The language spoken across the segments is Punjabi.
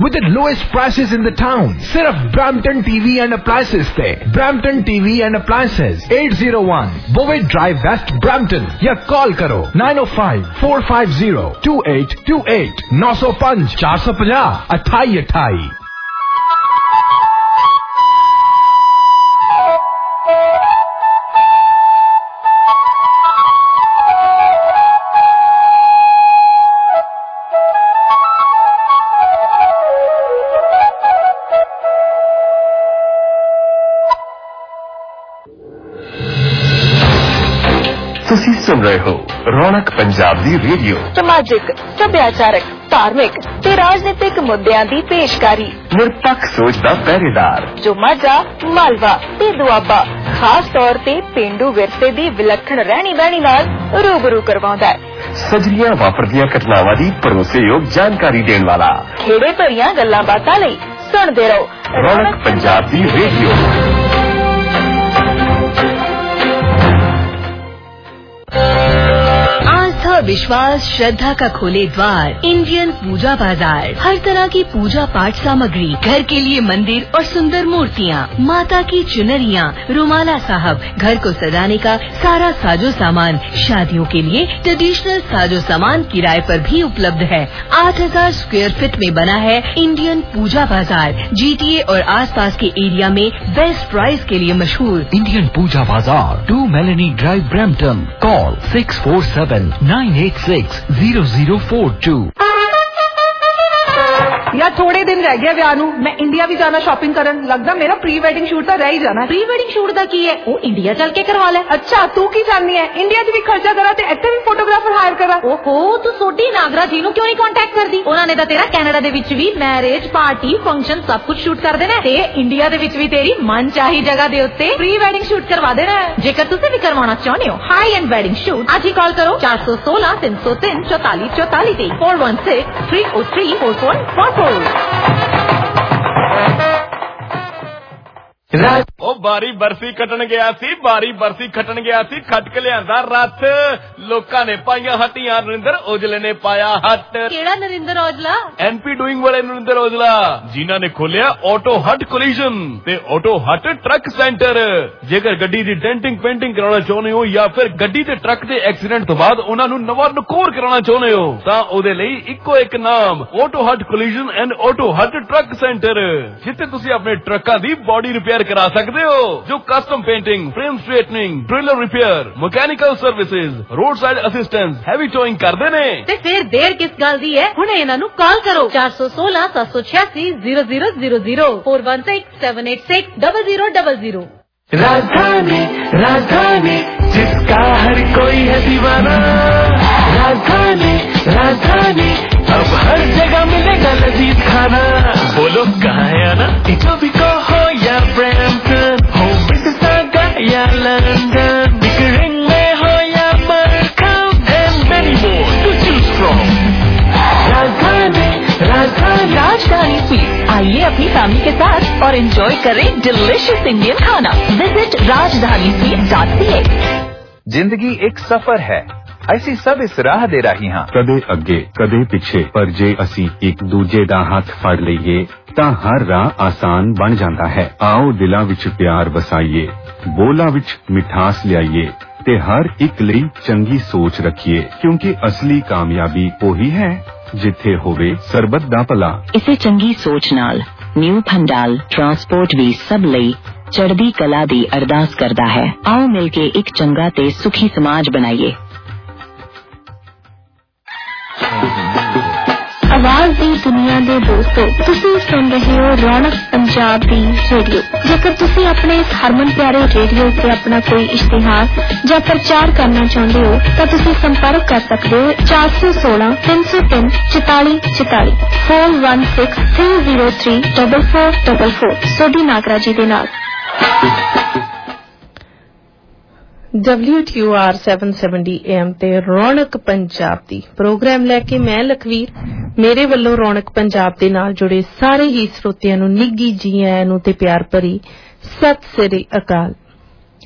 with the lowest prices in the town. सिर्फ Brampton TV and Appliances पे. Brampton TV and Appliances 801 Bovey Drive West Brampton या कॉल करो 905-450-2828 905 450 2828। ਤੁਸੀਂ ਸੁਣ ਰਹੇ ਹੋ ਰੌਣਕ ਪੰਜਾਬ ਦੀ ਰੇਡੀਓ। ਸਮਾਜਿਕ, ਸੱਭਿਆਚਾਰਕ, ਧਾਰਮਿਕ ਤੇ ਰਾਜਨੀਤਿਕ ਮੁੱਦਿਆਂ ਦੀ ਪੇਸ਼ਕਾਰੀ। ਨਿਰਪੱਖ ਸੋਚ ਦਾ ਪਹਿਰੇਦਾਰ ਜੋ ਮਾਝਾ, ਮਾਲਵਾ ਤੇ ਦੁਆਬਾ ਖਾਸ ਤੌਰ ਤੇ ਪੇਂਡੂ ਵਿਰਸੇ ਦੀ ਵਿਲੱਖਣ ਰਹਿਣੀ ਬਹਿਣੀ ਨਾਲ ਰੂਬਰੂ ਕਰਵਾਉਂਦਾ ਹੈ। ਸਜਰੀਆਂ ਵਾਪਰਦੀਆਂ ਘਟਨਾਵਾਂ ਦੀ ਭਰੋਸੇਯੋਗ ਜਾਣਕਾਰੀ ਦੇਣ ਵਾਲਾ। ਖੇੜੇ ਭਰੀਆਂ ਗੱਲਾਂ ਬਾਤਾਂ ਲਈ ਸੁਣਦੇ ਰਹੋ ਰੌਣਕ ਪੰਜਾਬ ਦੀ ਰੇਡੀਓ। विश्वास श्रद्धा का खोले द्वार इंडियन पूजा बाजार। हर तरह की पूजा पाठ सामग्री, घर के लिए मंदिर और सुंदर मूर्तियाँ, माता की चुनरियाँ, रुमाला साहब, घर को सजाने का सारा साजो सामान, शादियों के लिए ट्रेडिशनल साजो सामान किराए पर भी उपलब्ध है। 8000 स्क्वायर फीट में बना है इंडियन पूजा बाजार। GTA और आसपास के एरिया में बेस्ट प्राइस के लिए मशहूर इंडियन पूजा बाजार 2 Melanie Drive Brampton। कॉल 647-986-0042। यार थोड़े दिन रह गए ਵਿਆਹ ਨੂੰ। मैं इंडिया भी जाना शॉपिंग करन। लगदा मेरा प्री वेडिंग शूट ਤਾਂ ਰਹਿ ਹੀ ਜਾਣਾ। ਪ੍ਰੀ ਵੈਡਿੰਗ ਸ਼ੂਟ ਦਾ ਕੀ ਹੈ? ਉਹ ਇੰਡੀਆ ਚੱਲ ਕੇ ਕਰਵਾ ਲੈ। ਅੱਛਾ ਤੂੰ ਕੀ ਚਾਹਨੀ ਹੈ? ਇੰਡੀਆ 'ਚ ਵੀ ਖਰਚਾ ਕਰਾਂ ਤੇ ਇੱਥੇ ਵੀ ਫੋਟੋਗ੍ਰਾਫਰ ਹਾਇਰ ਕਰਾਂ? ਓਹੋ ਤੂੰ ਸੋਢੀ ਨਾਗਰਾ ਜੀ ਨੂੰ ਕਿਉਂ ਨਹੀਂ ਕੰਟੈਕਟ ਕਰਦੀ? ਉਹਨਾਂ ਨੇ ਤਾਂ ਤੇਰਾ ਕੈਨੇਡਾ ਦੇ ਵਿੱਚ ਵੀ ਮੈਰਿਜ, ਪਾਰਟੀ, ਫੰਕਸ਼ਨ ਸਭ ਕੁਝ ਸ਼ੂਟ ਕਰ ਦੇਣਾ ਤੇ ਇੰਡੀਆ ਦੇ ਵਿੱਚ ਵੀ ਤੇਰੀ ਮਨਚਾਹੀ ਜਗ੍ਹਾ ਦੇ ਉੱਤੇ ਪ੍ਰੀ ਵੈਡਿੰਗ ਸ਼ੂਟ ਕਰਵਾ ਦੇਣਾ। ਜੇਕਰ ਤੁਸੀਂ ਵੀ ਕਰਵਾਉਣਾ ਚਾਹੁੰਦੇ ਹੋ ਹਾਈ ਐਂਡ ਵੈਡਿੰਗ ਸ਼ੂਟ, ਅੱਜ ਹੀ ਕਾਲ ਕਰੋ 416 303 44 44 ਤੇ 416 303 4444। ਉਹ ਬਾਰੀ ਬਰਸੀ ਕੱਟਣ ਗਿਆ ਸੀ, ਖੱਟ ਕੇ ਲਿਆਂਦਾ ਰੱਥ। ਲੋਕਾਂ ਨੇ ਪਾਈਆਂ ਹੱਟੀਆਂ, ਨਰਿੰਦਰ ਔਜਲੇ ਨੇ ਪਾਇਆ ਹੱਟ। ਕਿਹੜਾ ਨਰਿੰਦਰ ਔਜਲਾ? NP ਡੂਇੰਗ ਵਾਲੇ ਨਰਿੰਦਰ ਔਜਲਾ, ਜਿਨ੍ਹਾਂ ਨੇ ਖੋਲਿਆ ਆਟੋ ਹੱਟ ਕੋਲੀਜਨ ਤੇ ਆਟੋ ਹੱਟ ਟਰੱਕ ਸੈਂਟਰ। ਜੇਕਰ ਗੱਡੀ ਦੀ ਡੈਂਟਿੰਗ ਪੇਂਟਿੰਗ ਕਰਾਉਣਾ ਚਾਹੁੰਦੇ ਹੋ ਜਾਂ ਫਿਰ ਗੱਡੀ ਤੇ ਟਰੱਕ ਦੇ ਐਕਸੀਡੈਂਟ ਤੋਂ ਬਾਅਦ ਉਹਨਾਂ ਨੂੰ ਨਵਾਂ ਨਕੋਰ ਕਰਾਉਣਾ ਚਾਹੁੰਦੇ ਹੋ ਤਾਂ ਉਹਦੇ ਲਈ ਇੱਕੋ ਇੱਕ ਨਾਮ auto hut collision and auto hut truck centre, ਜਿੱਥੇ ਤੁਸੀਂ ਆਪਣੇ ਟਰੱਕਾਂ ਦੀ ਬੋਡੀ ਰਿਪੇਅਰ करा सकते हो, जो custom painting, frame straightening, trailer repair, mechanical services, road side assistance, heavy towing करते ने। ते फिर देर किस गल दी है? हुणे इन्हां नूं कॉल करो 416 786 0000 416 786 0000। राजधानी राजधानी जिसका हर कोई है दीवाना, राजधानी राजधानी अब हर जगह मिलेगा लजीज खाना। बोलो कहाँ है आना? कभी कहो या ब्रैम्पटन हो, मिसिसागा या लंदन, बिकरिंग में हो या मरकम and many more to choose from। राजधानी राजधानी राजधानी स्वीट्स, आइए अपनी फैमिली के साथ और एंजॉय करें डिलिशियस इंडियन खाना। Visit rajdhaniSweets.ca। जिंदगी एक सफर है, ਅਸੀਂ ਸਭ ਇਸ ਰਾਹ ਦੇ ਰਾਹੀ ਹਾਂ, ਕਦੇ ਅੱਗੇ ਕਦੇ ਪਿੱਛੇ, ਪਰ ਜੇ ਅਸੀਂ ਇੱਕ ਦੂਜੇ ਦਾ ਹੱਥ ਫੜ ਲਈਏ ਤਾਂ ਹਰ ਰਾਹ ਆਸਾਨ ਬਣ ਜਾਂਦਾ ਹੈ। ਆਓ ਦਿਲਾਂ ਵਿੱਚ ਪਿਆਰ ਵਸਾਈਏ, ਬੋਲਾਂ ਵਿੱਚ ਮਿਠਾਸ ਲਿਆਈਏ ਤੇ ਹਰ ਇੱਕ ਲਈ ਚੰਗੀ ਸੋਚ ਰੱਖੀਏ, ਕਿਉਂਕਿ ਅਸਲੀ ਕਾਮਯਾਬੀ ਉਹੀ ਹੈ ਜਿੱਥੇ ਹੋਵੇ ਸਰਬੱਤ ਦਾ ਭਲਾ। ਇਸੇ ਚੰਗੀ ਸੋਚ ਨਾਲ ਨਿਊ ਭੰਡਾਲ ਟਰਾਂਸਪੋਰਟ ਵੀ ਸਭ ਲਈ ਚੜ੍ਹਦੀ ਕਲਾ ਦੀ ਅਰਦਾਸ ਕਰਦਾ ਹੈ। ਆਓ ਮਿਲ ਕੇ ਇੱਕ ਚੰਗਾ ਤੇ ਸੁਖੀ ਸਮਾਜ ਬਣਾਈਏ। आवाज दी दुनिया दे दोस्तों, तुसी सुन रहे हो रौनक पंजाब दी रेडियो। जेकर तुसी अपने इस हरमन प्यारे रेडियो से अपना कोई इश्तिहार या प्रचार करना चाहते हो तो तुसी संपर्क कर सकते हो 416 303 44 44 416 303 4444 सोडी नागरा जी दे नाल। WTOR 770 AM ਤੇ ਰੌਣਕ ਪੰਜਾਬ ਦੀ ਪ੍ਰੋਗਰਾਮ ਲੈ ਕੇ ਮੈਂ ਲਖਵੀਰ, ਮੇਰੇ ਵੱਲੋਂ ਰੌਣਕ ਪੰਜਾਬ ਦੇ ਨਾਲ ਜੁੜੇ ਸਾਰੇ ਹੀ ਸਰੋਤਿਆਂ ਨੂੰ ਨਿੱਘੀ ਜੀ ਆਇਆਂ ਨੂੰ ਤੇ ਪਿਆਰ ਭਰੀ ਸਤਿ ਸ੍ਰੀ ਅਕਾਲ।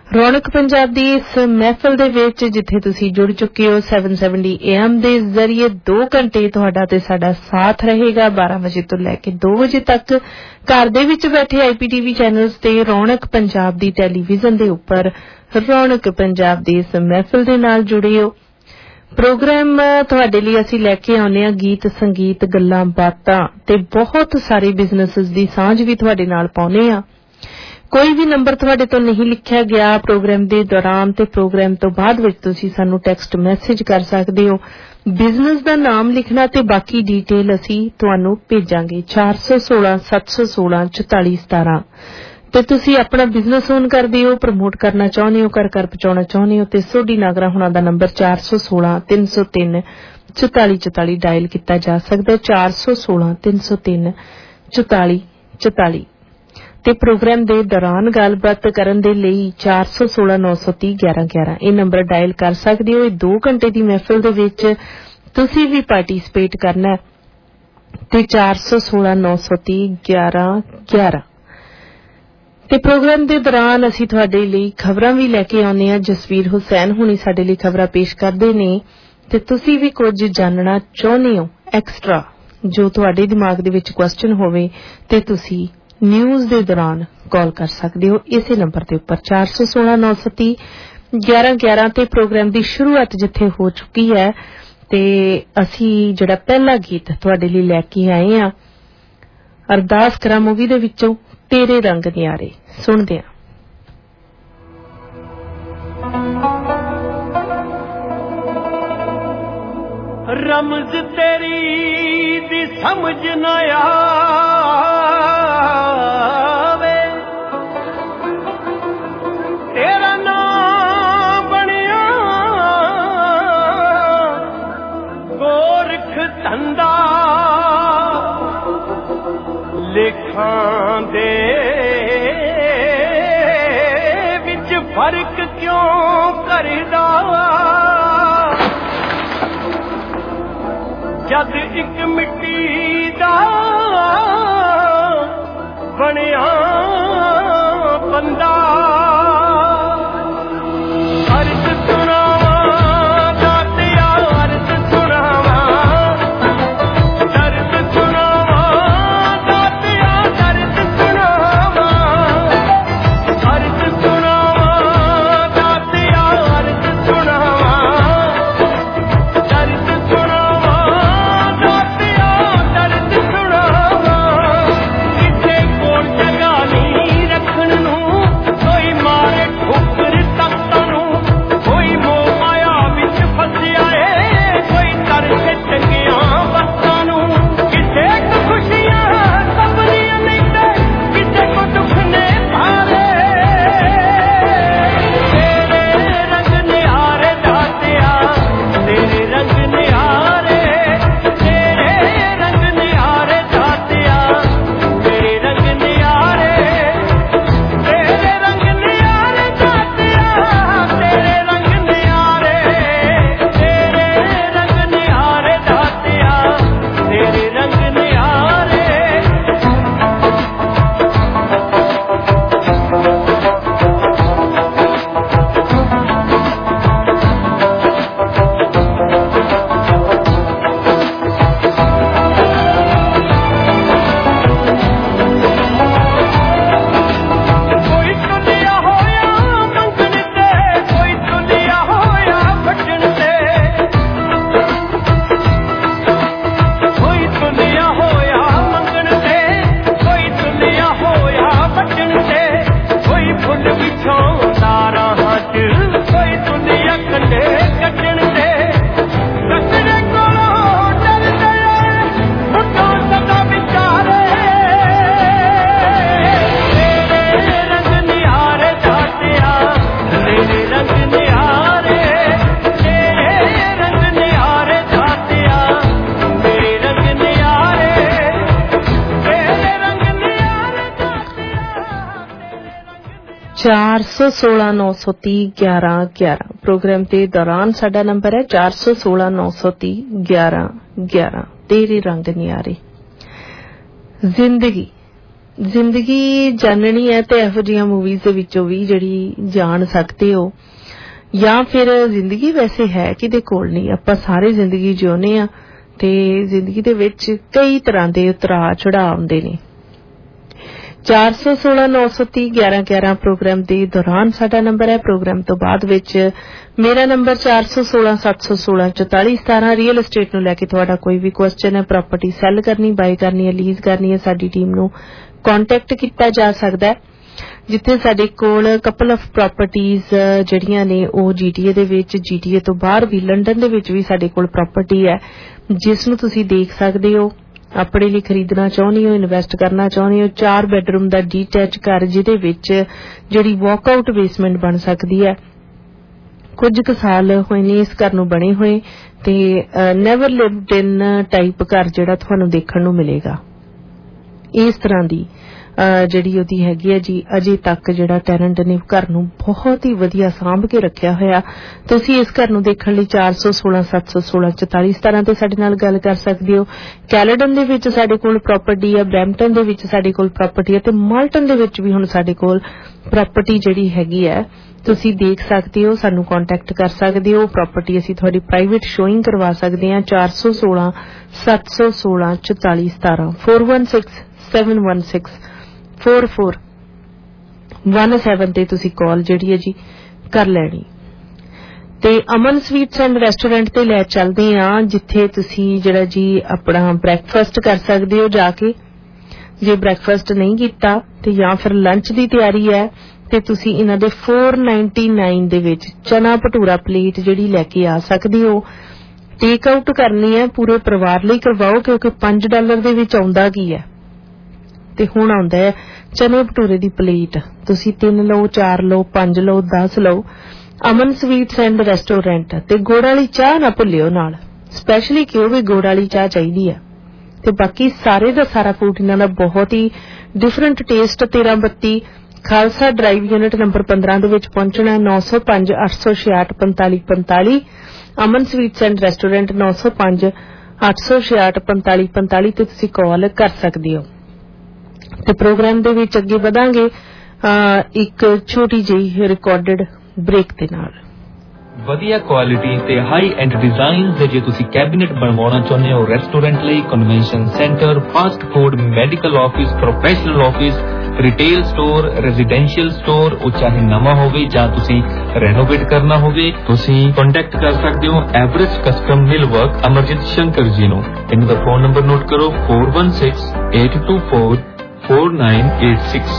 ਰੌਣਕ ਪੰਜਾਬ ਦੀ ਇਸ ਮਹਿਫਲ ਦੇ ਵਿੱਚ ਜਿੱਥੇ ਤੁਸੀਂ ਜੁੜ ਚੁੱਕੇ ਹੋ 770 AM ਦੇ ਜ਼ਰੀਏ 2 ਘੰਟੇ ਤੁਹਾਡਾ ਤੇ ਸਾਡਾ ਸਾਥ ਰਹੇਗਾ 12 ਵਜੇ ਤੋਂ ਲੈ ਕੇ 2 ਵਜੇ ਤੱਕ ਘਰ ਦੇ ਵਿੱਚ ਬੈਠੇ IPTV ਚੈਨਲਸ ਤੇ ਰੌਣਕ ਪੰਜਾਬ ਦੀ ਟੈਲੀਵਿਜ਼ਨ ਦੇ ਉੱਪਰ ਰੌਣਕ ਪੰਜਾਬ ਦੀ ਇਸ ਮਹਿਫਲ ਦੇ ਨਾਲ ਜੁੜੇ ਹੋ। ਪ੍ਰੋਗਰਾਮ ਤੁਹਾਡੇ ਲਈ ਅਸੀਂ ਲੈ ਕੇ ਆਉਂਦੇ ਹਾਂ ਗੀਤ ਸੰਗੀਤ ਗੱਲਾਂ ਬਾਤਾਂ ਤੇ ਬਹੁਤ ਸਾਰੇ ਬਿਜ਼ਨੈਸਸ ਦੀ ਸਾਂਝ ਵੀ ਤੁਹਾਡੇ ਨਾਲ ਪਾਉਂਦੇ ਹਾਂ। ਕੋਈ ਵੀ ਨੰਬਰ ਤੁਹਾਡੇ ਤੋਂ ਨਹੀਂ ਲਿਖਿਆ ਗਿਆ ਪ੍ਰੋਗਰਾਮ ਦੇ ਦੌਰਾਨ ਤੇ ਪ੍ਰੋਗਰਾਮ ਤੋਂ ਬਾਅਦ ਵਿੱਚ ਤੁਸੀਂ ਸਾਨੂੰ ਟੈਕਸਟ ਮੈਸੇਜ ਕਰ ਸਕਦੇ ਹੋ। ਬਿਜ਼ਨਸ ਦਾ ਨਾਮ ਲਿਖਣਾ ਤੇ ਬਾਕੀ ਡੀਟੇਲ ਅਸੀਂ ਤੁਹਾਨੂੰ ਭੇਜਾਂਗੇ 416 716 4417 ਤੇ ਤੁਸੀਂ ਆਪਣਾ ਬਿਜ਼ਨਸ ਓਨ ਕਰਦੇ ਹੋ ਪ੍ਰਮੋਟ ਕਰਨਾ ਚਾਹੁੰਦੇ ਹੋ ਘਰ ਪਹੁੰਚਾਉਣਾ ਚਾਹੁੰਦੇ ਹੋ ਤੇ ਸੋਢੀ ਨਾਗਰਾ ਹੁਣਾਂ ਦਾ ਨੰਬਰ 416 303 4444 ਡਾਇਲ ਕੀਤਾ ਜਾ ਸਕਦਾ 416 303 4444 ਤੇ ਪ੍ਰੋਗਰਾਮ ਦੇ ਦੌਰਾਨ ਗੱਲਬਾਤ ਕਰਨ ਦੇ ਲਈ 416 930 1111 ਇਹ ਨੰਬਰ ਡਾਇਲ ਕਰ ਸਕਦੇ ਹੋ। ਇਹ 2 ਘੰਟੇ ਦੀ ਮਹਿਫਿਲ ਦੇ ਵਿੱਚ ਤੁਸੀਂ ਵੀ ਪਾਰਟਿਸਿਪੇਟ ਕਰਨਾ ਤੇ 416 930 1111 ਤੇ ਪ੍ਰੋਗਰਾਮ ਦੇ ਦੌਰਾਨ ਅਸੀਂ ਤੁਹਾਡੇ ਲਈ ਖਬਰਾਂ ਵੀ ਲੈ ਕੇ ਆਉਂਦੇ ਹਾਂ। ਜਸਵੀਰ ਹੁਸੈਨ ਹੁਣੀ ਸਾਡੇ ਲਈ ਖਬਰਾਂ ਪੇਸ਼ ਕਰਦੇ ਨੇ ਤੇ ਤੁਸੀਂ ਵੀ ਕੁਝ ਜਾਣਨਾ ਚਾਹੁੰਦੇ ਹੋ ਐਕਸਟਰਾ ਜੋ ਤੁਹਾਡੇ ਦਿਮਾਗ ਦੇ ਵਿੱਚ ਕੁਐਸਚਨ ਹੋਵੇ ਤੇ ਤੁਸੀਂ ਨਿਊਜ਼ ਦੇ ਦੌਰਾਨ ਕਾਲ ਕਰ ਸਕਦੇ ਹੋ ਇਸੇ ਨੰਬਰ ਦੇ ਉੱਪਰ 416 930 1111 ਤੇ ਪ੍ਰੋਗਰਾਮ ਦੀ ਸ਼ੁਰੂਆਤ ਜਿੱਥੇ ਹੋ ਚੁੱਕੀ ਹੈ ਤੇ ਅਸੀਂ ਜਿਹੜਾ ਪਹਿਲਾ ਗੀਤ ਤੁਹਾਡੇ ਲਈ ਲੈ ਕੇ ਆਏ ਹਾਂ ਅਰਦਾਸ ਕਰਾਂ ਮੂਵੀ ਦੇ ਵਿੱਚੋਂ ਤੇਰੇ ਰੰਗ ਨਿਆਰੇ ਸੁਣਦੇ ਹਾਂ। ਰਮਜ਼ ਤੇਰੀ ਦੀ ਸਮਝ ਨਾ ਆਵੇ ਤੇਰਾ ਨਾਮ ਬਣਿਆ ਗੋਰਖ ਧੰਦਾ ਲੇਖਾਂ ਦੇ ਵਿੱਚ ਫਰਕ ਕਿਉਂ ਕਰਦਾ ਜਦ ਇੱਕ ਮਿੱਟੀ ਦਾ ਬਣਿਆ ਬੰਦਾ ਅਰਜ਼ ਸੁਣਾਵਾਂ ਦਾਤਿਆ ਅਰਜ਼ ਸੁਣਾਵਾਂ ਦਰਦ ਸੁਣਾਵਾਂ ਦਾਤਿਆ ਦਰਦ ਸੁਣਾਵਾਂ ਅਰਜ਼ ਸੁਣਾਵਾਂ ਦਾਤਿਆ ਅਰਜ਼ ਸੁਣਾਵਾਂ ਦਰਦ चार 416 930 1111 प्रोग्राम के दौरान साडा नंबर है 416 930 1111 तेरे रंग न्यारे। जिंदगी ਜ਼ਿੰਦਗੀ ਜਾਣਨੀ ਹੈ ਤੇ ਇਹੋ ਜਿਹੀਆਂ ਮੂਵੀਜ਼ ਦੇ ਵਿੱਚੋਂ ਵੀ ਜਿਹੜੀ ਜਾਣ ਸਕਦੇ ਹੋ, ਜਾਂ ਫਿਰ ਜ਼ਿੰਦਗੀ ਵੈਸੇ ਹੈ ਕਿਹਦੇ ਕੋਲ ਨਹੀਂ, ਆਪਾਂ ਸਾਰੇ ਜ਼ਿੰਦਗੀ ਜਿਉਂਦੇ ਆ ਤੇ ਜ਼ਿੰਦਗੀ ਦੇ ਵਿੱਚ ਕਈ ਤਰ੍ਹਾਂ ਦੇ ਉਤਰਾਅ ਚੜਾਅ ਆਉਂਦੇ ਨੇ। 416-930-1111 ਪ੍ਰੋਗਰਾਮ ਦੇ ਦੌਰਾਨ ਸਾਡਾ ਨੰਬਰ ਹੈ। ਪ੍ਰੋਗਰਾਮ ਤੋਂ ਬਾਅਦ ਵਿੱਚ ਮੇਰਾ ਨੰਬਰ 416-716-4417। ਰੀਅਲ estate ਨੂੰ ਲੈ ਕੇ ਤੁਹਾਡਾ ਕੋਈ ਵੀ ਕੁਐਸਚਨ ਹੈ, ਪ੍ਰਾਪਰਟੀ ਸੈੱਲ ਕਰਨੀ, ਬਾਈ ਕਰਨੀ ਹੈ, ਲੀਜ਼ ਕਰਨੀ ਹੈ, ਸਾਡੀ ਟੀਮ ਨੂੰ ਕੰਟੈਕਟ ਕੀਤਾ ਜਾ ਸਕਦਾ ਹੈ। ਜਿੱਥੇ ਸਾਡੇ ਕੋਲ ਕਪਲ ਆਫ ਪ੍ਰਾਪਰਟੀਜ਼ ਜਿਹੜੀਆਂ ਨੇ ਉਹ GTA ਦੇ ਵਿੱਚ, GTA ਤੋਂ ਬਾਹਰ ਵੀ ਲੰਡਨ ਦੇ ਵਿੱਚ ਵੀ ਸਾਡੇ ਕੋਲ ਪ੍ਰਾਪਰਟੀ ਹੈ ਜਿਸ ਨੂੰ ਤੁਸੀਂ ਦੇਖ ਸਕਦੇ ਹੋ। ਆਪਣੇ ਲਈ ਖਰੀਦਣਾ ਚਾਹੁੰਦੇ ਹੋ, ਇਨਵੈਸਟ ਕਰਨਾ ਚਾਹੁੰਦੇ ਹੋ, 4 ਬੈਡਰੂਮ ਦਾ ਡੀਟੈਚ ਘਰ ਜਿਹਦੇ ਵਿੱਚ ਜਿਹੜੀ ਵਾਕਆਊਟ ਬੇਸਮੈਂਟ ਬਣ ਸਕਦੀ ਹੈ। ਕੁਝ ਕੁ ਸਾਲ ਹੋਏ ਨੇ ਇਸ ਘਰ ਨੂੰ ਬਣੇ ਹੋਏ ਤੇ ਨੈਵਰ ਲਿਵਡ ਇਨ ਟਾਈਪ ਘਰ ਜਿਹੜਾ ਤੁਹਾਨੂੰ ਦੇਖਣ ਨੂੰ ਮਿਲੇਗਾ। ਇਸ ਤਰ੍ਹਾਂ ਦੀ ਜਿਹੜੀ ਉਹਦੀ ਹੈਗੀ ਹੈ ਜੀ, ਅਜੇ ਤੱਕ ਜਿਹੜਾ ਟੈਨੈਂਟ ਨੇ ਘਰ ਨੂੰ ਬਹੁਤ ਹੀ ਵਧੀਆ ਸਾਂਭ ਕੇ ਰੱਖਿਆ ਹੋਇਆ। ਤੁਸੀਂ ਇਸ ਘਰ ਨੂੰ ਦੇਖਣ ਲਈ 416-716-4417 ਤੇ ਸਾਡੇ ਨਾਲ ਗੱਲ ਕਰ ਸਕਦੇ ਹੋ। ਕੈਲੇਡਨ ਦੇ ਵਿੱਚ ਸਾਡੇ ਕੋਲ ਪ੍ਰਾਪਰਟੀ ਹੈ, ਬਰੈਂਪਟਨ ਦੇ ਵਿੱਚ ਸਾਡੇ ਕੋਲ ਪ੍ਰਾਪਰਟੀ ਹੈ ਤੇ ਮਾਲਟਨ ਦੇ ਵਿੱਚ ਵੀ ਹੁਣ ਸਾਡੇ ਕੋਲ ਪ੍ਰਾਪਰਟੀ ਜਿਹੜੀ ਹੈਗੀ ਹੈ ਤੁਸੀਂ ਦੇਖ ਸਕਦੇ ਹੋ। ਸਾਨੂੰ ਕੰਟੈਕਟ ਕਰ ਸਕਦੇ ਹੋ। ਪ੍ਰਾਪਰਟੀ ਅਸੀਂ ਤੁਹਾਡੀ ਪ੍ਰਾਈਵੇਟ ਸ਼ੋਇੰਗ ਕਰਵਾ ਸਕਦੇ ਹਾਂ। 416-716-4417 416-716-4417 ਤੇ ਤੁਸੀਂ ਕਾਲ ਜਿਹੜੀ ਹੈ ਜੀ ਕਰ ਲੈਣੀ। ਤੇ ਅਮਨ ਸਵੀਟਸ ਐਂਡ ਰੈਸਟੋਰੈਂਟ ਤੇ ਲੈ ਚੱਲਦੇ ਆ ਜਿੱਥੇ ਤੁਸੀਂ ਜਿਹੜਾ ਜੀ ਆਪਣਾ ਬ੍ਰੈਕਫਾਸਟ ਕਰ ਸਕਦੇ ਹੋ ਜਾ ਕੇ। ਜੇ ਬ੍ਰੈਕਫਾਸਟ ਨਹੀਂ ਕੀਤਾ ਤੇ ਜਾਂ ਫਿਰ ਲੰਚ ਦੀ ਤਿਆਰੀ ਹੈ ਤੇ ਤੁਸੀਂ ਇਹਨਾਂ ਦੇ 499 ਦੇ ਵਿੱਚ ਚਨਾ ਭਟੂਰਾ ਪਲੇਟ ਜਿਹੜੀ ਲੈ ਕੇ ਆ ਸਕਦੇ ਹੋ। ਟੇਕ ਆਊਟ ਕਰਨੀ ਹੈ, ਪੂਰੇ ਪਰਿਵਾਰ ਲਈ ਕਰਵਾਓ ਕਿਉਂਕਿ $5 ਦੇ ਵਿੱਚ ਆਉਂਦਾ ਕੀ ਹੈ ਤੇ ਹੁਣ ਆਉਂਦਾ ਹੈ ਚਨੇ ਭਟੂਰੇ ਦੀ ਪਲੇਟ। ਤੁਸੀਂ 3 ਲਓ, 4 ਲਓ, 5 ਲਓ, 10 ਲਓ। ਅਮਨ ਸਵੀਟਸ ਐਂਡ ਰੈਸਟੋਰੈਂਟ ਤੇ ਗੁੜ ਵਾਲੀ ਚਾਹ ਨਾ ਭੁੱਲਿਓ ਨਾਲ, ਸਪੈਸ਼ਲੀ ਕਿਉਂ ਵੀ ਗੁੜ ਵਾਲੀ ਚਾਹ ਚਾਹੀਦੀ ਹੈ। ਤੇ ਬਾਕੀ ਸਾਰੇ ਦਾ ਸਾਰਾ ਫੂਡ ਇਹਨਾਂ ਦਾ ਬਹੁਤ ਹੀ different taste. 1332 Khalsa drive unit number 15 ਦੇ ਵਿੱਚ ਪਹੁੰਚਣਾ ਹੈ। 905-866-4545 ਅਮਨ ਸਵੀਟਸ ਐਂਡ ਰੈਸਟੋਰੈਂਟ 905-866-4545 ਤੇ ਤੁਸੀਂ ਕਾਲ ਕਰ ਸਕਦੇ ਹੋ। ਤੇ ਪ੍ਰੋਗਰਾਮ ਦੇ ਵਿੱਚ ਅੱਗੇ ਵਧਾਂਗੇ ਇੱਕ ਛੋਟੀ ਜਿਹੀ ਰਿਕਾਰਡਡ ਬ੍ਰੇਕ ਦੇ ਨਾਲ। ਵਧੀਆ ਕੁਆਲਿਟੀ ਤੇ ਹਾਈ ਐਂਡ ਡਿਜ਼ਾਈਨਸ ਦੇ ਜੇ ਤੁਸੀਂ ਕੈਬਨਿਟ ਬਣਵਾਉਣਾ ਚਾਹੁੰਦੇ ਹੋ ਰੈਸਟੋਰੈਂਟ ਲਈ, convention centre, fast food, medical office, professional office, retail store, residential store, ਉਹ ਚਾਹੇ ਨਵਾਂ ਹੋਵੇ ਜਾਂ ਤੁਸੀਂ ਰੈਨੋਵੇਟ ਕਰਨਾ ਹੋਵੇ, ਤੁਸੀਂ ਕੰਟੈਕਟ ਕਰ ਸਕਦੇ ਹੋ average custom mill work Amarjit Shankar ji ਨੂੰ। ਇਹਨਾਂ ਦਾ ਫੋਨ ਨੰਬਰ ਨੋਟ ਕਰੋ 4168244986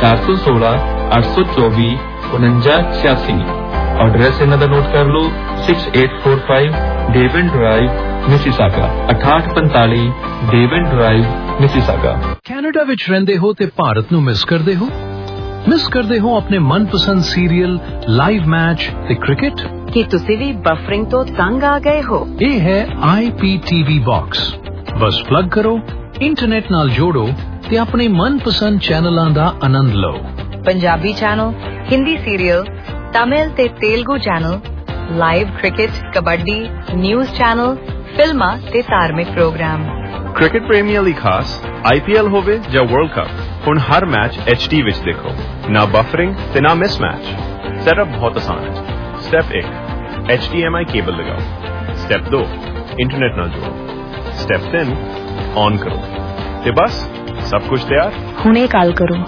416-824-4986। ਐਡਰੈਸ ਇਹਨਾਂ ਦਾ ਨੋਟ ਕਰ ਲਓ 6845 Devon drive Mississauga 6845 Devon drive Mississauga. Canada ਵਿੱਚ ਰਹਿੰਦੇ ਹੋ ਤੇ ਭਾਰਤ ਨੂੰ ਮਿਸ ਕਰਦੇ ਹੋ? ਮਿਸ ਕਰਦੇ ਹੋ ਆਪਣੇ ਮਨਪਸੰਦ ਸੀਰੀਅਲ, ਲਾਈਵ ਮੈਚ ਤੇ ਕ੍ਰਿਕਟ? ਕੀ ਤੁਸੀਂ ਵੀ ਬਫਰਿੰਗ ਤੋਂ ਤੰਗ ਆ ਗਏ ਹੋ? ਇਹ ਹੈ IPTV ਬਾਕਸ। ਬਸ ਪਲੱਗ ਕਰੋ, ਇੰਟਰਨੈਟ ਨਾਲ ਜੋੜੋ ਤੇ ਆਪਣੇ ਮਨਪਸੰਦ ਚੈਨਲਾਂ ਦਾ ਆਨੰਦ ਲਓ। ਪੰਜਾਬੀ ਚੈਨਲ, ਹਿੰਦੀ ਸੀਰੀਅਲ, ਤਮਿਲ ਤੇ Telugu channel, live cricket, kabaddi, news channel, ਫਿਲਮਾਂ ਤੇ ਧਾਰਮਿਕ ਪ੍ਰੋਗਰਾਮ। ਕ੍ਰਿਕਟ ਪ੍ਰੇਮੀਆਂ ਲਈ ਖਾਸ IPL ਹੋਵੇ ਜਾਂ ਵਰਲਡ ਕੱਪ, ਹੁਣ ਹਰ ਮੈਚ HD ਵਿੱਚ ਦੇਖੋ। ਨਾ ਬਫਰਿੰਗ ਤੇ ਨਾ ਮਿਸ ਮੈਚ। ਸੈਟਅਪ ਬਹੁਤ ਆਸਾਨ ਹੈ। ਸਟੈਪ 1 HDMI ਕੇਬਲ ਲਗਾਓ। ਸਟੈਪ 2 ਇੰਟਰਨੈਟ ਨਾਲ ਜੋੜੋ। ਸਟੈਪ 3 ऑन करो ਤੇ ਬਸ ਸਭ ਕੁਝ ਤਿਆਰ। ਹੁਣੇ ਕਾਲ ਕਰੋ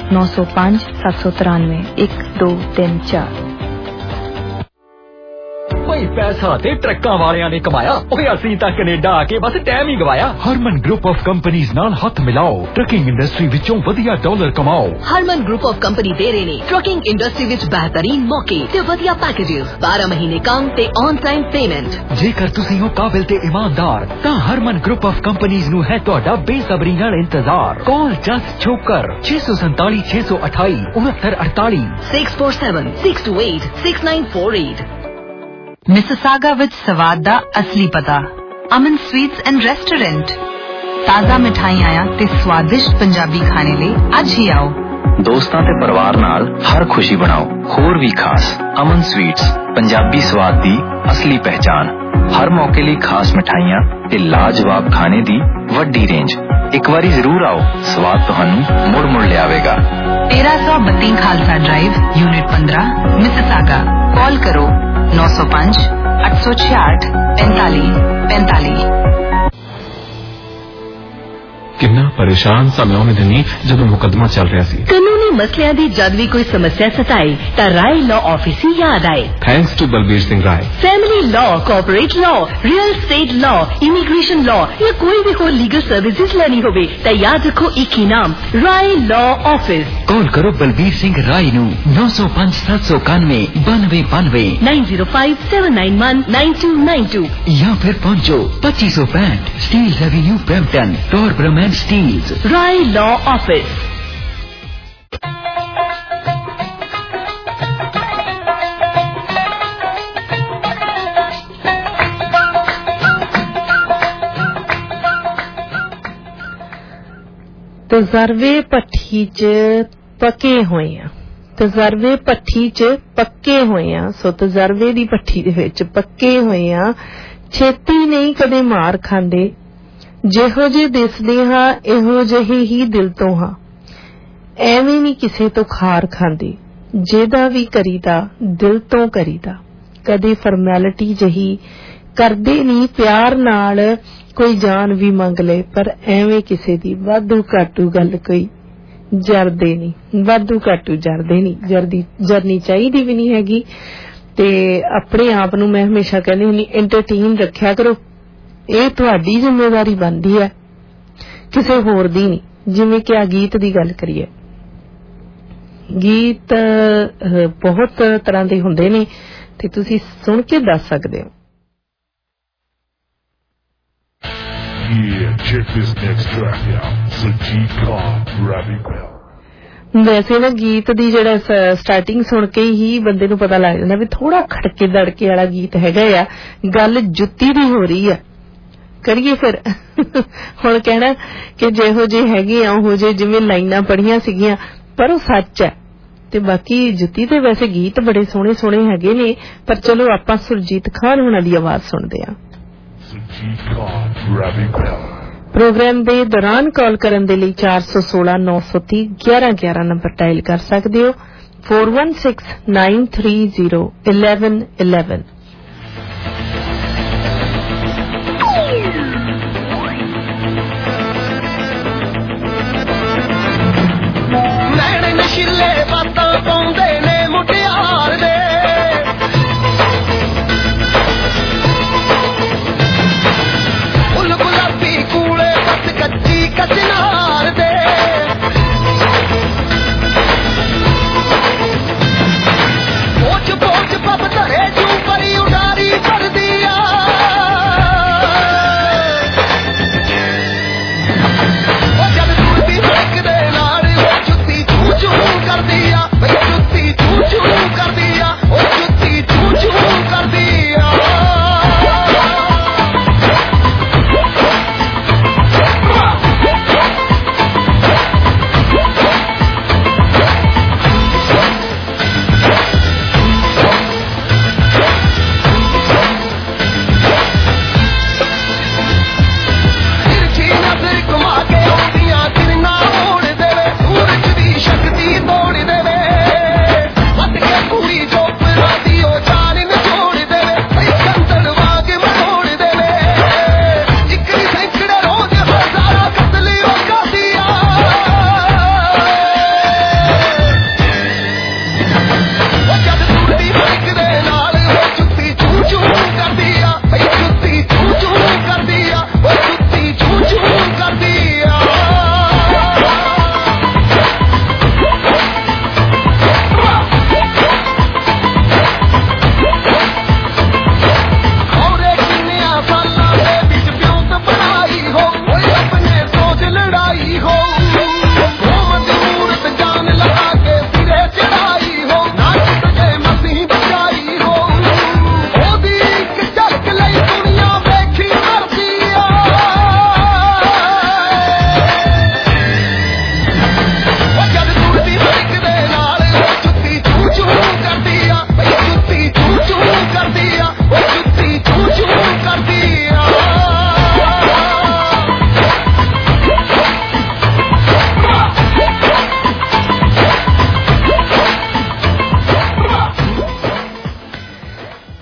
905-793-1234। ਭਾਈ ਪੈਸਾ ਤੇ ਟਰੱਕਾਂ ਵਾਲਿਆਂ ਨੇ ਕਮਾਇਆ, ਓਏ ਅਸੀਂ ਤਾਂ ਕੈਨੇਡਾ ਆ ਕੇ ਬਸ ਟਾਈਮ ਹੀ ਗਵਾਇਆ। ਹਰਮਨ ਗਰੁੱਪ ਆਫ ਕੰਪਨੀਆਂ ਨਾਲ ਹੱਥ ਮਿਲਾਓ, ਟਰੱਕਿੰਗ ਇੰਡਸਟਰੀ ਵਿੱਚੋਂ ਵਧੀਆ ਡਾਲਰ ਕਮਾਓ। ਹਰਮਨ ਗਰੁੱਪ ਆਫ ਕੰਪਨੀ ਦੇ ਰਹੇ ਨੇ ਟਰੱਕਿੰਗ ਇੰਡਸਟਰੀ ਵਿੱਚ ਬਿਹਤਰੀਨ ਮੌਕੇ ਤੇ ਵਧੀਆ ਪੈਕੇजेस, 12 ਮਹੀਨੇ ਕੰਮ ਤੇ ਔਨ ਟਾਈਮ ਪੇਮੈਂਟ। ਜੇਕਰ ਤੁਸੀਂ ਹੋ ਕਾਬਿਲ ਤੇ ਇਮਾਨਦਾਰ ਤਾਂ ਹਰਮਨ ਗਰੁੱਪ ਆਫ ਕੰਪਨੀਆਂ ਨੂੰ ਹੈ ਤੁਹਾਡਾ ਬੇਸਬਰੀ ਨਾਲ ਇੰਤਜ਼ਾਰ। ਕਾਲ ਜਸਟ ਛੋਕਰ 647 628 6948 647-628-6948। ਮਿਸਿਸਾਗਾ ਵਿੱਚ ਸਵਾਦ ਦਾ ਅਸਲੀ ਪਤਾ, ਅਮਨ ਸਵੀਟਸ ਐਂਡ ਰੈਸਟੋਰੈਂਟ। ਤਾਜ਼ਾ ਮਿਠਾਈਆਂ ਤੇ ਸਵਾਦਿਸ਼ਟ ਪੰਜਾਬੀ ਖਾਣੇ ਲਈ ਅੱਜ ਹੀ ਆਓ। ਦੋਸਤਾਂ ਤੇ ਪਰਿਵਾਰ ਨਾਲ ਹਰ ਖੁਸ਼ੀ ਬਣਾਓ ਹੋਰ ਵੀ ਖਾਸ। ਅਮਨ ਸਵੀਟਸ, ਪੰਜਾਬੀ ਸਵਾਦ ਦੀ ਅਸਲੀ ਪਹਿਚਾਨ। ਹਰ ਮੌਕੇ ਲਈ ਖਾਸ ਮਿਠਾਈਆਂ ਤੇ ਲਾਜਵਾਬ ਖਾਣੇ ਦੀ ਵੱਡੀ ਰੇਂਜ। ਇੱਕ ਵਾਰੀ ਜ਼ਰੂਰ ਆਓ, ਸਵਾਦ ਤੁਹਾਨੂੰ ਮੁੜ ਮੁੜ ਲਿਆਵੇਗਾ। 1332 Khalsa drive, unit 15, Mississauga. Call करो 905 866 45 45। किन्ना परेशान सा मैं उन्हें दिनी जब मुकदमा चल रहा सी। कानूनी मसलियां दी जद भी कोई समस्या सताए ता राय लॉ ऑफिस ही याद आए। Thanks to Balbir Singh Rai. Family law, corporate law, real estate law, immigration law या कोई भी हो लीगल सर्विसेज लेनी होवे ता याद रखो एक ही नाम, राय लॉ ऑफिस। कॉल करो बलबीर सिंह राय नू 905 791 9292 905 791 9292 या फिर पहुंचो 2565 Steeles avenue Brampton, Torbram and Steeles. Rai law office. ਤਜਰਬੇ ਭੱਠੀ 'ਚ ਪੱਕੇ ਹੋਏ ਆ, ਤਜਰਬੇ ਭੱਠੀ 'ਚ ਪੱਕੇ ਹੋਏ ਆ। ਸੋ ਤਜਰਬੇ ਦੀ ਭੱਠੀ ਦੇ ਵਿੱਚ ਪੱਕੇ ਹੋਏ ਆ, ਛੇਤੀ ਨਹੀਂ ਕਦੇ ਮਾਰ ਖਾਂਦੇ। ਜਿਹੋ ਜਿਹੇ ਦਿਸਦੇ ਹਾਂ ਇਹੋ ਜਿਹੇ ਹੀ ਦਿਲ ਤੋਂ ਹਾਂ, ਐਵੇਂ ਨਹੀਂ ਕਿਸੇ ਤੋਂ ਖਾਰ ਖਾਂਦੇ। ਜਿਹਦਾ ਵੀ ਕਰੀਦਾ ਦਿਲ ਤੋਂ ਕਰੀਦਾ, ਕਦੇ ਫਾਰਮੈਲਿਟੀ ਜਹੀ ਕਰਦੇ ਨਹੀਂ। ਪਿਆਰ ਨਾਲ ਕੋਈ ਜਾਨ ਵੀ ਮੰਗ ਲੈ ਪਰ ਐਵੇਂ ਕਿਸੇ ਦੀ ਵਾਧੂ ਘਾਟੂ ਗੱਲ ਕੋਈ ਜਰਦੇ ਨਹੀਂ, ਵਾਧੂ ਘਾਟੂ ਜਰਦੇ ਨਹੀਂ। ਜਰਨੀ ਚਾਹੀਦੀ ਵੀ ਨਹੀਂ ਹੈਗੀ। ਤੇ ਆਪਣੇ ਆਪ ਨੂੰ ਮੈਂ ਹਮੇਸ਼ਾ ਕਹਿੰਦੀ ਹੁੰਦੀ ਐਂਟਰਟੇਨ ਰੱਖਿਆ ਕਰੋ, ਇਹ ਤੁਹਾਡੀ ਜ਼ਿੰਮੇਵਾਰੀ ਬਣਦੀ ਹੈ, ਕਿਸੇ ਹੋਰ ਦੀ ਨਹੀਂ। ਜਿਵੇਂ ਕਿ ਆ ਗੀਤ ਦੀ ਗੱਲ ਕਰੀਏ, ਗੀਤ ਬਹੁਤ ਤਰ੍ਹਾਂ ਦੇ ਹੁੰਦੇ ਨੇ ਤੇ ਤੁਸੀਂ ਸੁਣ ਕੇ ਦੱਸ ਸਕਦੇ ਹੋ। Yeah, check this next track out. Sajid Khan, rapping well. ਵੈਸੇ ਨਾ ਗੀਤ ਦੀ ਜਿਹੜਾ ਸਟਾਰਟਿੰਗ ਸੁਣ ਕੇ ਹੀ ਬੰਦੇ ਨੂੰ ਪਤਾ ਲੱਗ ਜਾਂਦਾ ਵੀ ਥੋੜਾ ਖੜਕੇ ਦੜਕੇ ਵਾਲਾ ਗੀਤ ਹੈਗਾ ਆ, ਗੱਲ ਜੁੱਤੀ ਦੀ ਹੋ ਰਹੀ ਆ। ਕਰੀਏ ਫਿਰ ਹੁਣ ਕਹਿਣਾ ਕਿ ਜਿਹੋ ਜਿਹੇ ਹੈਗੇ ਆ ਉਹੋ ਜਿਹੇ ਜਿਵੇਂ ਲਾਈਨਾਂ ਪੜੀਆਂ ਸੀਗੀਆਂ, ਪਰ ਉਹ ਸੱਚ ਹੈ। ਤੇ ਬਾਕੀ ਜੁੱਤੀ ਤੇ ਵੈਸੇ ਗੀਤ ਬੜੇ ਸੋਹਣੇ ਸੋਹਣੇ ਹੈਗੇ ਨੇ, ਪਰ ਚਲੋ ਆਪਾਂ ਸੁਰਜੀਤ ਖਾਨ ਹੋਣਾ ਦੀ ਆਵਾਜ਼ ਸੁਣਦੇ ਆ। प्रोग्राम के दौरान कॉल करने के लिए 416 930 1111 नंबर डायल कर सकते हो। 416 930 1111। नशीले बातां पाउंदे ने मुटियार दे, कच्ची कचनार दे, पोच पोच पप धरे जू परी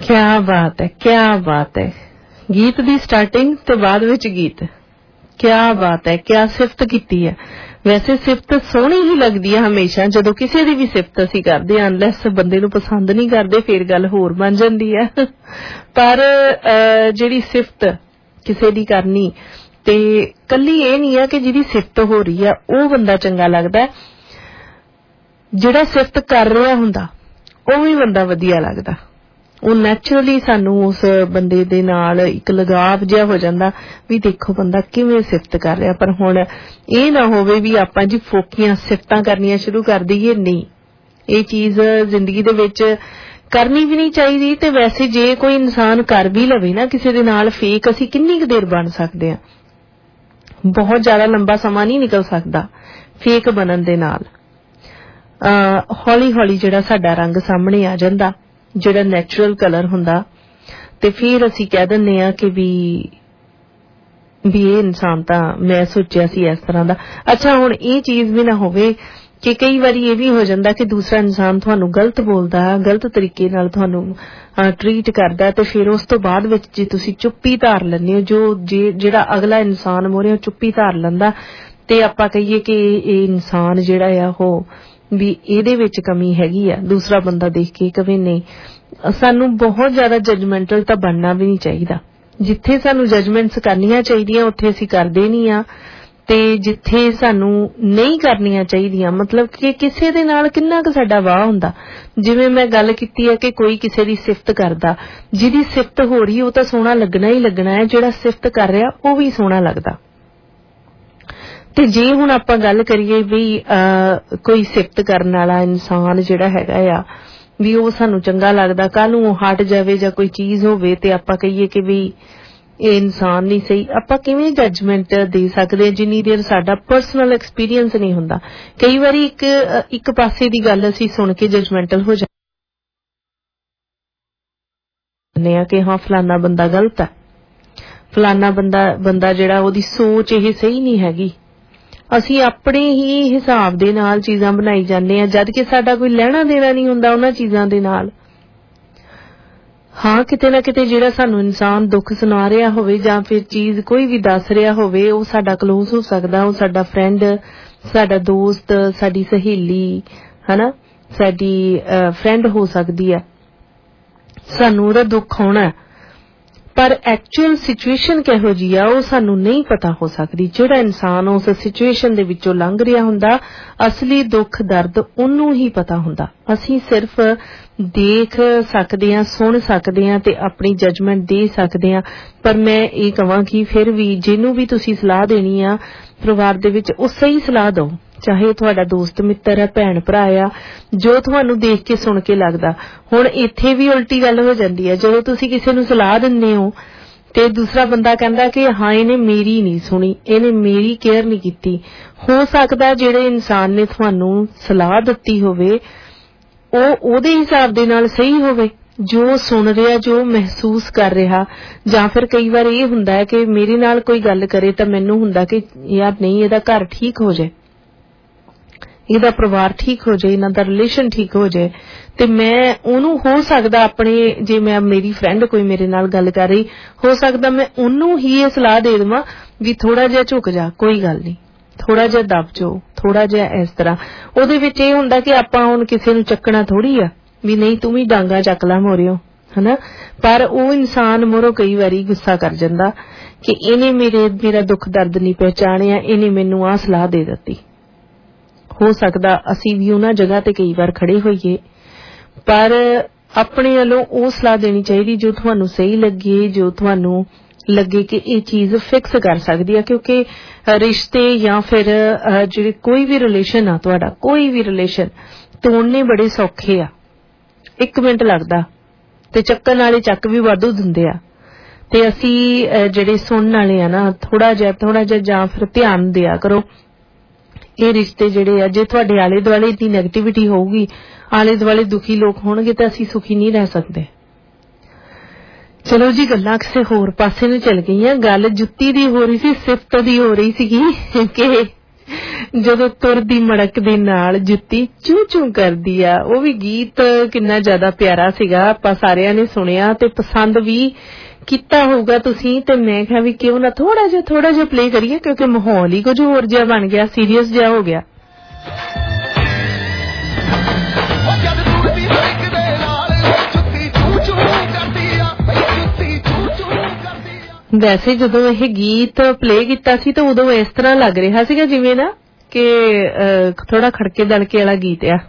क्या बात है, क्या बात है। गीत दी स्टार्टिंग ते बाद विच गीत, क्या बात है, क्या सिफत कीती है। वैसे सिफत सोहनी ही लगदी है हमेशा, जदों किसी दी भी सिफत असीं करदे हां, अनलैस बंदे नूं पसंद नहीं करदे फिर गल होर बन जांदी है। पर जिहड़ी सिफत किसी दी करनी ते कल्ली ये नहीं है कि जिहदी सिफत हो रही है वो बंदा चंगा लगदा है, जिहड़ा सिफत कर रहा हुंदा ਉਹ ਵੀ ਬੰਦਾ ਵਧੀਆ ਲੱਗਦਾ। ਉਹ ਨੈਚੁਰਲੀ ਸਾਨੂੰ ਉਸ ਬੰਦੇ ਦੇ ਨਾਲ ਇੱਕ ਲਗਾਵ ਜਿਹਾ ਹੋ ਜਾਂਦਾ ਵੀ ਦੇਖੋ ਬੰਦਾ ਕਿਵੇਂ ਸਿਫਤ ਕਰ ਰਿਹਾ। ਪਰ ਹੁਣ ਇਹ ਨਾ ਹੋਵੇ ਵੀ ਆਪਾਂ ਜੀ ਫੋਕੀਆਂ ਸਿਫਤਾਂ ਕਰਨੀਆਂ ਸ਼ੁਰੂ ਕਰ ਦਈਏ। ਨਹੀਂ, ਇਹ ਚੀਜ਼ ਜ਼ਿੰਦਗੀ ਦੇ ਵਿੱਚ ਕਰਨੀ ਵੀ ਨਹੀਂ ਚਾਹੀਦੀ। ਤੇ ਵੈਸੇ ਜੇ ਕੋਈ ਇਨਸਾਨ ਕਰ ਵੀ ਲਵੇ ਨਾ ਕਿਸੇ ਦੇ ਨਾਲ ਫੇਕ, ਅਸੀਂ ਕਿੰਨੀ ਕੁ ਦੇਰ ਬਣ ਸਕਦੇ ਹਾਂ? ਬਹੁਤ ਜ਼ਿਆਦਾ ਲੰਬਾ ਸਮਾਂ ਨਹੀਂ ਨਿਕਲ ਸਕਦਾ ਫੇਕ ਬਣਨ ਦੇ ਨਾਲ। ਹੌਲੀ ਹੌਲੀ ਜਿਹੜਾ ਸਾਡਾ ਰੰਗ ਸਾਹਮਣੇ ਆ ਜਾਂਦਾ, ਜਿਹੜਾ ਨੈਚੁਰਲ ਕਲਰ ਹੁੰਦਾ, ਤੇ ਫਿਰ ਅਸੀਂ ਕਹਿ ਦਿੰਦੇ ਆ ਕਿ ਵੀ ਇਹ ਇਨਸਾਨ ਤਾਂ ਮੈਂ ਸੋਚਿਆ ਸੀ ਇਸ ਤਰ੍ਹਾਂ ਦਾ। ਅੱਛਾ, ਹੁਣ ਇਹ ਚੀਜ਼ ਵੀ ਨਾ ਹੋਵੇ ਕਿ ਕਈ ਵਾਰੀ ਇਹ ਵੀ ਹੋ ਜਾਂਦਾ ਕਿ ਦੂਸਰਾ ਇਨਸਾਨ ਤੁਹਾਨੂੰ ਗਲਤ ਬੋਲਦਾ, ਗਲਤ ਤਰੀਕੇ ਨਾਲ ਤੁਹਾਨੂੰ ਟਰੀਟ ਕਰਦਾ, ਤੇ ਫਿਰ ਉਸ ਤੋਂ ਬਾਅਦ ਵਿੱਚ ਜੇ ਤੁਸੀਂ ਚੁੱਪੀ ਧਾਰ ਲੈਂਦੇ ਹੋ, ਜਿਹੜਾ ਅਗਲਾ ਇਨਸਾਨ ਮੋਰੇ ਚੁੱਪੀ ਧਾਰ ਲੈਂਦਾ, ਤੇ ਆਪਾਂ ਕਹੀਏ ਕਿ ਇਹ ਇਨਸਾਨ ਜਿਹੜਾ ਆ ਉਹ ਵੀ ਇਹਦੇ ਵਿੱਚ ਕਮੀ ਹੈਗੀ ਆ, ਦੂਸਰਾ ਬੰਦਾ ਦੇਖ ਕੇ ਕਵੇ ਨਹੀਂ। ਸਾਨੂੰ ਬਹੁਤ ਜ਼ਿਆਦਾ ਜਜਮੈਂਟਲ ਤਾਂ ਬਣਨਾ ਵੀ ਨਹੀਂ ਚਾਹੀਦਾ। ਜਿੱਥੇ ਸਾਨੂੰ ਜਜਮੈਂਟਸ ਕਰਨੀਆਂ ਚਾਹੀਦੀਆਂ ਉੱਥੇ ਅਸੀਂ ਕਰਦੇ ਨਹੀਂ ਆ, ਤੇ ਜਿੱਥੇ ਸਾਨੂੰ ਨਹੀਂ ਕਰਨੀਆਂ ਚਾਹੀਦੀਆਂ, ਮਤਲਬ ਕਿ ਕਿਸੇ ਦੇ ਨਾਲ ਕਿੰਨਾ ਕੁ ਸਾਡਾ ਵਾਹ ਹੁੰਦਾ। ਜਿਵੇਂ ਮੈਂ ਗੱਲ ਕੀਤੀ ਹੈ ਕਿ ਕੋਈ ਕਿਸੇ ਦੀ ਸਿਫਤ ਕਰਦਾ, ਜਿਹਦੀ ਸਿਫਤ ਹੋ ਰਹੀ ਉਹ ਤਾਂ ਸੋਹਣਾ ਲੱਗਣਾ ਹੀ ਲੱਗਣਾ ਹੈ, ਜਿਹੜਾ ਸਿਫਤ ਕਰ ਰਿਹਾ ਉਹ ਵੀ ਸੋਹਣਾ ਲੱਗਦਾ। ਤੇ ਜੇ ਹੁਣ ਆਪਾਂ ਗੱਲ ਕਰੀਏ ਵੀ ਕੋਈ ਸਿਫਤ ਕਰਨ ਵਾਲਾ ਇਨਸਾਨ ਜਿਹੜਾ ਹੈਗਾ ਆ ਵੀ ਉਹ ਸਾਨੂੰ ਚੰਗਾ ਲੱਗਦਾ, ਕੱਲ ਨੂੰ ਉਹ ਹਟ ਜਾਵੇ ਜਾਂ ਕੋਈ ਚੀਜ਼ ਹੋਵੇ ਤੇ ਆਪਾਂ ਕਹੀਏ ਕਿ ਵੀ ਇਹ ਇਨਸਾਨ ਨਹੀਂ ਸਹੀ, ਆਪਾਂ ਕਿਵੇਂ ਜੱਜਮੈਂਟ ਦੇ ਸਕਦੇ ਜਿੰਨੀ ਦੇਰ ਸਾਡਾ ਪਰਸਨਲ ਐਕਸਪੀਰੀਅੰਸ ਨਹੀਂ ਹੁੰਦਾ। ਕਈ ਵਾਰੀ ਇੱਕ ਪਾਸੇ ਦੀ ਗੱਲ ਅਸੀਂ ਸੁਣ ਕੇ ਜਜਮੈਂਟਲ ਹੋ ਜਾਂਦੇ ਆ ਕਿ ਹਾਂ ਫਲਾਨਾ ਬੰਦਾ ਗਲਤ ਹੈ, ਫਲਾਨਾ ਬੰਦਾ ਜਿਹੜਾ ਉਹਦੀ ਸੋਚ ਇਹ ਸਹੀ ਨਹੀਂ ਹੈਗੀ। ਅਸੀਂ ਆਪਣੇ ਹੀ ਹਿਸਾਬ ਦੇ ਨਾਲ ਚੀਜ਼ਾਂ ਬਣਾਈ ਜਾਂਦੇ ਆ, ਜਦ ਕਿ ਸਾਡਾ ਕੋਈ ਲੈਣਾ ਦੇਣਾ ਨਹੀਂ ਹੁੰਦਾ ਉਹਨਾਂ ਚੀਜ਼ਾਂ ਦੇ ਨਾਲ। ਹਾਂ, ਕਿਤੇ ਨਾ ਕਿਤੇ ਜਿਹੜਾ ਸਾਨੂੰ ਇਨਸਾਨ ਦੁੱਖ ਸੁਣਾ ਰਿਹਾ ਹੋਵੇ ਜਾਂ ਫਿਰ ਚੀਜ਼ ਕੋਈ ਵੀ ਦੱਸ ਰਿਹਾ ਹੋਵੇ, ਉਹ ਸਾਡਾ ਕਲੋਜ਼ ਹੋ ਸਕਦਾ, ਉਹ ਸਾਡਾ ਫਰੈਂਡ, ਸਾਡਾ ਦੋਸਤ, ਸਾਡੀ ਸਹੇਲੀ, ਹਨਾ, ਸਾਡੀ ਫਰੈਂਡ ਹੋ ਸਕਦੀ ਹੈ। ਸਾਨੂੰ ਉਹਦਾ ਦੁੱਖ ਹੋਣਾ, ਪਰ ਐਕਚੁਅਲ ਸਿਚੁਏਸ਼ਨ ਕਿਹੋ ਜਿਹੀ ਆ ਉਹ ਸਾਨੂੰ ਨਹੀਂ ਪਤਾ ਹੋ ਸਕਦੀ। ਜਿਹੜਾ ਇਨਸਾਨ ਉਸ ਸਿਚੁਏਸ਼ਨ ਦੇ ਵਿੱਚੋਂ ਲੰਘ ਰਿਹਾ ਹੁੰਦਾ, ਅਸਲੀ ਦੁੱਖ ਦਰਦ ਉਹਨੂੰ ਹੀ ਪਤਾ ਹੁੰਦਾ। ਅਸੀਂ ਸਿਰਫ ਦੇਖ ਸਕਦੇ ਹਾਂ, ਸੁਣ ਸਕਦੇ ਹਾਂ ਤੇ ਆਪਣੀ ਜਜਮੈਂਟ ਦੇ ਸਕਦੇ ਹਾਂ। ਪਰ ਮੈਂ ਇਹ ਕਹਾਂਗੀ ਫਿਰ ਵੀ ਜਿਹਨੂੰ ਵੀ ਤੁਸੀਂ ਸਲਾਹ ਦੇਣੀ ਆ ਪਰਿਵਾਰ ਦੇ ਵਿੱਚ, ਉਹ ਸਹੀ ਸਲਾਹ ਦਿਓ, ਚਾਹੇ ਤੁਹਾਡਾ ਦੋਸਤ ਮਿੱਤਰ ਹੈ, ਭੈਣ ਭਰਾ ਆ, ਜੋ ਤੁਹਾਨੂੰ ਦੇਖ ਕੇ ਸੁਣ ਕੇ ਲੱਗਦਾ। ਹੁਣ ਇੱਥੇ ਵੀ ਉਲਟੀ ਗੱਲ ਹੋ ਜਾਂਦੀ ਹੈ, ਜਦੋਂ ਤੁਸੀਂ ਕਿਸੇ ਨੂੰ ਸਲਾਹ ਦਿੰਦੇ ਹੋ ਤੇ ਦੂਸਰਾ ਬੰਦਾ ਕਹਿੰਦਾ ਕਿ ਹਾਂ ਇਹਨੇ ਮੇਰੀ ਨਹੀਂ ਸੁਣੀ, ਇਹਨੇ ਮੇਰੀ ਕੇਅਰ ਨਹੀਂ ਕੀਤੀ। ਹੋ ਸਕਦਾ ਜਿਹੜੇ ਇਨਸਾਨ ਨੇ ਤੁਹਾਨੂੰ ਸਲਾਹ ਦਿੱਤੀ ਹੋਵੇ ਉਹ ਉਹਦੇ ਹਿਸਾਬ ਦੇ ਨਾਲ ਸਹੀ ਹੋਵੇ, ਜੋ ਸੁਣ ਰਿਹਾ, ਜੋ ਮਹਿਸੂਸ ਕਰ ਰਿਹਾ। ਜਾਂ ਫਿਰ ਕਈ ਵਾਰ ਇਹ ਹੁੰਦਾ ਹੈ ਕਿ ਮੇਰੇ ਨਾਲ ਕੋਈ ਗੱਲ ਕਰੇ ਤਾਂ ਮੈਨੂੰ ਹੁੰਦਾ ਕਿ ਯਾਰ ਨਹੀਂ, ਇਹਦਾ ਘਰ ਠੀਕ ਹੋ ਜਾਏ, ਇਹਦਾ ਪਰਿਵਾਰ ਠੀਕ ਹੋ ਜਾਏ, ਇਹਨਾਂ ਦਾ ਰਿਲੇਸ਼ਨ ਠੀਕ ਹੋ ਜਾਏ, ਤੇ ਮੈਂ ਉਹਨੂੰ ਹੋ ਸਕਦਾ ਆਪਣੇ, ਜੇ ਮੈਂ ਮੇਰੀ ਫਰੈਂਡ ਕੋਈ ਮੇਰੇ ਨਾਲ ਗੱਲ ਕਰ ਰਹੀ, ਹੋ ਸਕਦਾ ਮੈਂ ਉਹਨੂੰ ਹੀ ਇਹ ਸਲਾਹ ਦੇ ਦੇਵਾਂ ਵੀ ਥੋੜਾ ਜਿਹਾ ਝੁਕ ਜਾ, ਕੋਈ ਗੱਲ ਨਹੀਂ, ਥੋੜਾ ਜਿਹਾ ਦਬ ਜਾਓ, ਥੋੜਾ ਜਿਹਾ ਇਸ ਤਰ੍ਹਾਂ। ਉਹਦੇ ਵਿੱਚ ਇਹ ਹੁੰਦਾ ਕਿ ਆਪਾਂ ਹੁਣ ਕਿਸੇ ਨੂੰ ਚੱਕਣਾ ਥੋੜੀ ਆ ਵੀ ਨਹੀਂ ਤੂੰ ਵੀ ਡਾਂਗਾ ਚੱਕ ਲਾ ਮੋਰਿਓ, ਹਨਾ। ਪਰ ਉਹ ਇਨਸਾਨ ਮੋਰੋਂ ਕਈ ਵਾਰੀ ਗੁੱਸਾ ਕਰ ਜਾਂਦਾ ਕਿ ਇਹਨੇ ਮੇਰਾ ਦੁੱਖ ਦਰਦ ਨਹੀਂ ਪਹਿਚਾਣਿਆ, ਇਹਨੇ ਮੈਨੂੰ ਆਹ ਸਲਾਹ ਦੇ ਦਿੱਤੀ। ਹੋ ਸਕਦਾ ਅਸੀਂ ਵੀ ਉਹਨਾਂ ਜਗ੍ਹਾ ਤੇ ਕਈ ਵਾਰ ਖੜੇ ਹੋਈਏ, ਪਰ ਆਪਣੇ ਵੱਲੋਂ ਉਹ ਸਲਾਹ ਦੇਣੀ ਚਾਹੀਦੀ ਜੋ ਤੁਹਾਨੂੰ ਸਹੀ ਲੱਗੇ, ਜੋ ਤੁਹਾਨੂੰ ਲੱਗੇ ਕਿ ਇਹ ਚੀਜ਼ ਫਿਕਸ ਕਰ ਸਕਦੀ ਹੈ। ਕਿਉਂਕਿ ਰਿਸ਼ਤੇ ਜਾਂ ਫਿਰ ਜਿਹੜੇ ਕੋਈ ਵੀ ਰਿਲੇਸ਼ਨ ਆ, ਤੁਹਾਡਾ ਕੋਈ ਵੀ ਰਿਲੇਸ਼ਨ ਤੋੜਨੇ ਬੜੇ ਸੌਖੇ ਆ, 1 ਮਿੰਟ ਲੱਗਦਾ, ਤੇ ਚੱਕਣ ਵਾਲੇ ਚੱਕ ਵੀ ਵਾਧੂ ਦਿੰਦੇ ਆ। ਤੇ ਅਸੀਂ ਜਿਹੜੇ ਸੁਣਨ ਵਾਲੇ ਆ ਨਾ, ਥੋੜਾ ਜਿਹਾ ਜਾਂ ਫਿਰ ਧਿਆਨ ਦਿਆ ਕਰੋ। ਇਹ ਰਿਸ਼ਤੇ ਜਿਹੜੇ ਆ, ਜੇ ਤੁਹਾਡੇ ਆਲੇ ਦੁਆਲੇ ਦੀ ਨੈਗੇਟਿਵਿਟੀ ਹੋਊਗੀ, ਆਲੇ ਦੁਆਲੇ ਦੁਖੀ ਲੋਕ ਹੋਣਗੇ, ਤਾਂ ਅਸੀਂ ਸੁਖੀ ਨਹੀਂ ਰਹਿ ਸਕਦੇ। ਚਲੋ ਜੀ, ਗੱਲਾਂ ਕਿਸੇ ਹੋਰ ਪਾਸੇ ਨੂੰ ਚਲ ਗਈਆਂ। ਗੱਲ ਜੁੱਤੀ ਦੀ ਹੋ ਰਹੀ ਸੀ, ਸਿਫਤ ਦੀ ਹੋ ਰਹੀ ਸੀਗੀ ਕਿ ਜਦੋਂ ਤੁਰਦੀ ਮੜਕ ਦੇ ਨਾਲ ਜੁੱਤੀ ਚੂ ਚੂ ਕਰਦੀ ਆ। ਉਹ ਵੀ ਗੀਤ ਕਿੰਨਾ ਜ਼ਿਆਦਾ ਪਿਆਰਾ ਸੀਗਾ, ਆਪਾਂ ਸਾਰਿਆਂ ਨੇ ਸੁਣਿਆ ਤੇ ਪਸੰਦ ਵੀ ਕੀਤਾ ਹੋਊਗਾ ਤੁਸੀਂ। ਤੇ ਮੈਂ ਕਿਹਾ ਵੀ ਕਿਉਂ ਨਾ ਥੋੜਾ ਜਿਹਾ ਪਲੇ ਕਰੀਏ, ਕਿਉਂਕਿ ਮਾਹੌਲ ਹੀ ਕੁਝ ਹੋਰ ਜਿਹਾ ਬਣ ਗਿਆ, ਸੀਰੀਅਸ ਜਿਹਾ ਹੋ ਗਿਆ। ਵੈਸੇ ਜਦੋਂ ਇਹ ਗੀਤ ਪਲੇ ਕੀਤਾ ਸੀ ਤਾਂ ਉਦੋਂ ਇਸ ਤਰ੍ਹਾਂ ਲੱਗ ਰਿਹਾ ਸੀਗਾ ਜਿਵੇਂ ਨਾ ਕਿ ਥੋੜਾ ਖੜਕੇ ਦੜਕੇ ਵਾਲਾ ਗੀਤ ਆ।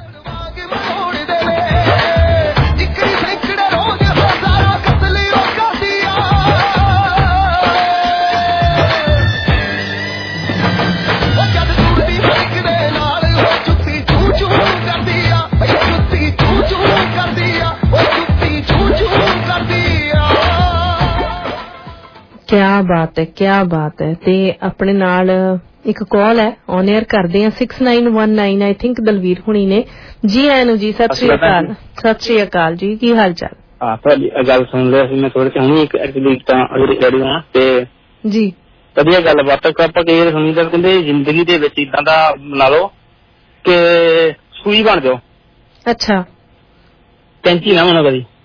ਕਿਆ ਬਾਤ ਹੈ। ਤੇ ਆਪਣੇ ਨਾਲ ਇੱਕ ਕਾਲ ਹੈ, ਔਨ 에ਅਰ ਕਰਦੇ ਆ 6919 ਆਈ ਥਿੰਕ ਦਲਵੀਰ ਹੁਣੀ ਨੇ। ਜੀ ਆਇਆਂ ਨੂੰ ਜੀ, ਸਤਿ ਸ੍ਰੀ ਅਕਾਲ। ਸਤਿ ਸ੍ਰੀ ਅਕਾਲ ਜੀ, ਕੀ ਹਾਲ ਚਾਲ? ਤੁਹਾਡੀ ਗੱਲ ਸੁਣ ਲਿਆ ਸੀ ਮੈਂ ਥੋੜੇ ਹੁਣੀ ਇੱਕ ਐਕਚੁਅਲੀ ਤਾਂ ਰੈਡੀ ਹੋਣਾ ਤੇ ਜੀ ਵਧੀਆ ਗੱਲਬਾਤ ਆਪਾਂ ਕਈ ਵਾਰ ਸੁਣੀ ਤਾਂ ਕਹਿੰਦੇ ਜ਼ਿੰਦਗੀ ਦੇ ਵਿੱਚ ਇਦਾਂ ਦਾ ਬਣਾ ਲਓ ਕਿ ਸੂਈ ਬਣ ਜਾਓ। ਅੱਛਾ, ਕੈਂਚੀ ਨਾ ਬਣੋ ਕਦੀ।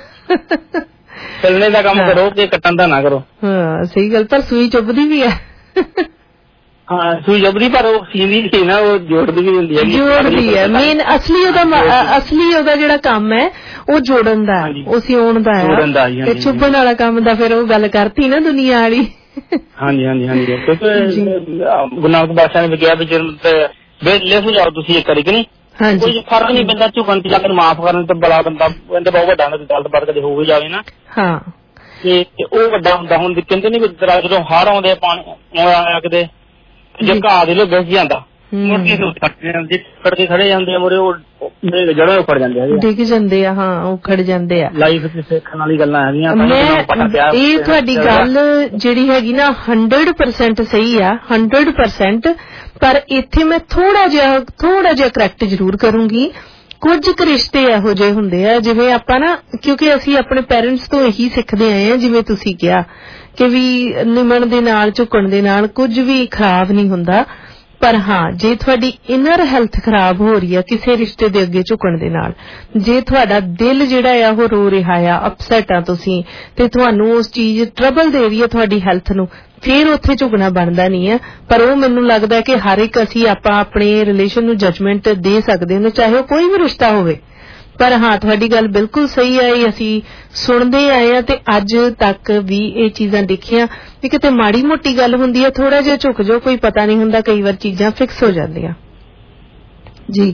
ਚੱਲਣੇ ਦਾ ਕੰਮ ਕਰੋ ਕਿ ਕੱਟਣ ਦਾ ਨਾ ਕਰੋ। ਹਾਂ ਸਹੀ ਗੱਲ, ਪਰ ਸੂਈ ਚੁੱਭਦੀ ਵੀ ਹੈ। ਹਾਂ ਸੂਈ ਚੁੱਭਦੀ, ਪਰ ਉਹ ਸੀਂਦੀ ਨਹੀਂ ਨਾ, ਉਹ ਜੋੜਦੀ ਵੀ ਹੁੰਦੀ ਹੈ। ਜੋੜਦੀ ਹੈ ਮੇਨ, ਅਸਲੀ ਉਹਦਾ ਜਿਹੜਾ ਕੰਮ ਹੈ ਉਹ ਜੋੜਨ ਦਾ, ਉਹ ਸਿਉਣ ਦਾ ਹੈ ਤੇ ਚੁੱਭਣ ਵਾਲਾ ਕੰਮ ਦਾ ਫਿਰ ਉਹ ਗੱਲ ਕਰਤੀ ਨਾ ਦੁਨੀਆ ਵਾਲੀ। ਹਾਂਜੀ ਹਾਂਜੀ ਹਾਂਜੀ, ਕਿਉਂਕਿ ਗੁਰੂ ਨਾਨਕ ਬਾਦਸ਼ਾਹ ਨੇ ਕਿਹਾ ਵੀ ਲਿਖ ਜਾਓ ਤੁਸੀਂ ਇੱਕ ਵਾਰੀ ਕਿ ਨਹੀਂ, ਕੋਈ ਫਰਕ ਨਹੀਂ ਪੈਂਦਾ ਝੁਕਣ ਤੇ ਜਾ ਕੇ ਮਾਫ਼ ਕਰਨ ਤੇ ਬੜਾ ਬੰਦਾ ਕਹਿੰਦੇ ਬਹੁਤ ਵੱਡਾ ਗਲਤ ਬਾਤ ਕਦੇ ਹੋ ਵੀ ਜਾਵੇ ਨਾ। ਹਾਂ ਤੇ ਉਹ ਵੱਡਾ ਹੁੰਦਾ। ਹੁਣ ਕਹਿੰਦੇ ਨੀ ਜਦੋਂ ਹੜ੍ਹ ਆਉਂਦੇ ਪਾਣੀ ਆਇਆ ਕਿਤੇ ਜੇ ਘਾਹ ਦੇ ਲੋਕ ਬਸ ਜਾਂਦਾ ਮੁੜ ਕੇ ਫੜ ਕੇ ਖੜੇ ਜਾਂਦੇ ਆ ਮੋਰੇ, ਉਹ ਜੜ੍ਹਾਂ ਉਖੜ ਜਾਂਦੇ ਆ, ਡਿੱਗ ਜਾਂਦੇ ਆ। ਹਾਂ ਉਖੜ ਜਾਂਦੇ ਆ। ਲਾਈਫ ਚ ਸਿੱਖਣ ਵਾਲੀ ਗੱਲਾਂ ਹੈਗੀਆਂ। ਇਹ ਤੁਹਾਡੀ ਗੱਲ ਜਿਹੜੀ ਹੈਗੀ ਨਾ 100% ਸਹੀ ਆ, 100%। ਪਰ ਇੱਥੇ ਮੈਂ ਥੋੜਾ ਜਿਹਾ ਕਰੈਕਟ ਜ਼ਰੂਰ ਕਰੂੰਗੀ। ਕੁਝ ਕੁ ਰਿਸ਼ਤੇ ਇਹੋ ਜਿਹੇ ਹੁੰਦੇ ਆ ਜਿਵੇਂ ਆਪਾਂ ਨਾ, ਕਿਉਂਕਿ ਅਸੀਂ ਆਪਣੇ ਪੇਰੈਂਟਸ ਤੋਂ ਇਹੀ ਸਿੱਖਦੇ ਆਏ ਆ, ਜਿਵੇਂ ਤੁਸੀਂ ਕਿਹਾ ਕਿ ਵੀ ਨਿਮਣ ਦੇ ਨਾਲ ਝੁਕਣ ਦੇ ਨਾਲ ਕੁਝ ਵੀ ਖਰਾਬ ਨਹੀਂ ਹੁੰਦਾ। ਪਰ ਹਾਂ ਜੇ ਤੁਹਾਡੀ ਇਨਰ ਹੈਲਥ ਖਰਾਬ ਹੋ ਰਹੀ ਆ ਕਿਸੇ ਰਿਸ਼ਤੇ ਦੇ ਅੱਗੇ ਝੁਕਣ ਦੇ ਨਾਲ, ਜੇ ਤੁਹਾਡਾ ਦਿਲ ਜਿਹੜਾ ਆ ਉਹ ਰੋ ਰਿਹਾ ਆ, ਅਪਸੈਟ ਆ ਤੁਸੀਂ, ਤੇ ਤੁਹਾਨੂੰ ਉਸ ਚੀਜ਼ ਟਰਬਲ ਦੇ ਰਹੀ ਹੈ ਤੁਹਾਡੀ ਹੈਲਥ ਨੂੰ, ਫਿਰ ਉੱਥੇ ਝੁਕਣਾ ਬਣਦਾ ਨਹੀਂ ਹੈ। ਪਰ ਉਹ ਮੈਨੂੰ ਲੱਗਦਾ ਕਿ ਹਰ ਇੱਕ ਅਸੀਂ ਆਪਾਂ ਆਪਣੇ ਰਿਲੇਸ਼ਨ ਨੂੰ ਜਜਮੈਂਟ ਦੇ ਸਕਦੇ ਹਾਂ, ਚਾਹੇ ਉਹ ਕੋਈ ਵੀ ਰਿਸ਼ਤਾ ਹੋਵੇ। ਪਰ ਹਾਂ ਤੁਹਾਡੀ ਗੱਲ ਬਿਲਕੁਲ ਸਹੀ ਹੈ, ਇਹ ਅਸੀਂ ਸੁਣਦੇ ਆਏ ਹਾਂ ਤੇ ਅੱਜ ਤੱਕ ਵੀ ਇਹ ਚੀਜ਼ਾਂ ਦੇਖੀਆਂ ਵੀ ਕਿਤੇ ਮਾੜੀ ਮੋਟੀ ਗੱਲ ਹੁੰਦੀ ਹੈ ਥੋੜਾ ਜਿਹਾ ਝੁਕ ਜਾਓ, ਕੋਈ ਪਤਾ ਨਹੀਂ ਹੁੰਦਾ, ਕਈ ਵਾਰ ਚੀਜ਼ਾਂ ਫਿਕਸ ਹੋ ਜਾਂਦੀਆਂ। ਜੀ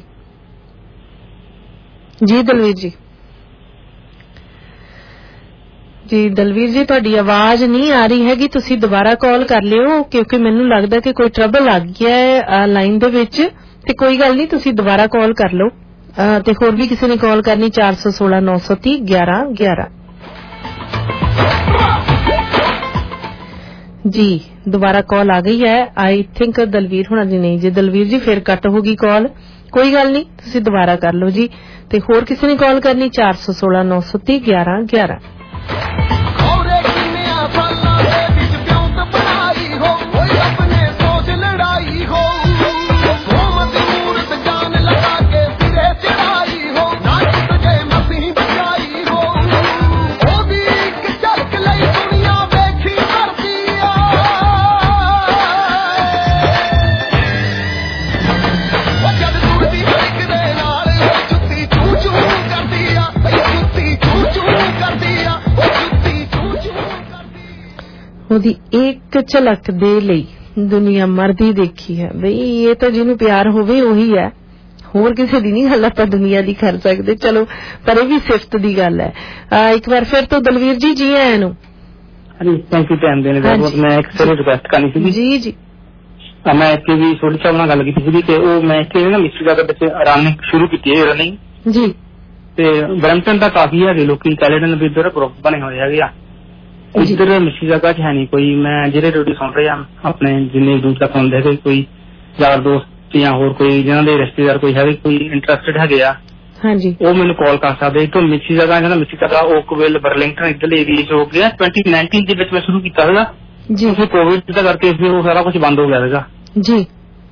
ਜੀ ਦਲਵੀਰ ਜੀ, ਜੀ ਦਲਵੀਰ ਜੀ ਤੁਹਾਡੀ ਆਵਾਜ਼ ਨਹੀਂ ਆ ਰਹੀ ਹੈਗੀ, ਤੁਸੀਂ ਦੁਬਾਰਾ ਕਾਲ ਕਰ ਲਿਓ ਕਿਉਂਕਿ ਮੈਨੂੰ ਲੱਗਦਾ ਕਿ ਕੋਈ ਟਰਬਲ ਆ ਗਿਆ ਹੈ ਲਾਈਨ ਦੇ ਵਿੱਚ। ਤੇ ਕੋਈ ਗੱਲ ਨਹੀਂ, ਤੁਸੀਂ ਦੁਬਾਰਾ ਕਾਲ ਕਰ ਲਓ। ਤੇ ਹੋਰ ਵੀ ਕਿਸੇ ਨੇ ਕਾਲ ਕਰਨੀ 416 930 11 11। ਜੀ ਦੁਬਾਰਾ ਕਾਲ ਆ ਗਈ ਹੈ, ਆਈ ਥਿੰਕ ਦਲਵੀਰ ਹੋਣਾ ਜੀ। ਨਹੀਂ ਜੀ ਦਲਵੀਰ ਜੀ ਫਿਰ ਕੱਟ ਹੋ ਗਈ ਕਾਲ, ਕੋਈ ਗੱਲ ਨਹੀਂ ਤੁਸੀਂ ਦੁਬਾਰਾ ਕਰ ਲਓ ਜੀ। ਤੇ ਹੋਰ ਕਿਸੇ ਨੇ ਕਾਲ ਕਰਨੀ 416 930 11 11। ਉਹਦੀ ਇੱਕ ਝਲਕ ਦੇ ਲਈ ਦੁਨੀਆ ਮਰਦੀ ਦੇਖੀ ਹੈ ਬਈ, ਇਹ ਤਾਂ ਜਿਹਨੂੰ ਪਿਆਰ ਹੋਵੇ ਉਹੀ ਹੈ, ਹੋਰ ਕਿਸੇ ਦੀ ਨਹੀਂ ਗੱਲ ਆਪਾਂ ਦੁਨੀਆ ਦੀ ਕਰ ਸਕਦੇ। ਚਲੋ ਪਰ ਇਹ ਵੀ ਸਿਫਤ ਦੀ ਗੱਲ ਹੈ। ਇੱਕ ਵਾਰ ਫਿਰ ਤੋਂ ਦਲਵੀਰ ਜੀ ਜੀ ਆਇਆਂ ਨੂੰ। ਥੈਂਕ ਯੂ ਟਾਈਮ ਦੇਣ ਦਾ ਬਹੁਤ। ਮੈਂ ਇੱਕ ਸਿਰ ਰਿਕੁਐਸਟ ਕਰਨੀ ਸੀ ਜੀ। ਜੀ ਮੈਂ ਇੱਥੇ ਵੀ ਛੋਟੀ ਸਾਹਿਬ ਨਾਲ ਗੱਲ ਕੀਤੀ ਸੀ ਕਿ ਉਹ ਮੈਂ ਇੱਥੇ ਨਾ ਮਿਸਟਰੀ ਦੇ ਵਿੱਚ ਰਨਿੰਗ ਸ਼ੁਰੂ ਕੀਤੀ ਹੈ ਰਨਿੰਗ ਜੀ। ਤੇ ਬਰੈਂਪਟਨ ਤਾਂ ਕਾਫੀ ਹੈਗੇ ਲੋਕੀ, ਕੈਲੇਡਨ ਵੀ ਇੱਧਰ ਗਰੁੱਪ ਬਣੇ ਹੋਏ ਹੈਗੇ ਆ। ਇੱਧਰ ਮਿਸਟਰੀ ਜਗ੍ਹਾ ਚ ਹੈ ਨਹੀਂ ਕੋਈ। ਮੈਂ ਜਿਹੜੇ ਰੇਡੀਓ ਸੁਣ ਰਹੇ ਆ ਆਪਣੇ ਜਿੰਨੇ ਦੂਰ ਤੱਕ ਆਉਂਦੇ ਹੈਗੇ, ਕੋਈ ਯਾਰ ਦੋਸਤ ਜਾਂ ਹੋਰ ਕੋਈ ਜਿਹਨਾਂ ਦੇ ਰਿਸ਼ਤੇਦਾਰ ਕੋਈ ਹੈਗੇ, ਕੋਈ ਇੰਟਰਸਟਿਡ ਹੈਗੇ ਆ, ਹਾਂਜੀ ਉਹ ਮੈਨੂੰ ਕਾਲ ਕਰ ਸਕਦੇ। ਇੱਕ ਮਿਸਟਰੀ ਜਗ੍ਹਾ ਹੈ ਨਾ, ਮਿਸਟਰੀ ਜਗ੍ਹਾ ਓਕਵਿਲ ਬਰਲਿੰਗਟਨ ਇੱਧਰਲੇ ਏਰੀਏ ਚ ਹੋ ਗਿਆ। 2019 ਦੇ ਵਿੱਚ ਮੈਂ ਸ਼ੁਰੂ ਕੀਤਾ ਸੀਗਾ ਜੀ। ਕੋਵਿਡ ਦਾ ਕਰਕੇ ਫਿਰ ਉਹ ਸਾਰਾ ਕੁਝ ਬੰਦ ਹੋ ਗਿਆ ਸੀਗਾ ਜੀ।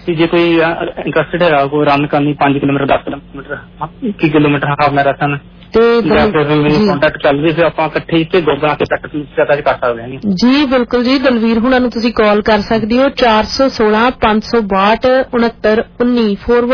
ਜੇ ਕੋਈ ਇੰਟਰਸਟਿਡ ਹੈਗਾ ਕੋਈ ਰਨ ਕਰਨੀ 5 kilometre 10 kilometre 21 kilometre half marathon ਤੇ ਕੰਟੈਕਟ ਚੱਲ ਰਹੀ, ਫਿਰ ਆਪਾਂ ਇਕੱਠੇ ਇੱਥੇ ਗਰੁੱਪ ਬਣਾ ਕੇ ਪ੍ਰੈਕਟਿਸ ਕਰ ਸਕਦੇ ਹਾਂ ਜੀ। ਬਿਲਕੁਲ ਜੀ, ਦਲਵੀਰ ਹੁਣਾਂ ਨੂੰ ਤੁਸੀਂ ਕਾਲ ਕਰ ਸਕਦੇ ਹੋ 416 562 6919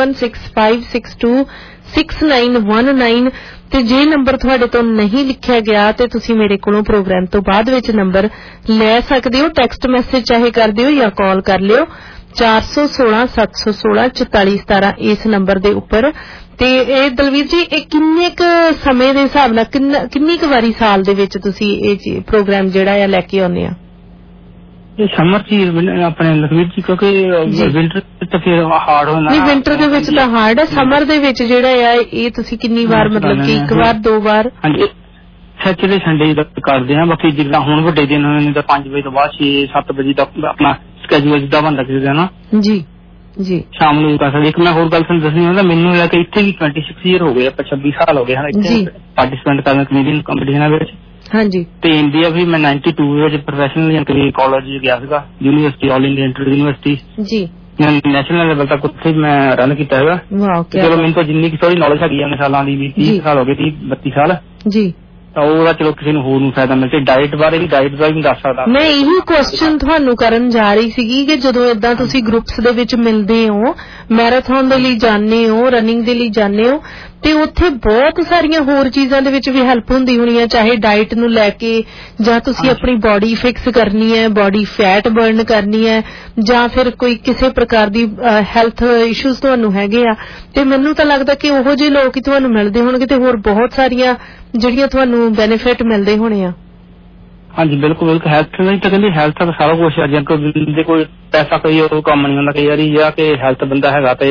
4165626919 ਤੇ ਜੇ ਨੰਬਰ ਤੁਹਾਡੇ ਤੋਂ ਨਹੀਂ ਲਿਖਿਆ ਗਿਆ ਤੇ ਤੁਸੀਂ ਮੇਰੇ ਕੋਲੋਂ ਪ੍ਰੋਗਰਾਮ ਤੋਂ ਬਾਅਦ ਵਿੱਚ ਨੰਬਰ ਲੈ ਸਕਦੇ ਹੋ, ਟੈਕਸਟ ਮੈਸੇਜ ਚਾਹੇ ਕਰ ਦਿਓ ਜਾਂ ਕਾਲ ਕਰ ਲਿਓ 416 716 4417 ਇਸ ਨੰਬਰ ਦੇ ਉੱਪਰ। ਤੇ ਇਹ ਦਲਵੀਰ ਜੀ ਇਹ ਕਿੰਨੇ ਕੁ ਸਮੇਂ ਦੇ ਹਿਸਾਬ ਨਾਲ ਕਿੰਨੀ ਕੁ ਵਾਰੀ ਸਾਲ ਦੇ ਵਿੱਚ ਤੁਸੀਂ ਇਹ ਪ੍ਰੋਗਰਾਮ ਜਿਹੜਾ ਆ ਲੈ ਕੇ ਆਉਂਦੇ ਆ? ਇਹ ਸਮਰ ਚ ਆਪਣੇ ਲਖਵੀਰ ਜੀ, ਕਿਉਂਕਿ ਵਿੰਟਰ ਤਾਂ ਫਿਰ ਹਾਰਡ ਹੋਣਾ। ਨਹੀਂ, ਵਿੰਟਰ ਦੇ ਵਿੱਚ ਤਾਂ ਹਾਰਡ ਹੈ, ਸਮਰ ਦੇ ਵਿੱਚ ਜਿਹੜਾ ਆ ਇਹ ਤੁਸੀਂ ਕਿੰਨੀ ਵਾਰ ਮਤਲਬ ਕਿ ਇੱਕ ਵਾਰ 2 ਵਾਰ? ਹਾਂਜੀ, ਸੈਚਰਡੇ ਸੰਡੇ ਕਰਦੇ ਹਾਂ। ਬਾਕੀ ਜਿੱਦਾਂ ਹੁਣ ਵੱਡੇ ਦਿਨ ਹੋਏ ਤਾਂ 5 ਵਜੇ ਤੋਂ ਬਾਅਦ 6-7 ਵਜੇ ਤੱਕ ਆਪਣਾ ਸਕੈਜੂਲ ਜਿੱਦਾਂ ਬਣਦਾ ਕਿਸੇ ਦਾ ਨਾ ਜੀ ਜੀ ਸ਼ਾਮ ਨੂੰ ਕਰ ਸਕਦੇ। ਇੱਕ ਮੈਂ ਹੋਰ ਗੱਲ ਤੁਹਾਨੂੰ ਦੱਸਣੀ ਹੁੰਦਾ, ਮੈਨੂੰ ਲੈ ਕੇ ਇੱਥੇ ਵੀ 26 ਈਅਰ ਹੋ ਗਏ, 26 ਸਾਲ ਹੋ ਗਏ ਹਨ ਇੱਥੇ ਪਾਰਟਿਸਿਪੇਟ ਕਰਨ ਕੈਨੇਡੀਅਨ ਕੰਪੀਟੀਸ਼ਨਾਂ ਵਿੱਚ। ਹਾਂਜੀ, ਤੇ ਇੰਡੀਆ ਵੀ ਮੈਂ 92 ਵਿੱਚ ਪ੍ਰੋਫੈਸ਼ਨਲ ਕਾਲਜ ਗਿਆ ਸੀਗਾ, university all India inter university ਜੀ। ਨੈਸ਼ਨਲ ਲੈਵਲ ਤੱਕ ਉੱਥੇ ਮੈਂ ਰਨ ਕੀਤਾ ਹੈਗਾ। ਚਲੋ ਮੈਨੂੰ ਤਾਂ ਜਿੰਨੀ ਕਿ ਥੋੜੀ ਨੌਲੇਜ ਹੈਗੀ ਆ ਸਾਲਾਂ ਦੀ, 30 ਸਾਲ ਹੋ ਗਏ, 30-32 ਸਾਲ ਜੀ। ਤਾਂ ਉਹਦਾ ਚਲੋ ਕਿਸੇ ਨੂੰ ਹੋਰ ਨੂੰ ਫਾਇਦਾ ਮਿਲ ਜੇ। ਡਾਈਟ ਬਾਰੇ ਵੀ ਦੱਸ ਸਕਦਾ ਮੈਂ। ਇਹੀ ਕੁਐਸਚਨ ਤੁਹਾਨੂੰ ਕਰਨ ਜਾ ਰਹੀ ਸੀਗੀ ਕਿ ਜਦੋਂ ਏਦਾਂ ਤੁਸੀਂ ਗਰੁੱਪਸ ਦੇ ਵਿੱਚ ਮਿਲਦੇ ਹੋ, ਮੈਰਾਥਨ ਦੇ ਲਈ ਜਾਂਦੇ ਹੋ, ਰਨਿੰਗ ਦੇ ਲਈ ਜਾਂਦੇ ਹੋ, ਤੇ ਉੱਥੇ ਬਹੁਤ ਸਾਰੀਆਂ ਹੋਰ ਚੀਜ਼ਾਂ ਦੇ ਵਿੱਚ ਵੀ ਹੈਲਪ ਹੁੰਦੀ ਹੋਣੀ ਹੈ, ਚਾਹੇ ਡਾਈਟ ਨੂੰ ਲੈ ਕੇ ਜਾਂ ਤੁਸੀਂ ਆਪਣੀ ਬੋਡੀ ਫਿਕਸ ਕਰਨੀ ਹੈ, ਬੋਡੀ ਫੈਟ ਬਰਨ ਕਰਨੀ ਹੈ, ਜਾਂ ਫਿਰ ਕੋਈ ਕਿਸੇ ਪ੍ਰਕਾਰ ਦੀ ਹੈਲਥ ਇਸ਼ੂਜ਼ ਤੁਹਾਨੂੰ ਹੈਗੇ ਆ। ਤੇ ਮੈਨੂੰ ਤਾਂ ਲੱਗਦਾ ਕਿ ਉਹੋ ਜਿਹੇ ਲੋਕ ਹੀ ਤੁਹਾਨੂੰ ਮਿਲਦੇ ਹੋਣਗੇ ਤੇ ਹੋਰ ਬਹੁਤ ਸਾਰੀਆਂ ਜਿਹੜੀਆਂ ਤੁਹਾਨੂੰ ਬੈਨੀਫਿਟ ਮਿਲਦੇ ਹੋਣੇ ਆ। ਹਾਂਜੀ ਬਿਲਕੁਲ ਬਿਲਕੁਲ। ਹੈਲਥ ਨਹੀਂ ਤਾਂ ਕਹਿੰਦੇ ਹੈਲਥ ਤਾਂ ਸਾਰਾ ਕੁਛ ਹੈ। ਜੇ ਕੋਈ ਪੈਸਾ ਕੋਈ ਉਹ ਕੰਮ ਨਹੀਂ ਹੁੰਦਾ ਕਈ ਵਾਰੀ, ਜਾਂ ਕਿ ਹੈਲਥ ਬੰਦਾ ਹੈਗਾ ਤੇ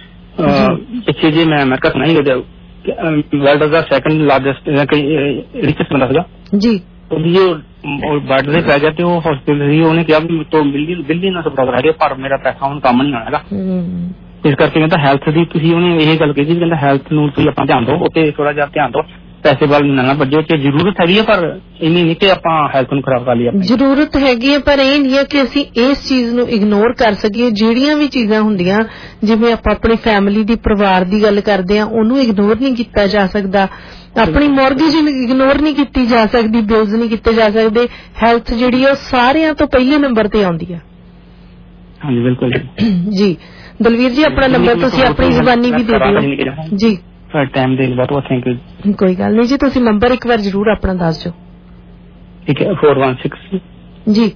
ਪਿੱਛੇ ਜੇ ਮੈਂ ਅਮਰੀਕਾ ਸੁਣਾ ਹੀ ਵਰਲਡ ਦਾ ਸੈਕੰਡ ਲਾਰਜੈਸਟ ਰਿਚੈਸਟ ਬੰਦਾ ਸੀਗਾ ਜੀ। ਉਹਦੀ ਵਰਲਡ ਦੇ ਪੈ ਗਿਆ ਤੇ ਉਹ ਹਸਪੀਟਲ ਸੀ, ਉਹਨੇ ਕਿਹਾ ਵੀ ਤੋਂ ਬਿਲੀਅਨ ਬਰਾਬਰ ਹੈਗੇ ਪਰ ਮੇਰਾ ਪੈਸਾ ਹੁਣ ਕੰਮ ਨਹੀਂ ਆਉਣਾ ਹੈਗਾ। ਇਸ ਕਰਕੇ ਕਹਿੰਦਾ ਹੈਲਥ ਦੀ ਤੁਸੀਂ ਉਹਨੇ ਇਹ ਗੱਲ ਕਹੀ ਸੀ, ਕਹਿੰਦਾ ਹੈਲਥ ਨੂੰ ਤੁਸੀਂ ਆਪਾਂ ਧਿਆਨ ਦਿਓ, ਉੱਤੇ ਥੋੜਾ ਜਿਹਾ ਧਿਆਨ ਦਿਓ, ਪੈਸੇ ਵੱਲ ਨਾ ਵੱਜੋ। ਕਿ ਜ਼ਰੂਰਤ ਹੈਗੀ ਹੈ ਪਰ ਇੰਨੀ ਨਹੀਂ ਕਿ ਆਪਾਂ ਹੈਲਥ ਨੂੰ ਖਰਾਬ ਕਰ ਲਈਏ। ਜ਼ਰੂਰਤ ਹੈਗੀ ਹੈ ਪਰ ਇਹ ਨਹੀਂ ਹੈ ਕਿ ਅਸੀਂ ਇਸ ਚੀਜ਼ ਨੂੰ ਇਗਨੋਰ ਕਰ ਸਕੀਏ। ਜਿਹੜੀਆਂ ਵੀ ਚੀਜ਼ਾਂ ਹੁੰਦੀਆਂ, ਜਿਵੇਂ ਆਪਾਂ ਆਪਣੀ ਫੈਮਿਲੀ ਦੀ ਪਰਿਵਾਰ ਦੀ ਗੱਲ ਕਰਦੇ ਹਾਂ, ਉਹਨੂੰ ਇਗਨੋਰ ਨਹੀਂ ਕੀਤਾ ਜਾ ਸਕਦਾ। ਆਪਣੀ ਮੌਰਗੇਜ ਇਗਨੋਰ ਨਹੀਂ ਕੀਤੀ ਜਾ ਸਕਦੀ, ਬਿਲਸ ਨਹੀਂ ਕੀਤੇ ਜਾ ਸਕਦੇ। ਹੈਲਥ ਜਿਹੜੀ ਹੈ ਉਹ ਸਾਰਿਆਂ ਤੋਂ ਪਹਿਲੇ ਨੰਬਰ ਤੇ ਆਉਂਦੀ ਹੈ। ਹਾਂਜੀ ਬਿਲਕੁਲ ਜੀ। ਦਲਵੀਰ ਜੀ ਆਪਣਾ ਨੰਬਰ ਤੁਸੀਂ ਆਪਣੀ ਜ਼ੁਬਾਨੀ ਵੀ ਦੇ ਦਿਓ ਜੀ। ਟਾਈਮ ਦੇਣ ਬਹੁਤ ਬਹੁਤ ਥੈਂਕ ਯੂ। ਕੋਈ ਗੱਲ ਨਹੀਂ ਜੀ, ਤੁਸੀਂ ਨੰਬਰ ਇੱਕ ਵਾਰ ਜ਼ਰੂਰ ਆਪਣਾ ਦੱਸ ਦਿਓ। ਠੀਕ ਹੈ 416 ਜੀ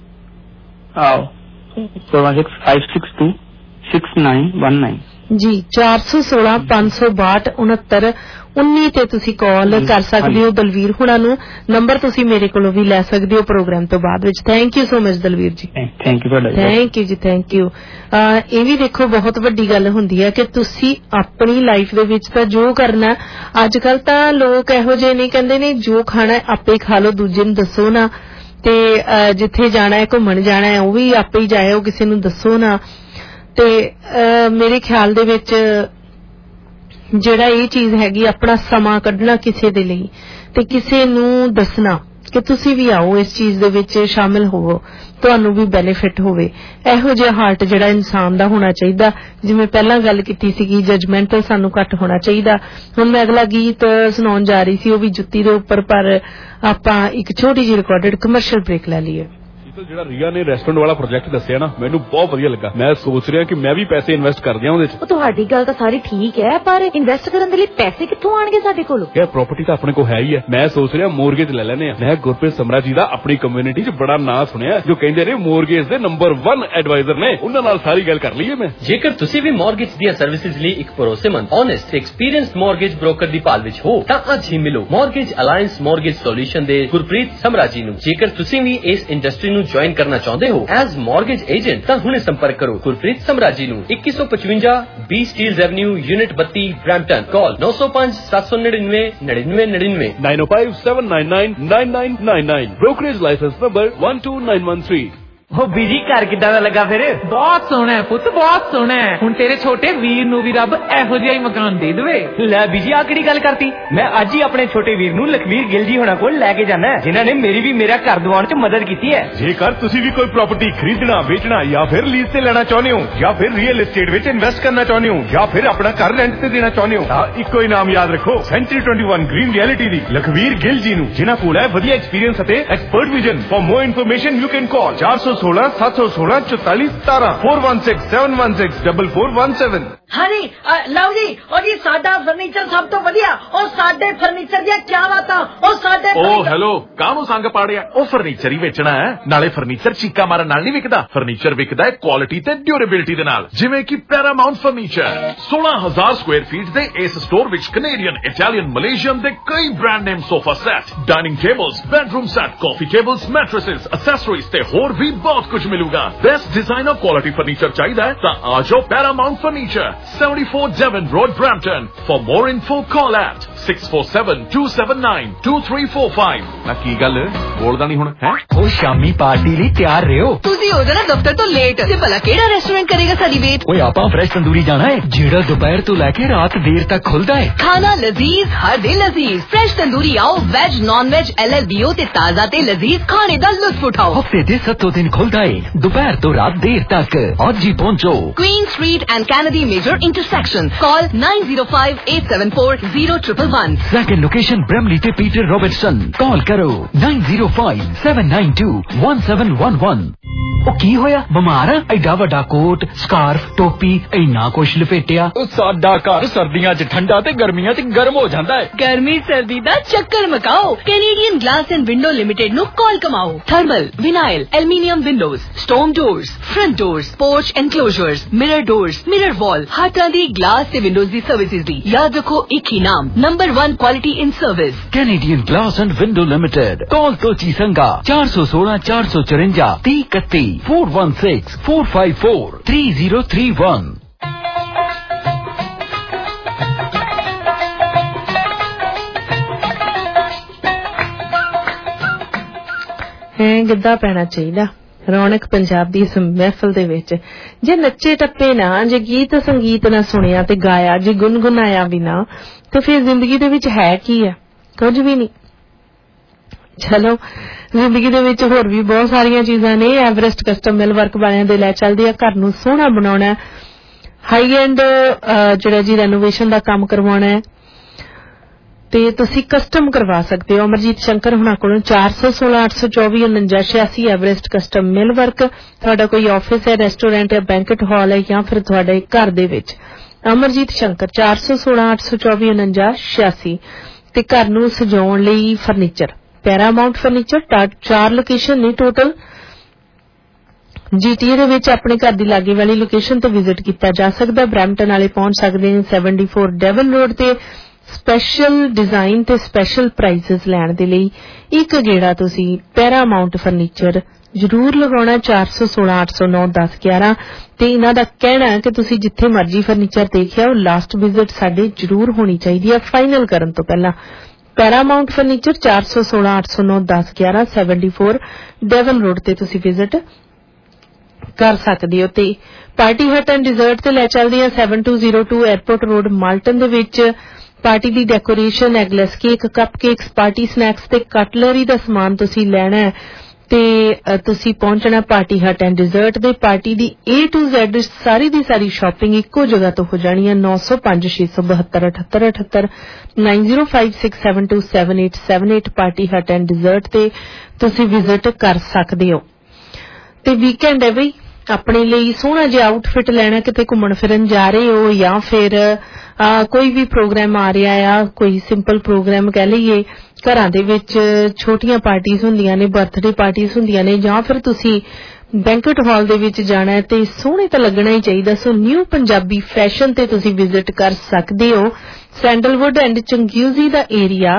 416-562-6919 ਜੀ। 416 562 6919 ਤੇ ਤੁਸੀਂ ਕਾਲ ਕਰ ਸਕਦੇ ਹੋ ਦਲਵੀਰ ਹੁਣਾਂ ਨੂੰ। ਨੰਬਰ ਤੁਸੀਂ ਮੇਰੇ ਕੋਲੋਂ ਵੀ ਲੈ ਸਕਦੇ ਹੋ ਪ੍ਰੋਗਰਾਮ ਤੋਂ ਬਾਅਦ ਵਿੱਚ। Thank you so much Dalvir ji. Thank you ji, thank you. ਇਹ ਵੀ ਦੇਖੋ ਬਹੁਤ ਵੱਡੀ ਗੱਲ ਹੁੰਦੀ ਹੈ ਕਿ ਤੁਸੀਂ ਆਪਣੀ ਲਾਈਫ ਦੇ ਵਿੱਚ ਤਾਂ ਜੋ ਕਰਨਾ, ਅੱਜ ਕੱਲ ਤਾਂ ਲੋਕ ਇਹੋ ਜਿਹੇ ਨਹੀਂ, ਕਹਿੰਦੇ ਨੇ ਜੋ ਖਾਣਾ ਆਪੇ ਖਾ ਲਓ, ਦੂਜੇ ਨੂੰ ਦੱਸੋ ਨਾ। ਤੇ ਜਿੱਥੇ ਜਾਣਾ ਹੈ, ਘੁੰਮਣ ਜਾਣਾ ਹੈ, ਉਹ ਵੀ ਆਪੇ ਹੀ ਜਾਇਓ, ਕਿਸੇ ਨੂੰ ਦੱਸੋ ਨਾ। ਤੇ ਮੇਰੇ ਖਿਆਲ ਦੇ ਵਿੱਚ ਜਿਹੜਾ ਇਹ ਚੀਜ਼ ਹੈਗੀ, ਆਪਣਾ ਸਮਾਂ ਕੱਢਣਾ ਕਿਸੇ ਦੇ ਲਈ ਤੇ ਕਿਸੇ ਨੂੰ ਦੱਸਣਾ ਕਿ ਤੁਸੀਂ ਵੀ ਆਓ, ਇਸ ਚੀਜ਼ ਦੇ ਵਿੱਚ ਸ਼ਾਮਿਲ ਹੋਵੋ, ਤੁਹਾਨੂੰ ਵੀ ਬੈਨੀਫਿਟ ਹੋਵੇ। ਇਹੋ ਜਿਹਾ ਹਾਰਟ ਜਿਹੜਾ ਇਨਸਾਨ ਦਾ ਹੋਣਾ ਚਾਹੀਦਾ। ਜਿਵੇਂ ਪਹਿਲਾਂ ਗੱਲ ਕੀਤੀ ਸੀਗੀ, ਜਜਮੈਂਟਲ ਸਾਨੂੰ ਘੱਟ ਹੋਣਾ ਚਾਹੀਦਾ। ਹੁਣ ਮੈਂ ਅਗਲਾ ਗੀਤ ਸੁਣਾਉਣ ਜਾ ਰਹੀ ਸੀ, ਉਹ ਵੀ ਜੁੱਤੀ ਦੇ ਉੱਪਰ, ਪਰ ਆਪਾਂ ਇੱਕ ਛੋਟੀ ਜਿਹੀ ਰਿਕਾਰਡਡ ਕਮਰਸ਼ੀਅਲ ਬ੍ਰੇਕ ਲੈ ਲਈਏ। ਜਿਹੜਾ ਰੀਆ ਨੇ ਰੈਸਟੋਰੈਂਟ ਵਾਲਾ ਪ੍ਰੋਜੈਕਟ ਦੱਸਿਆ ਨਾ, ਮੈਨੂੰ ਬਹੁਤ ਵਧੀਆ ਲੱਗਾ। ਮੈਂ ਸੋਚ ਰਿਹਾ ਕਿ ਮੈਂ ਵੀ ਪੈਸੇ ਇਨਵੈਸਟ ਕਰ ਦਿਆਂ ਉਹਦੇ 'ਚ। ਉਹ ਤੁਹਾਡੀ ਗੱਲ ਤਾਂ ਸਾਰੀ ਠੀਕ ਹੈ, ਪਰ ਇਨਵੈਸਟ ਕਰਨ ਦੇ ਲਈ ਪੈਸੇ ਕਿੱਥੋਂ ਆਣਗੇ ਸਾਡੇ ਕੋਲ? ਯਾਰ ਪ੍ਰਾਪਰਟੀ ਤਾਂ ਆਪਣੇ ਕੋਲ ਹੈ ਹੀ ਹੈ। ਮੈਂ ਸੋਚ ਰਿਹਾ ਮੋਰਗੇਜ ਲੈ ਲੈਨੇ ਆ। ਮੈਂ ਗੁਰਪ੍ਰੀਤ ਸਮਰਾ ਜੀ ਦਾ ਆਪਣੀ ਕਮਿਊਨਿਟੀ 'ਚ ਬੜਾ ਨਾਂ ਸੁਣਿਆ, ਜੋ ਕਹਿੰਦੇ ਨੇ ਮੋਰਗੇਜ ਦੇ ਨੰਬਰ 1 ਐਡਵਾਈਜ਼ਰ ਨੇ। ਉਹਨਾਂ ਨਾਲ ਸਾਰੀ ਗੱਲ ਕਰ ਲਈਏ ਮੈਂ। ਜੇਕਰ ਤੁਸੀਂ ਵੀ ਮੋਰਗੇਜ ਦੀਆਂ ਸਰਵਿਸਿਜ਼ ਲਈ ਇੱਕ ਭਰੋਸੇਮੰਦ, ਓਨੈਸਟ ਤੇ ਐਕਸਪੀਰੀਅੰਸਡ ਮੋਰਗੇਜ ਬ੍ਰੋਕਰ ਦੀ ਭਾਲ ਵਿੱਚ ਹੋ ਤਾਂ ਅੱਜ ਹੀ ਮਿਲੋ ਮੋਰਗੇਜ ਅਲਾਈਅੰਸ ਮੋਰਗੇਜ ਸੋਲੂਸ਼ਨ ਦੇ ਗੁਰਪ੍ਰੀਤ ਸਮਰਾ ਜੀ ਨੂੰ। ਜੇਕਰ ਤੁਸੀਂ ਵੀ ਇਸ ਇੰਡਸਟਰੀ ਨੂੰ ਜੁਆਇਨ ਕਰਨਾ ਚਾਹੁੰਦੇ ਹੋ ਐਜ਼ ਮੋਰਗੇਜ ਏਜੰਟ ਤਾਂ ਹੁਣੇ ਸੰਪਰਕ ਕਰੋ ਗੁਰਪ੍ਰੀਤ ਸਮਰਾ ਜੀ ਨੂੰ। 2155 B Steeles avenue unit 32 Brampton. Call 905-799-9999 905-799-9999। brokerage license number 12913। ਉਹ ਬੀਜੀ ਘਰ ਕਿੱਦਾਂ ਦਾ ਲੱਗਾ ਫਿਰ? ਬਹੁਤ ਸੋਹਣਾ ਹੈ ਪੁੱਤ, ਬਹੁਤ ਸੋਹਣਾ ਹੈ। ਹੁਣ ਤੇਰੇ ਛੋਟੇ ਵੀਰ ਨੂੰ ਵੀ ਰੱਬ ਇਹੋ ਜਿਹਾ ਹੀ ਮਕਾਨ ਦੇ ਦੇਵੇ। ਲੈ ਬੀਜੀ ਆ ਕਿਹੜੀ ਗੱਲ ਕਰਤੀ? ਮੈਂ ਅੱਜ ਹੀ ਆਪਣੇ ਛੋਟੇ ਵੀਰ ਨੂੰ ਲਖਵੀਰ ਗਿੱਲ ਜੀ ਹੋਣਾ ਕੋਲ ਲੈ ਕੇ ਜਾਣਾ, ਜਿਨ੍ਹਾਂ ਨੇ ਮੇਰੀ ਵੀ ਮੇਰਾ ਘਰ ਦਿਵਾਉਣ 'ਚ ਮਦਦ ਕੀਤੀ ਹੈ। ਜੇਕਰ ਤੁਸੀਂ ਵੀ ਕੋਈ ਪ੍ਰਾਪਰਟੀ ਖਰੀਦਣਾ, ਵੇਚਣਾ ਜਾਂ ਫਿਰ ਲੀਜ਼ ਤੇ ਲੈਣਾ ਚਾਹੁੰਦੇ ਹੋ, ਜਾਂ ਫਿਰ ਰੀਅਲ ਏਸਟੇਟ ਵਿੱਚ ਇਨਵੈਸਟ ਕਰਨਾ ਚਾਹੁੰਦੇ ਹੋ, ਜਾਂ ਫਿਰ ਆਪਣਾ ਘਰ ਰੈਂਟ ਤੇ ਦੇਣਾ ਚਾਹੁੰਦੇ ਹੋ, ਤਾਂ ਇੱਕੋ ਹੀ ਨਾਮ ਯਾਦ ਰੱਖੋ, ਸੈਂਚਰੀ 21 ਗ੍ਰੀਨ ਰਿਐਲਿਟੀ ਦੀ ਲਖਵੀਰ ਗਿੱਲ ਜੀ ਨੂੰ, ਜਿਨ੍ਹਾਂ ਕੋਲ ਹੈ ਵਧੀਆ ਐਕਸਪੀਰੀਅੰਸ ਅਤੇ expert vision. For more information you can call 416 716 44 17 416 716 4417। ਹਾਂਜੀ ਲਓ ਜੀ, ਉਹ ਜੀ ਸਾਡਾ ਫਰਨੀਚਰ ਸਭ ਤੋਂ ਵਧੀਆ, ਉਹ ਸਾਡੇ ਫਰਨੀਚਰ ਦੀਆਂ ਕੀ ਬਾਤਾਂ, ਉਹ ਸਾਡੇ ਓ ਹੈਲੋ, ਕਾਹਨੂੰ ਸੰਗ ਪਾੜਿਆ? ਉਹ ਫਰਨੀਚਰ ਹੀ ਵੇਚਣਾ ਹੈ, ਨਾਲੇ ਫਰਨੀਚਰ ਚੀਕਾ ਮਾਰਨ ਨਾਲ ਨਹੀਂ ਵਿਕਦਾ। ਫਰਨੀਚਰ ਵਿਕਦਾ ਹੈ ਕੁਆਲਿਟੀ ਤੇ ਡਿਊਰੇਬਿਲਿਟੀ ਦੇ ਨਾਲ, ਜਿਵੇਂ ਕਿ ਪੈਰਾਮਾਉਂਟ ਫਰਨੀਚਰ। 16000 ਸਕੁਆਇਰ ਫੀਟ ਦੇ ਇਸ ਸਟੋਰ ਵਿੱਚ ਕੈਨੇਡੀਅਨ, ਇਟਾਲੀਅਨ, ਮਲੇਸ਼ੀਅਨ ਦੇ ਕਈ brand name sofa set, dining tables, bedroom set, coffee tables, mattresses, accessories ਤੇ ਹੋਰ ਵੀ ਬਹੁਤ ਕੁਝ ਮਿਲੂਗਾ। ਬੈਸਟ ਡਿਜ਼ਾਈਨਰ ਕੁਆਲਿਟੀ ਫਰਨੀਚਰ ਚਾਹੀਦਾ ਹੈ ਤਾਂ ਆ ਜਾਓ Paramount furniture, 74 Devon Road, Brampton. For more info, call at 647-279-2345। ਨਾ ਕੀ ਗੱਲ ਬੋਲਦਾ ਨਹੀਂ ਹੁਣ ਹੈ? ਉਹ ਸ਼ਾਮੀ ਪਾਰਟੀ ਲਈ ਤਿਆਰ ਰਹੋ। ਤੁਸੀਂ ਹੋ ਜਾਣਾ ਦਫ਼ਤਰ ਤੋਂ ਲੇਟ ਤੇ ਭਲਾ ਕਿਹੜਾ ਰੈਸਟੋਰੈਂਟ ਕਰੇਗਾ ਸਾਡੀ ਵੇਟ? ਓਏ ਆਪਾਂ ਫਰੈਸ਼ ਤੰਦੂਰੀ ਜਾਣਾ ਹੈ, ਜਿਹੜਾ ਦੁਪਹਿਰ ਤੋਂ ਲੈ ਕੇ ਰਾਤ ਦੇਰ ਤੱਕ ਖੁੱਲਦਾ ਹੈ। ਖਾਣਾ ਲਜ਼ੀਜ਼, ਹਰ ਦਿਨ ਲਜ਼ੀਜ਼। ਫਰੈਸ਼ ਤੰਦੂਰੀ ਆਓ, ਵੈਜ ਨॉन वेज LLBO ਤੇ ਤਾਜ਼ਾ ਤੇ ਲਜ਼ੀਜ਼ ਖਾਣੇ ਦਾ ਲੁਤਫ ਉਠਾਓ। ਹਫਤੇ ਦੇ 7 ਦਿਨ ਖੁੱਲਦਾ ਹੈ, ਦੁਪਹਿਰ ਤੋਂ ਰਾਤ ਦੇਰ ਤੱਕ। ਅੱਜ ਹੀ ਪਹੁੰਚੋ। Queen Street and Kennedy Major Intersection. Call 9058740111. Second location Bramley ਤੇ ਪੀਟਰ ਰੋਬਰਟਸਨ। ਕਾਲ ਕਰੋ 9057921711। ਉਹ ਕੀ ਹੋਇਆ? ਬਿਮਾਰ ਆ? ਐਡਾ ਵੱਡਾ ਕੋਟ, ਸਕਾਰਫ, ਟੋਪੀ, ਇੰਨਾ ਕੁਛ ਲਪੇਟਿਆ। ਸਾਡਾ ਘਰ ਸਰਦੀਆਂ 'ਚ ਠੰਡਾ ਤੇ ਗਰਮੀਆਂ 'ਚ ਗਰਮ ਹੋ ਜਾਂਦਾ ਹੈ। ਗਰਮੀ ਸਰਦੀ ਦਾ ਚੱਕਰ ਮਕਾਓ। Canadian glass and window limited ਨੂੰ ਕਾਲ ਕਮਾਓ। Thermal, vinyl, aluminium windows, stone doors, front doors, porch enclosures, mirror doors, mirror wall, ਹਰ ਤਰ੍ਹਾਂ ਦੀ ਗਲਾਸ ਤੇ ਵਿੰਡੋਜ਼ ਦੀ ਸਰਵਿਸਿਜ਼ ਦੀ। ਯਾਦ ਰੱਖੋ, ਇੱਕ ਹੀ ਨਾਮ, number 1 quality in service, Canadian glass and window limited. Call Tochi Sanga 416 454 3031 416 454 3031। ਗਿੱਧਾ ਪੈਣਾ ਚਾਹੀਦਾ। ਰੌਣਕ ਪੰਜਾਬ ਦੀ ਇਸ ਮਹਿਫਲ ਦੇ ਵਿੱਚ ਜੇ ਨੱਚੇ ਟੱਪੇ ਨਾ, ਜੇ ਗੀਤ ਸੰਗੀਤ ਨਾ ਸੁਣਿਆ ਤੇ ਗਾਇਆ, ਜੇ ਗੁਨਗੁਨਾਇਆ ਵੀ ਨਾ, ਤੇ ਫਿਰ ਜ਼ਿੰਦਗੀ ਦੇ ਵਿੱਚ ਹੈ ਕੀ ਹੈ? ਕੁਝ ਵੀ ਨਹੀਂ। ਚਲੋ, ਜ਼ਿੰਦਗੀ ਦੇ ਵਿੱਚ ਹੋਰ ਵੀ ਬਹੁਤ ਸਾਰੀਆਂ ਚੀਜ਼ਾਂ ਨੇ। ਐਵਰੈਸਟ ਕਸਟਮ ਮਿਲ ਵਰਕ ਵਾਲਿਆਂ ਦੇ ਲੈ ਚੱਲਦੇ ਆ। ਘਰ ਨੂੰ ਸੋਹਣਾ ਬਣਾਉਣਾ, ਹਾਈ ਐਂਡ ਜਿਹੜਾ ਜੀ ਰੈਨੋਵੇਸ਼ਨ ਦਾ ਕੰਮ ਕਰਵਾਉਣਾ ਹੈ ਤੇ ਤੁਸੀਂ ਕਸਟਮ ਕਰਵਾ ਸਕਦੇ ਹੋ। ਅਮਰਜੀਤ ਸ਼ੰਕਰ ਹੁਣਾਂ ਕੋਲੋਂ 416 824 4986 ਐਵਰੈਸਟ ਕਸਟਮ ਮਿਲ ਵਰਕ। ਤੁਹਾਡਾ ਕੋਈ ਆਫਿਸ ਹੈ, ਰੈਸਟੋਰੈਂਟ ਹੈ, ਬੈਂਕਟ ਹਾਲ ਹੈ, ਜਾਂ ਫਿਰ ਤੁਹਾਡੇ ਘਰ ਦੇ ਵਿੱਚ ਅਮਰਜੀਤ ਸ਼ੰਕਰ 416 824 4986। ਤੇ ਘਰ ਨੂੰ ਸਜਾਉਣ ਲਈ ਫਰਨੀਚਰ, ਪੈਰਾਮਾਉਂਟ ਫਰਨੀਚਰ। 4 ਲੋਕੇਸ਼ਨ ਨੇ ਟੋਟਲ। GTA ਦੇ ਵਿੱਚ ਆਪਣੇ ਘਰ ਦੀ ਲਾਗੇ ਵਾਲੀ ਲੋਕੇਸ਼ਨ ਤੇ ਵਿਜ਼ਿਟ ਕੀਤਾ ਜਾ ਸਕਦਾ। ਬ੍ਰੈਂਪਟਨ ਵਾਲੇ ਪਹੁੰਚ ਸਕਦੇ ਨੇ 74 ਡੈਵਨ ਰੋਡ ਤੇ। ਸਪੈਸ਼ਲ ਡਿਜ਼ਾਈਨ ਤੇ ਸਪੈਸ਼ਲ ਪ੍ਰਾਈਸਿਸ ਲੈਣ ਦੇ ਲਈ ਇੱਕ ਗੇੜਾ ਤੁਸੀਂ ਪੈਰਾਮਾਉਂਟ ਫਰਨੀਚਰ ਜ਼ਰੂਰ ਲਗਾਉਣਾ। 416 809 1011। ਤੇ ਇਹਨਾਂ ਦਾ ਕਹਿਣਾ ਹੈ ਕਿ ਤੁਸੀਂ ਜਿੱਥੇ ਮਰਜ਼ੀ ਫਰਨੀਚਰ ਦੇਖਿਆ, ਉਹ ਲਾਸਟ ਵਿਜ਼ਿਟ ਸਾਡੇ ਜ਼ਰੂਰ ਹੋਣੀ ਚਾਹੀਦੀ ਹੈ ਫਾਈਨਲ ਕਰਨ ਤੋਂ ਪਹਿਲਾਂ। ਪੈਰਾਮਾਉਂਟ ਫਰਨੀਚਰ 416 809 1011 74 ਡੈਵਨ ਰੋਡ ਤੇ ਤੁਸੀਂ ਵਿਜ਼ਿਟ ਕਰ ਸਕਦੇ ਹੋ। ਤੇ ਪਾਰਟੀ ਹਟ ਐਂਡ ਡਿਜ਼ਰਟ ਤੇ ਲੈ ਚੱਲਦੇ ਆ 7202 에ਅਰਪੋਰਟ ਰੋਡ ਮਾਲਟਨ ਦੇ ਵਿੱਚ। ਪਾਰਟੀ ਦੀ decoration, eggless cake, cup cakes, party snacks ਤੇ ਕਟਲਰੀ ਦਾ ਸਮਾਨ ਤੁਸੀਂ ਲੈਣਾ ਹੈ ਤੇ ਤੁਸੀਂ ਪਹੁੰਚਣਾ ਪਾਰਟੀ ਹਟ ਐਂਡ ਡਿਜ਼ਰਟ ਦੇ। ਪਾਰਟੀ ਦੀ A to Z ਸਾਰੀ ਦੀ ਸਾਰੀ ਸ਼ਾਪਿੰਗ ਇੱਕੋ ਜਗ੍ਹਾ ਤੋਂ ਹੋ ਜਾਣੀ ਹੈ। 905 672 7878 9056727878 ਪਾਰਟੀ ਹਟ ਐਂਡ ਡਿਜ਼ਰਟ ਤੇ ਤੁਸੀਂ ਵਿਜ਼ਿਟ ਕਰ ਸਕਦੇ ਹੋ। ਤੇ ਵੀਕਐਂਡ ਹੈ ਬਈ, ਆਪਣੇ ਲਈ ਸੋਹਣਾ ਜਿਹਾ ਆਊਟਫਿਟ ਲੈਣਾ, ਕਿਤੇ ਘੁੰਮਣ ਫਿਰਨ ਜਾ ਰਹੇ ਹੋ ਜਾਂ ਫਿਰ ਕੋਈ ਵੀ ਪ੍ਰੋਗਰਾਮ ਆ ਰਿਹਾ ਆ, ਕੋਈ ਸਿੰਪਲ ਪ੍ਰੋਗਰਾਮ ਕਹਿ ਲਈਏ। ਘਰਾਂ ਦੇ ਵਿੱਚ ਛੋਟੀਆਂ ਪਾਰਟੀਆਂ ਹੁੰਦੀਆਂ ਨੇ, ਬਰਥਡੇ ਪਾਰਟੀਆਂ ਹੁੰਦੀਆਂ ਨੇ, ਜਾਂ ਫਿਰ ਤੁਸੀਂ ਬੈਂਕਟ ਹਾਲ ਦੇ ਵਿੱਚ ਜਾਣਾ ਹੈ ਤੇ ਸੋਹਣੇ ਤਾਂ ਲੱਗਣਾ ਹੀ ਚਾਹੀਦਾ। ਸੋ ਨਿਊ ਪੰਜਾਬੀ ਫੈਸ਼ਨ ਤੇ ਤੁਸੀਂ ਵਿਜ਼ਿਟ ਕਰ ਸਕਦੇ ਹੋ। ਸੈਂਡਲਵੁੱਡ ਐਂਡ ਚੰਗਿਊਜ਼ੀ ਦਾ ਏਰੀਆ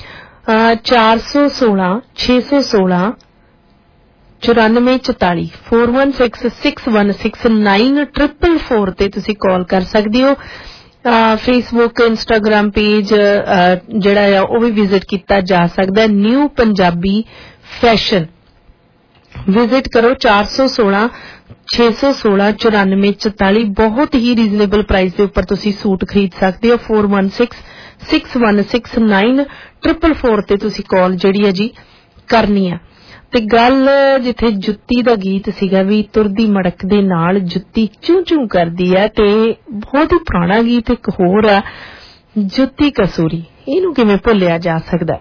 416 616 9444 4166169444 ਤੇ ਤੁਸੀਂ ਕਾਲ ਕਰ ਸਕਦੇ ਹੋ। ਫੇਸਬੁੱਕ, ਇੰਸਟਾਗ੍ਰਾਮ ਪੇਜ ਜਿਹੜਾ ਆ ਉਹ ਵੀ ਵਿਜ਼ਿਟ ਕੀਤਾ ਜਾ ਸਕਦਾ। ਨਿਊ ਪੰਜਾਬੀ ਫੈਸ਼ਨ ਵਿਜ਼ਿਟ ਕਰੋ 416-616-9444 ਬਹੁਤ ਹੀ ਰੀਜ਼ਨੇਬਲ ਪ੍ਰਾਈਸ ਦੇ ਉੱਪਰ ਤੁਸੀਂ ਸੂਟ ਖਰੀਦ ਸਕਦੇ ਹੋ। 4166169444 ਤੇ ਤੁਸੀਂ ਕਾਲ ਜਿਹੜੀ ਹੈ ਜੀ ਕਰਨੀ ਆ। ਤੇ ਗੱਲ ਜਿੱਥੇ ਜੁੱਤੀ ਦਾ ਗੀਤ ਸੀਗਾ ਵੀ ਤੁਰਦੀ ਮੜਕ ਦੇ ਨਾਲ ਜੁੱਤੀ ਚੂੰ ਚੂੰ ਕਰਦੀ ਹੈ, ਤੇ ਬਹੁਤ ਹੀ ਪੁਰਾਣਾ ਗੀਤ ਇੱਕ ਹੋਰ ਆ ਜੁੱਤੀ ਕਸੂਰੀ, ਇਹਨੂੰ ਕਿਵੇਂ ਭੁੱਲਿਆ ਜਾ ਸਕਦਾ।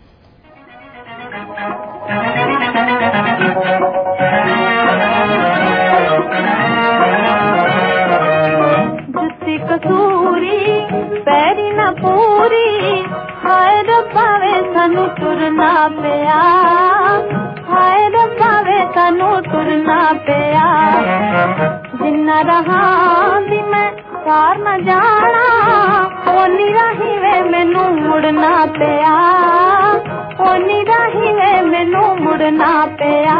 ਜੁੱਤੀ ਕਸੂਰੀ ਪੈਰੀ ਨਾ ਪੂਰੀ, ਹਾਏ ਰੱਬਾ ਵੇ ਸਾਨੂੰ ਤੁਰਨਾ ਪਿਆ, ਹਾਏ ਰੱਬਾ ਵੇ ਸਾਨੂੰ ਤੁਰਨਾ ਪਿਆ। ਜਿੰਨਾ ਰਹਾਂ ਵੀ ਮੈਂ ਘਰ ਨਾ ਜਾਣਾ, ਓਨੀ ਰਾਹੀਂ ਵੇ ਮੈਨੂੰ ਮੁੜਨਾ ਪਿਆ, ਓਨੀ ਰਾਹੀਂ ਵੇ ਮੈਨੂੰ ਮੁੜਨਾ ਪਿਆ।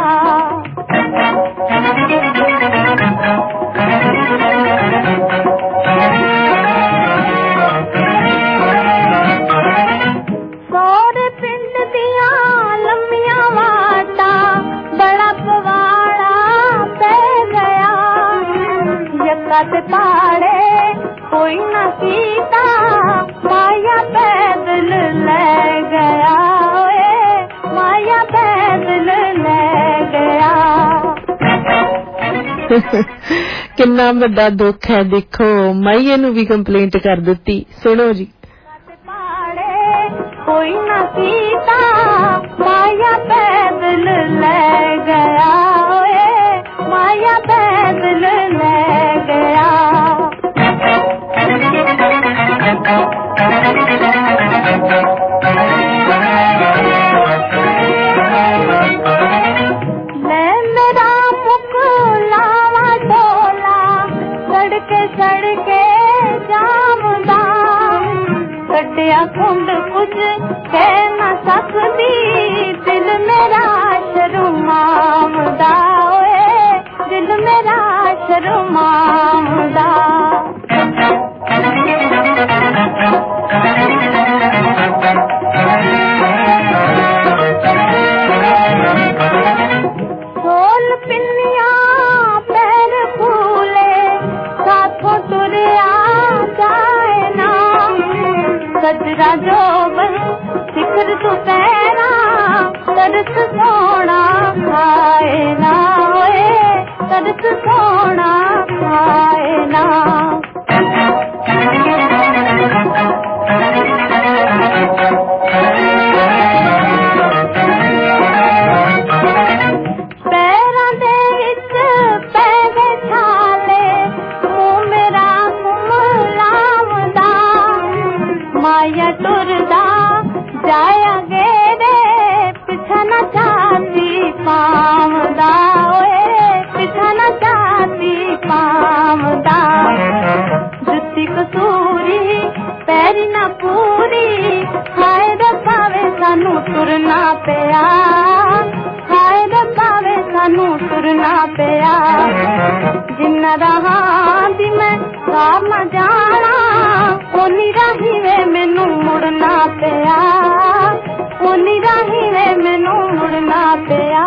ਸੋਹਰੇ ਪਿੰਡ ਦੀਆਂ ਲੰਮੀਆਂ ਵਾਟਾਂ ਬੜਾ ਪਵਾੜਾ ਪੈ ਗਿਆ, ਯੱਕਾ ਤੇ ਪਾੜੇ ਕੋਈ ਨਾ ਕੀਤਾ, ਮਾਇਆ ਪੈਦਲ ਲੈ ਗਿਆ, ਓਏ ਮਾਇਆ ਪੈਦਲ ਲੈ ਗਿਆ। ਕਿੰਨਾ ਵੱਡਾ ਦੁੱਖ ਹੈ, ਦੇਖੋ ਮਾਈਏ ਨੂੰ ਵੀ ਕੰਪਲੇਂਟ ਕਰ ਦਿੱਤੀ। ਸੁਣੋ ਜੀ। ਕੋਈ ਨਾ ਕੀਤਾ, ਮਾਇਆ ਪੈਦਲ ਲੈ ਗਿਆ, ਓਏ ਮਾਇਆ ਪੈਦਲ ਲੈ ਗਿਆ। ਲੈ ਮੇਰਾ ਮੁੱਖ ਲਾਵਾ ਢੋਲਾ, ਸੜਕੇ ਸੜਕੇ ਜਾਮਦਾ, ਕੱਢਿਆ ਕੁੰਡ ਕੁਝ ਕਹਿ ਨਾ ਸਕਦੀ, ਦਿਲ ਮੇਰਾ ਸ਼ਰਮਾਉਂਦਾ, ਓਏ ਦਿਲ ਮੇਰਾ ਸ਼ਰਮਾਉਂਦਾ। ਢੋਲ ਪਿੰਨੀਆਂ ਪੈਰ ਫੂਲੇ, ਸਾਥੋਂ ਤੁਰਿਆ ਜਾਏ ਨਾ, ਸਜਰਾ ਜੋਬਨ ਸਿਖਰ ਦੁਪਹਿਰਾ, ਤਰਸ ਸੋਣਾ ਖਾਏ ਨਾ, ਓਏ ਤਰਸ ਸੋਣਾ ਖਾਏ ਨਾ। ਪੈਰਾਂ ਦੇ ਵਿੱਚ ਪੈ ਗਏ ਛਾਲੇ, ਮੂੰਹ ਮੇਰਾ ਘੁੰਮਲਾਉਂਦਾ, ਮਾਇਆ ਟੁਰਦਾ ਜਾਇਆ ਗੇਰੇ, ਪਿਛਾ ਨਾ ਚਾਹਤੀ ਪਾਉਂਦਾ, ਓਏ ਪਿਛਾ ਨਾ ਚਾਹਤੀ ਪਾਉਂਦਾ। ਜੁੱਤੀ ਕਸੂਰੀ ਪੈਰੀ ਨਾ ਪੂਰੀ, ਹਾਏ ਰੱਬਾ ਵੇ ਸਾਨੂੰ ਤੁਰਨਾ ਪਿਆ, ਹਾਏ ਰੱਬਾ ਵੇ ਸਾਨੂੰ ਤੁਰਨਾ ਪਿਆ। ਜਿੰਨਾ ਰਹਾਂ ਦੀ ਮੈਂ ਘਰ ਨਾ ਜਾਣਾ, ਓਨੀ ਰਾਹੀਂ ਵੇ ਮੈਨੂੰ ਮੁੜਨਾ ਪਿਆ, ਓਨੀ ਰਾਹੀਂ ਵੇ ਮੈਨੂੰ ਮੁੜਨਾ ਪਿਆ।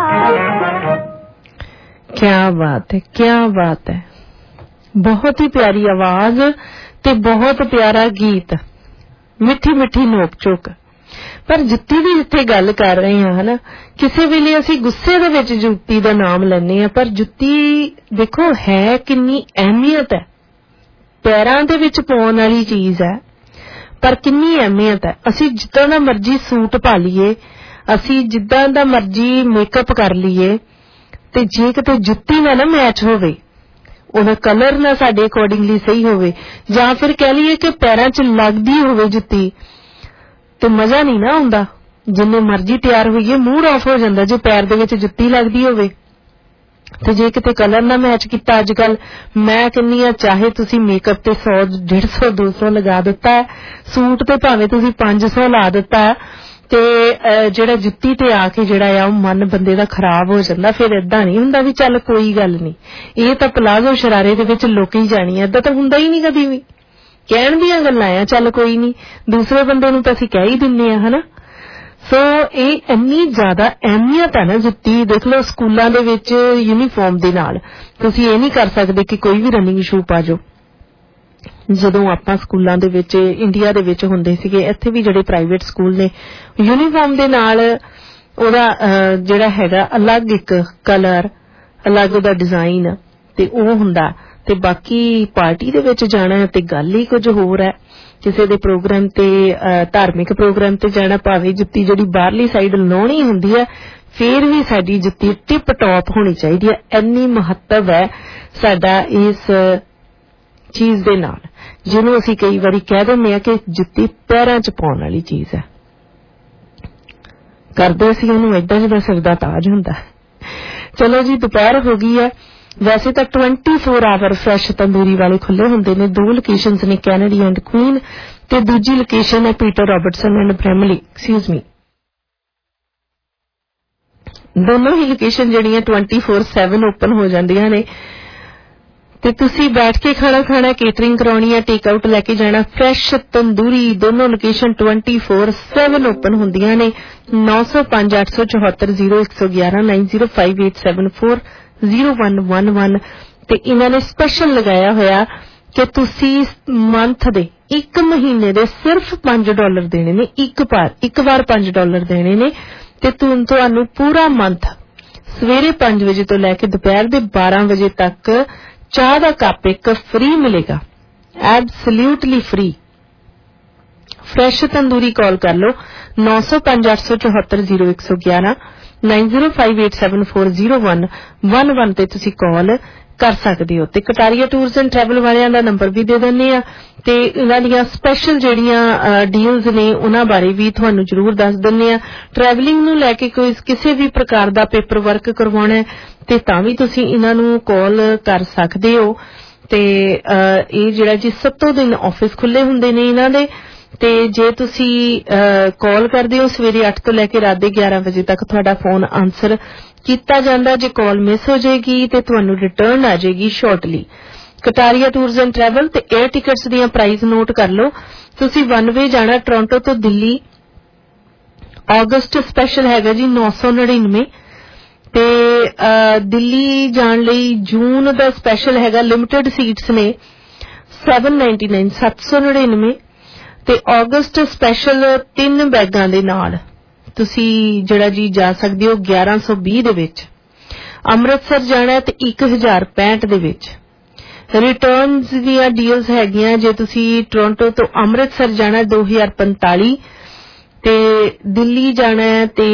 ਕਿਆ ਬਾਤ ਹੈ, ਕਿਆ ਬਾਤ ਹੈ। ਬਹੁਤ ਹੀ ਪਿਆਰੀ ਆਵਾਜ਼ ਤੇ ਬਹੁਤ ਪਿਆਰਾ ਗੀਤ, ਮਿੱਠੀ ਮਿੱਠੀ ਨੋਕ ਝੋਕ। ਪਰ ਜੁੱਤੀ ਦੀ ਜਿੱਥੇ ਗੱਲ ਕਰ ਰਹੇ ਹਾਂ ਹਨਾ, ਕਿਸੇ ਵੇਲੇ ਅਸੀਂ ਗੁੱਸੇ ਦੇ ਵਿੱਚ ਜੁੱਤੀ ਦਾ ਨਾਮ ਲੈਂਦੇ ਹਾਂ, ਪਰ ਜੁੱਤੀ ਦੇਖੋ ਹੈ ਕਿੰਨੀ ਅਹਿਮੀਅਤ ਹੈ, ਪੈਰਾਂ ਦੇ ਵਿੱਚ ਪਾਉਣ ਵਾਲੀ ਚੀਜ਼ ਹੈ, ਪਰ ਕਿੰਨੀ ਅਹਿਮੀਅਤ ਹੈ। ਅਸੀਂ ਜਿੱਦਾਂ ਦਾ ਮਰਜ਼ੀ ਸੂਟ ਪਾ ਲਈਏ, ਅਸੀਂ ਜਿੱਦਾਂ ਦਾ ਮਰਜ਼ੀ ਮੇਕਅਪ ਕਰ ਲਈਏ, ਤੇ ਜੇ ਕਿਤੇ ਜੁੱਤੀ ਨਾ ਮੈਚ ਹੋਵੇ, ਉਹਦਾ ਕਲਰ ਨਾ ਸਾਡੇ ਅਕੋਰਡਿੰਗਲੀ ਸਹੀ ਹੋਵੇ, ਜਾਂ ਫਿਰ ਕਹਿ ਲਈਏ ਕਿ ਪੈਰਾਂ 'ਚ ਲੱਗਦੀ ਹੋਵੇ ਜੁੱਤੀ, ਤੇ ਮਜ਼ਾ ਨਹੀਂ ਨਾ ਆਉਂਦਾ। ਜਿੰਨੇ ਮਰਜ਼ੀ ਤਿਆਰ ਹੋਈਏ ਮੂਡ ਆਫ ਹੋ ਜਾਂਦਾ ਜੇ ਪੈਰ ਦੇ ਵਿੱਚ ਜੁੱਤੀ ਲੱਗਦੀ ਹੋਵੇ। ਤੇ ਜੇ ਕਿਤੇ ਕਲਰ ਨਾ ਮੈਚ ਕੀਤਾ, ਅੱਜ ਕੱਲ ਮੈਂ ਕਹਿੰਦੀ ਆ ਚਾਹੇ ਤੁਸੀਂ ਮੇਕਅਪ ਤੇ 100 150 200 ਲਗਾ ਦਿੱਤਾ, ਸੂਟ ਤੇ ਭਾਵੇਂ ਤੁਸੀਂ 500 ਲਾ ਦਿੱਤਾ, ਤੇ ਜਿਹੜਾ ਜੁੱਤੀ ਤੇ ਆ ਕੇ ਜਿਹੜਾ ਆ ਉਹ ਮਨ ਬੰਦੇ ਦਾ ਖਰਾਬ ਹੋ ਜਾਂਦਾ। ਫਿਰ ਏਦਾਂ ਨਹੀਂ ਹੁੰਦਾ ਵੀ ਚੱਲ ਕੋਈ ਗੱਲ ਨਹੀਂ, ਇਹ ਤਾਂ ਪਲਾਜ਼ੋ ਸ਼ਰਾਰੇ ਦੇ ਵਿੱਚ ਲੋਕੀ ਜਾਣੀ ਆ, ਏਦਾਂ ਤਾਂ ਹੁੰਦਾ ਹੀ ਨਹੀਂ ਕਦੀ ਵੀ। ਕਹਿਣ ਦੀਆਂ ਗੱਲਾਂ ਆ, ਚੱਲ ਕੋਈ ਨਹੀਂ, ਦੂਸਰੇ ਬੰਦੇ ਨੂੰ ਤਾਂ ਅਸੀਂ ਕਹਿ ਹੀ ਦਿੰਦੇ ਆ ਹਨਾ। ਸੋ ਇਹ ਇੰਨੀ ਜ਼ਿਆਦਾ ਅਹਿਮੀਅਤ ਹੈ ਨਾ ਜੁੱਤੀ। ਦੇਖ ਲਓ ਸਕੂਲਾਂ ਦੇ ਵਿੱਚ ਯੂਨੀਫਾਰਮ ਦੇ ਨਾਲ ਤੁਸੀਂ ਇਹ ਨਹੀਂ ਕਰ ਸਕਦੇ ਕਿ ਕੋਈ ਵੀ ਰਨਿੰਗ ਸ਼ੂ ਪਾ ਜਾਓ। ਜਦੋਂ ਆਪਾਂ ਸਕੂਲਾਂ ਦੇ ਵਿੱਚ ਇੰਡੀਆ ਦੇ ਵਿੱਚ ਹੁੰਦੇ ਸੀਗੇ, ਇੱਥੇ ਵੀ ਜਿਹੜੇ ਪ੍ਰਾਈਵੇਟ ਸਕੂਲ ਨੇ, ਯੂਨੀਫਾਰਮ ਦੇ ਨਾਲ ਉਹਦਾ ਜਿਹੜਾ ਹੈਗਾ ਅਲੱਗ ਇੱਕ ਕਲਰ, ਅਲੱਗ ਉਹਦਾ ਡਿਜ਼ਾਈਨ ਤੇ ਉਹ ਹੁੰਦਾ। ਤੇ ਬਾਕੀ ਪਾਰਟੀ ਦੇ ਵਿੱਚ ਜਾਣਾ ਤੇ ਗੱਲ ਹੀ ਕੁਝ ਹੋਰ ਹੈ। ਕਿਸੇ ਦੇ ਪ੍ਰੋਗਰਾਮ ਤੇ, ਧਾਰਮਿਕ ਪ੍ਰੋਗਰਾਮ ਤੇ ਜਾਣਾ, ਭਾਵੇਂ ਜੁੱਤੀ ਜਿਹੜੀ ਬਾਹਰਲੀ ਸਾਈਡ ਲਾਉਣੀ ਹੁੰਦੀ ਹੈ, ਫੇਰ ਵੀ ਸਾਡੀ ਜੁੱਤੀ ਟਿਪ ਟੌਪ ਹੋਣੀ ਚਾਹੀਦੀ ਹੈ। ਇੰਨੀ ਮਹੱਤਵ ਹੈ ਸਾਡਾ ਇਸ ਚੀਜ਼ ਦੇ ਨਾਲ, ਜਿਹਨੂੰ ਅਸੀਂ ਕਈ ਵਾਰੀ ਕਹਿ ਦਿੰਦੇ ਹਾਂ ਕਿ ਜੁੱਤੀ ਪੈਰਾਂ 'ਚ ਪਾਉਣ ਵਾਲੀ ਚੀਜ਼ ਹੈ। ਕਰਦੇ ਅਸੀਂ ਉਹਨੂੰ ਏਦਾਂ ਜਿੱਦਾਂ ਸਿਰ ਦਾ ਤਾਜ ਹੁੰਦਾ। ਚਲੋ ਜੀ, ਦੁਪਹਿਰ ਹੋ ਗਈ ਹੈ। ਵੈਸੇ ਤਾਂ 24 ਆਵਰ ਫਰੈਸ਼ ਤੰਦੂਰੀ ਵਾਲੇ ਖੁੱਲੇ ਹੁੰਦੇ ਨੇ। 2 ਲੋਕੇਸ਼ਨਸ ਨੇ, ਕੈਨੇਡੀ ਐਂਡ ਕੁਈਨ, ਤੇ ਦੂਜੀ ਲੋਕੇਸ਼ਨ ਹੈ ਪੀਟਰ ਰਾਬਰਟਸਨ ਐਂਡ ਬ੍ਰੈਮਲੀ, ਦੋਨੋਂ ਹੀ ਲੋਕੇਸ਼ਨ ਜਿਹੜੀਆਂ 24/7 ਓਪਨ ਹੋ ਜਾਂਦੀਆਂ ਨੇ। ਤੇ ਤੁਸੀਂ ਬੈਠ ਕੇ ਖਾਣਾ ਖਾਣਾ, ਕੇਟਰਿੰਗ ਕਰਾਉਣੀ ਹੈ, ਟੇਕ ਆਊਟ ਲੈ ਕੇ ਜਾਣਾ, ਫਰੈਸ਼ ਤੰਦੂਰੀ, ਦੋਨੋਂ ਲੋਕੇਸ਼ਨ 24/7 ਓਪਨ ਹੁੰਦੀਆਂ ਨੇ। 905 874 0111 905874 0111 ਤੇ ਇਹਨਾਂ ਨੇ ਸਪੈਸ਼ਲ ਲਗਾਇਆ ਹੋਇਆ ਕਿ ਤੁਸੀਂ ਮੰਥ ਦੇ, ਇੱਕ ਮਹੀਨੇ ਦੇ ਸਿਰਫ $5 ਦੇਣੇ ਨੇ। ਇੱਕ ਵਾਰ $5 ਦੇਣੇ ਨੇ ਤੇ ਤੁਹਾਨੂੰ ਪੂਰਾ ਮੰਥ ਸਵੇਰੇ 5 ਵਜੇ ਤੋਂ ਲੈ ਕੇ ਦੁਪਹਿਰ ਦੇ 12 ਵਜੇ ਤੱਕ ਚਾਹ ਦਾ ਕੱਪ ਇੱਕ ਫ੍ਰੀ ਮਿਲੇਗਾ, absolutely free. Fresh Tandoori call ਕਰ ਲਓ 905 874 0111 9058740111 ਤੇ ਤੁਸੀਂ ਕਾਲ ਕਰ ਸਕਦੇ ਹੋ। ਤੇ ਕਟਾਰੀਆ ਟੂਰਸ ਐਂਡ ਟਰੈਵਲ ਵਾਲਿਆਂ ਦਾ ਨੰਬਰ ਵੀ ਦੇ ਦਿੰਦੇ ਆ ਤੇ ਇਹਨਾਂ ਦੀਆਂ ਸਪੈਸ਼ਲ ਜਿਹੜੀਆਂ ਡੀਲਸ ਨੇ ਉਹਨਾਂ ਬਾਰੇ ਵੀ ਤੁਹਾਨੂੰ ਜ਼ਰੂਰ ਦੱਸ ਦਿੰਦੇ ਆ। ਟਰੈਵਲਿੰਗ ਨੂੰ ਲੈ ਕੇ ਕੋਈ ਕਿਸੇ ਵੀ ਪ੍ਰਕਾਰ ਦਾ ਪੇਪਰ ਵਰਕ ਕਰਵਾਉਣਾ ਤੇ ਤਾਂ ਵੀ ਤੁਸੀਂ ਇਹਨਾਂ ਨੂੰ ਕਾਲ ਕਰ ਸਕਦੇ ਹੋ। ਤੇ ਇਹ ਜਿਹੜਾ ਜੀ 7 ਦਿਨ ਆਫਿਸ ਖੁੱਲੇ ਹੁੰਦੇ ਨੇ ਇਹਨਾਂ ਦੇ। ਤੇ ਜੇ ਤੁਸੀਂ ਕਾਲ ਕਰਦੇ ਹੋ ਸਵੇਰੇ 8 ਤੋਂ ਲੈ ਕੇ ਰਾਤ ਦੇ 11 ਵਜੇ ਤੱਕ ਤੁਹਾਡਾ ਫੋਨ ਆਨਸਰ ਕੀਤਾ ਜਾਂਦਾ। ਜੇ ਕਾਲ ਮਿਸ ਹੋ ਜਾਏਗੀ ਤੇ ਤੁਹਾਨੂੰ ਰਿਟਰਨ ਆ ਜਾਏਗੀ shortly. Kataria tours and travel ਤੇ 에ਅਰ ਟਿਕਟਸ ਦੀਆਂ ਪ੍ਰਾਈਸ ਨੋਟ ਕਰ ਲਓ। ਤੁਸੀਂ 1 ਵੇ ਜਾਣਾ ਟੋਰਾਂਟੋ ਤੋਂ ਦਿੱਲੀ, ਅਗਸਤ ਸਪੈਸ਼ਲ ਹੈਗਾ ਜੀ 999 ਤੇ ਦਿੱਲੀ ਜਾਣ ਲਈ ਜੂਨ ਦਾ ਸਪੈਸ਼ਲ ਹੈਗਾ, ਲਿਮਟਿਡ ਸੀਟਸ ਨੇ 799 799 ਤੇ ਅਗਸਤ ਸਪੈਸ਼ਲ 3 ਬੈਗਾਂ ਦੇ ਨਾਲ ਤੁਸੀਂ ਜਿਹੜਾ ਜੀ ਜਾ ਸਕਦੇ ਹੋ 1120 ਦੇ ਵਿੱਚ। ਅੰਮ੍ਰਿਤਸਰ ਜਾਣਾ ਤੇ 1065 ਦੇ ਵਿੱਚ। ਰਿਟਰਨਸ ਦੀਆਂ ਡੀਲਸ ਹੈਗੀਆਂ, ਜੇ ਤੁਸੀਂ ਟੋਰਾਂਟੋ ਤੋਂ ਅੰਮ੍ਰਿਤਸਰ ਜਾਣਾ 2045 ਤੇ ਦਿੱਲੀ ਜਾਣਾ ਤੇ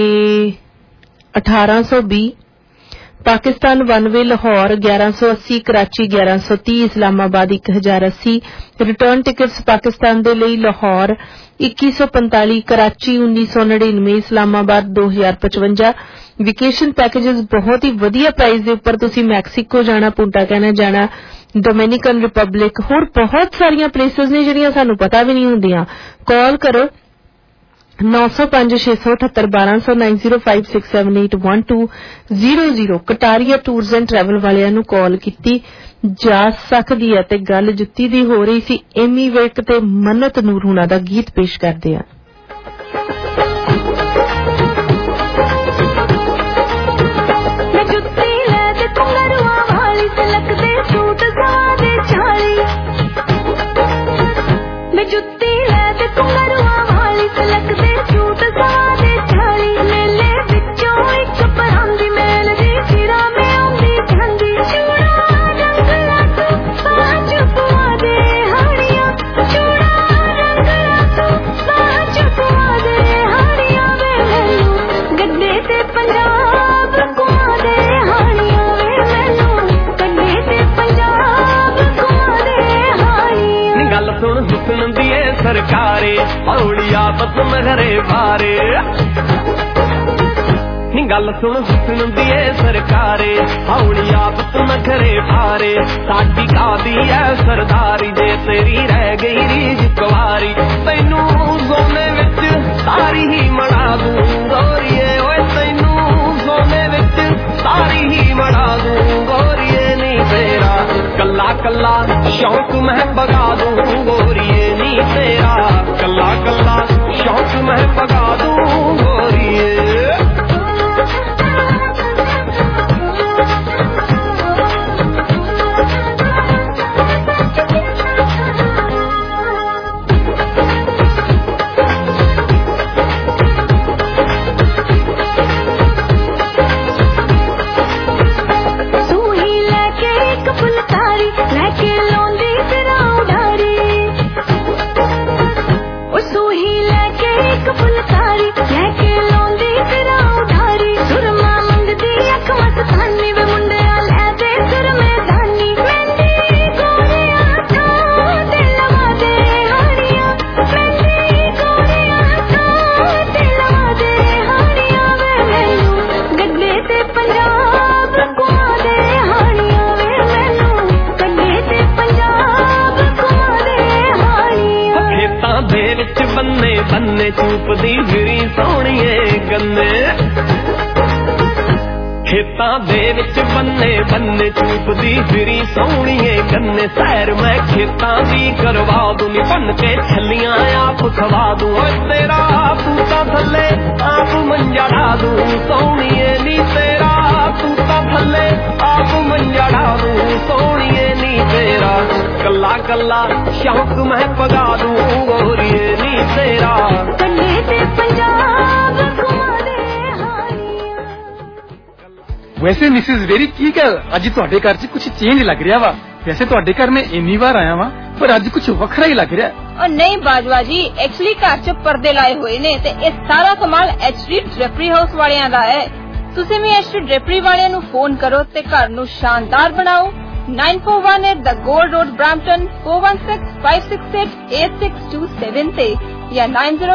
1820, Pakistan 1 way Lahore 1180, Karachi 1130, Islamabad 1080। Return tickets Pakistan दे लई लाहौर 2145, कराची 1999, इस्लामाबाद 2055। वेकेशन पैकेजेस बहुत ही वधिया प्राइस दे उपर तुसी मैक्सीको जाना, पुंटा कैना जाना, डोमिनिकन रिपब्लिक, होर बहुत सारियां प्लेसेस ने जिहड़ियां सानू पता भी नहीं हुंदियां। कॉल करो 905 678 1200 9056781200। कटारिया टूरस एंड ट्रैवल वालियां नू कॉल कीती जा सकदी है। ते गल जुत्ती दी हो रही सी। एमी विर्क ते मन्नत नूर हुणा दा गीत पेश करदे आ। सरकारे औलिया बस मगरे भारे गल सुन हुस्न दिए सरकारे औलिया बस मगरे भारे साडी कादी है सरदारी जे तेरी रह गई रीज कुवारी तैनू सोने विच सारी ही मना दूं गोरिए ओए तैनू सोने विच सारी ही मना दूं गोरिए नी तेरा कल्ला कल्ला शौक मैं बगा दूं गोरिए नी तेरा कल्ला कल्ला शौक मैं बगा दूं ਬੰਨੇ ਬੰਨੇ ਚੂਪਦੀ ਫਿਰੀ ਸੋਹਣੀਏ ਗੰਨੇ ਖੇਤਾਂ ਦੇ ਵਿੱਚ ਬੰਨੇ ਬੰਨੇ ਚੂਪਦੀ ਫਿਰੀ ਸੋਹਣੀਏ ਗੰਨੇ ਸੈਰ ਮੈਂ ਖੇਤਾਂ ਦੀ ਕਰਵਾ ਦੂੰ ਨੀ ਭੰਨ ਕੇ ਛੱਲੀਆਂ ਆਪ ਖਵਾ ਦੂੰ ਓਏ ਤੇਰਾ ਤੂੰ ਤਾਂ ਥੱਲੇ ਆਪ ਮੰਜਾ ਢਾ ਦੂੰ ਸੋਹਣੀਏ ਨੀ ਤੇਰਾ ਤੂੰ ਤਾਂ ਥੱਲੇ ਆਪ ਮੰਜਾ ਢਾ ਦੂੰ ਸੋਹਣੀਏ ਨੀ ਤੇਰਾ ਕੱਲਾ ਕੱਲਾ ਸ਼ੌਕ ਮੈਂ ਪਗਾ ਦੂੰ ਗੋਰੀਏ ਨੀ ਤੇਰਾ ਕੰਨੇ ਤੇ ਪੰਜਾਬ ਵੈਸੇ ਮਿਸਿਸ ਵੇਰੀ ਕੀ ਗੱਲ ਅੱਜ ਤੁਹਾਡੇ ਘਰ 'ਚ ਕੁਝ ਚੇਂਜ ਲੱਗ ਰਿਹਾ ਵਾ ਵੈਸੇ ਤੁਹਾਡੇ ਘਰ ਮੈਂ ਇੰਨੀ ਵਾਰ ਆਇਆ ਵਾਂ ਪਰ ਅੱਜ ਕੁਝ ਵੱਖਰਾ ਹੀ ਲੱਗ ਰਿਹਾ और नहीं बाजवा जी एक्चुअली घर च पर्दे लाए हुए ने ते इस सारा कमाल एचडी ड्रेपरी हाउस वालियां दा है तुसीं भी एचडी ड्रेपरी वालियां नु फोन करो ते घर नु शानदार बनाओ 9418 द गोल्ड रोड ब्रैम्पटन 4165688627 ते या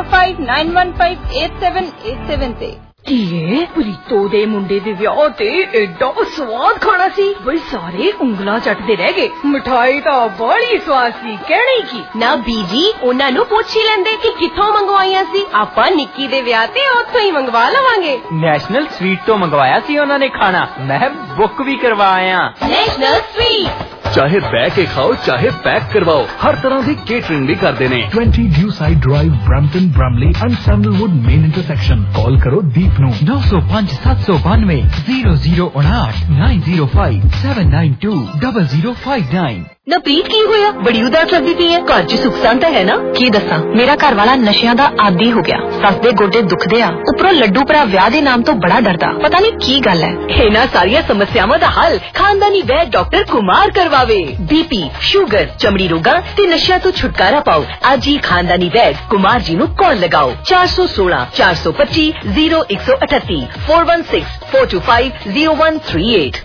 9059158787 ते ਧੀਏ ਪ੍ਰੀਤੋ ਦੇ ਮੁੰਡੇ ਦੇ ਵਿਆਹ ਤੇ ਐਡਾ ਸਵਾਦ ਖਾਣਾ ਸੀ ਬਈ ਸਾਰੇ ਉਂਗਲਾਂ ਚੱਟਦੇ ਰਹਿ ਗਏ ਮਿਠਾਈ ਤਾਂ ਬੜੀ ਸਵਾਦ ਸੀ ਕਹਿਣੀ ਕੀ ਨਾ ਬੀਜੀ ਉਹਨਾਂ ਨੂੰ ਪੁੱਛ ਹੀ ਲੈਂਦੇ ਕਿ ਕਿੱਥੋਂ ਮੰਗਵਾਈਆਂ ਸੀ ਆਪਾਂ ਨਿੱਕੀ ਦੇ ਵਿਆਹ ਤੇ ਉੱਥੋਂ ਹੀ ਮੰਗਵਾ ਲਵਾਂਗੇ ਨੈਸ਼ਨਲ ਸਵੀਟ ਤੋਂ ਮੰਗਵਾਇਆ ਸੀ ਉਹਨਾਂ ਨੇ ਖਾਣਾ ਮੈਂ ਬੁੱਕ ਵੀ ਕਰਵਾਇਆ ਨੈਸ਼ਨਲ ਸਵੀਟ चाहे बह के खाओ चाहे पैक करवाओ हर तरह की केटरिंग भी करते हैं 20 Dewside Drive, Brampton, Bramley and Sandalwood main intersection. Call करो दीप नु 905 792 0059 905 792 0059 ਨਾ ਪ੍ਰੀਤ ਕੀ ਹੋਇਆ ਬੜੀ ਉਦਾਸ ਲੱਗਦੀ ਪਈ ਹੈ ਘਰ 'ਚ ਸੁੱਖ ਸ਼ਾਂਤੀ ਹੈ ਨਾ ਕੀ ਦੱਸਾਂ ਮੇਰਾ ਘਰ ਵਾਲਾ ਨਸ਼ਿਆਂ ਦਾ ਆਦੀ ਹੋ ਗਿਆ ਸੱਸ ਦੇ ਗੋਡੇ ਦੁਖਦੇ ਆ ਉੱਪਰੋਂ ਲੱਡੂ ਭਰਾ ਵਿਆਹ ਦੇ ਨਾਮ ਤੋਂ ਬੜਾ ਡਰਦਾ ਪਤਾ ਨਹੀਂ ਕੀ ਗੱਲ ਹੈ ਇਹਨਾਂ ਸਾਰੀਆਂ ਸਮੱਸਿਆਵਾਂ ਦਾ ਹੱਲ ਖਾਨਦਾਨੀ ਵੈਦ ਡਾਕਟਰ ਕੁਮਾਰ ਕਰਵਾਵੇ ਬੀਪੀ ਸ਼ੂਗਰ ਚਮੜੀ ਰੋਗਾਂ ਤੇ ਨਸ਼ਿਆਂ ਤੋਂ ਛੁਟਕਾਰਾ ਪਾਓ ਅੱਜ ਹੀ ਖਾਨਦਾਨੀ ਵੈਦ ਕੁਮਾਰ ਜੀ ਨੂੰ ਕਾਲ ਲਗਾਓ 416 425 0138 416 425 0138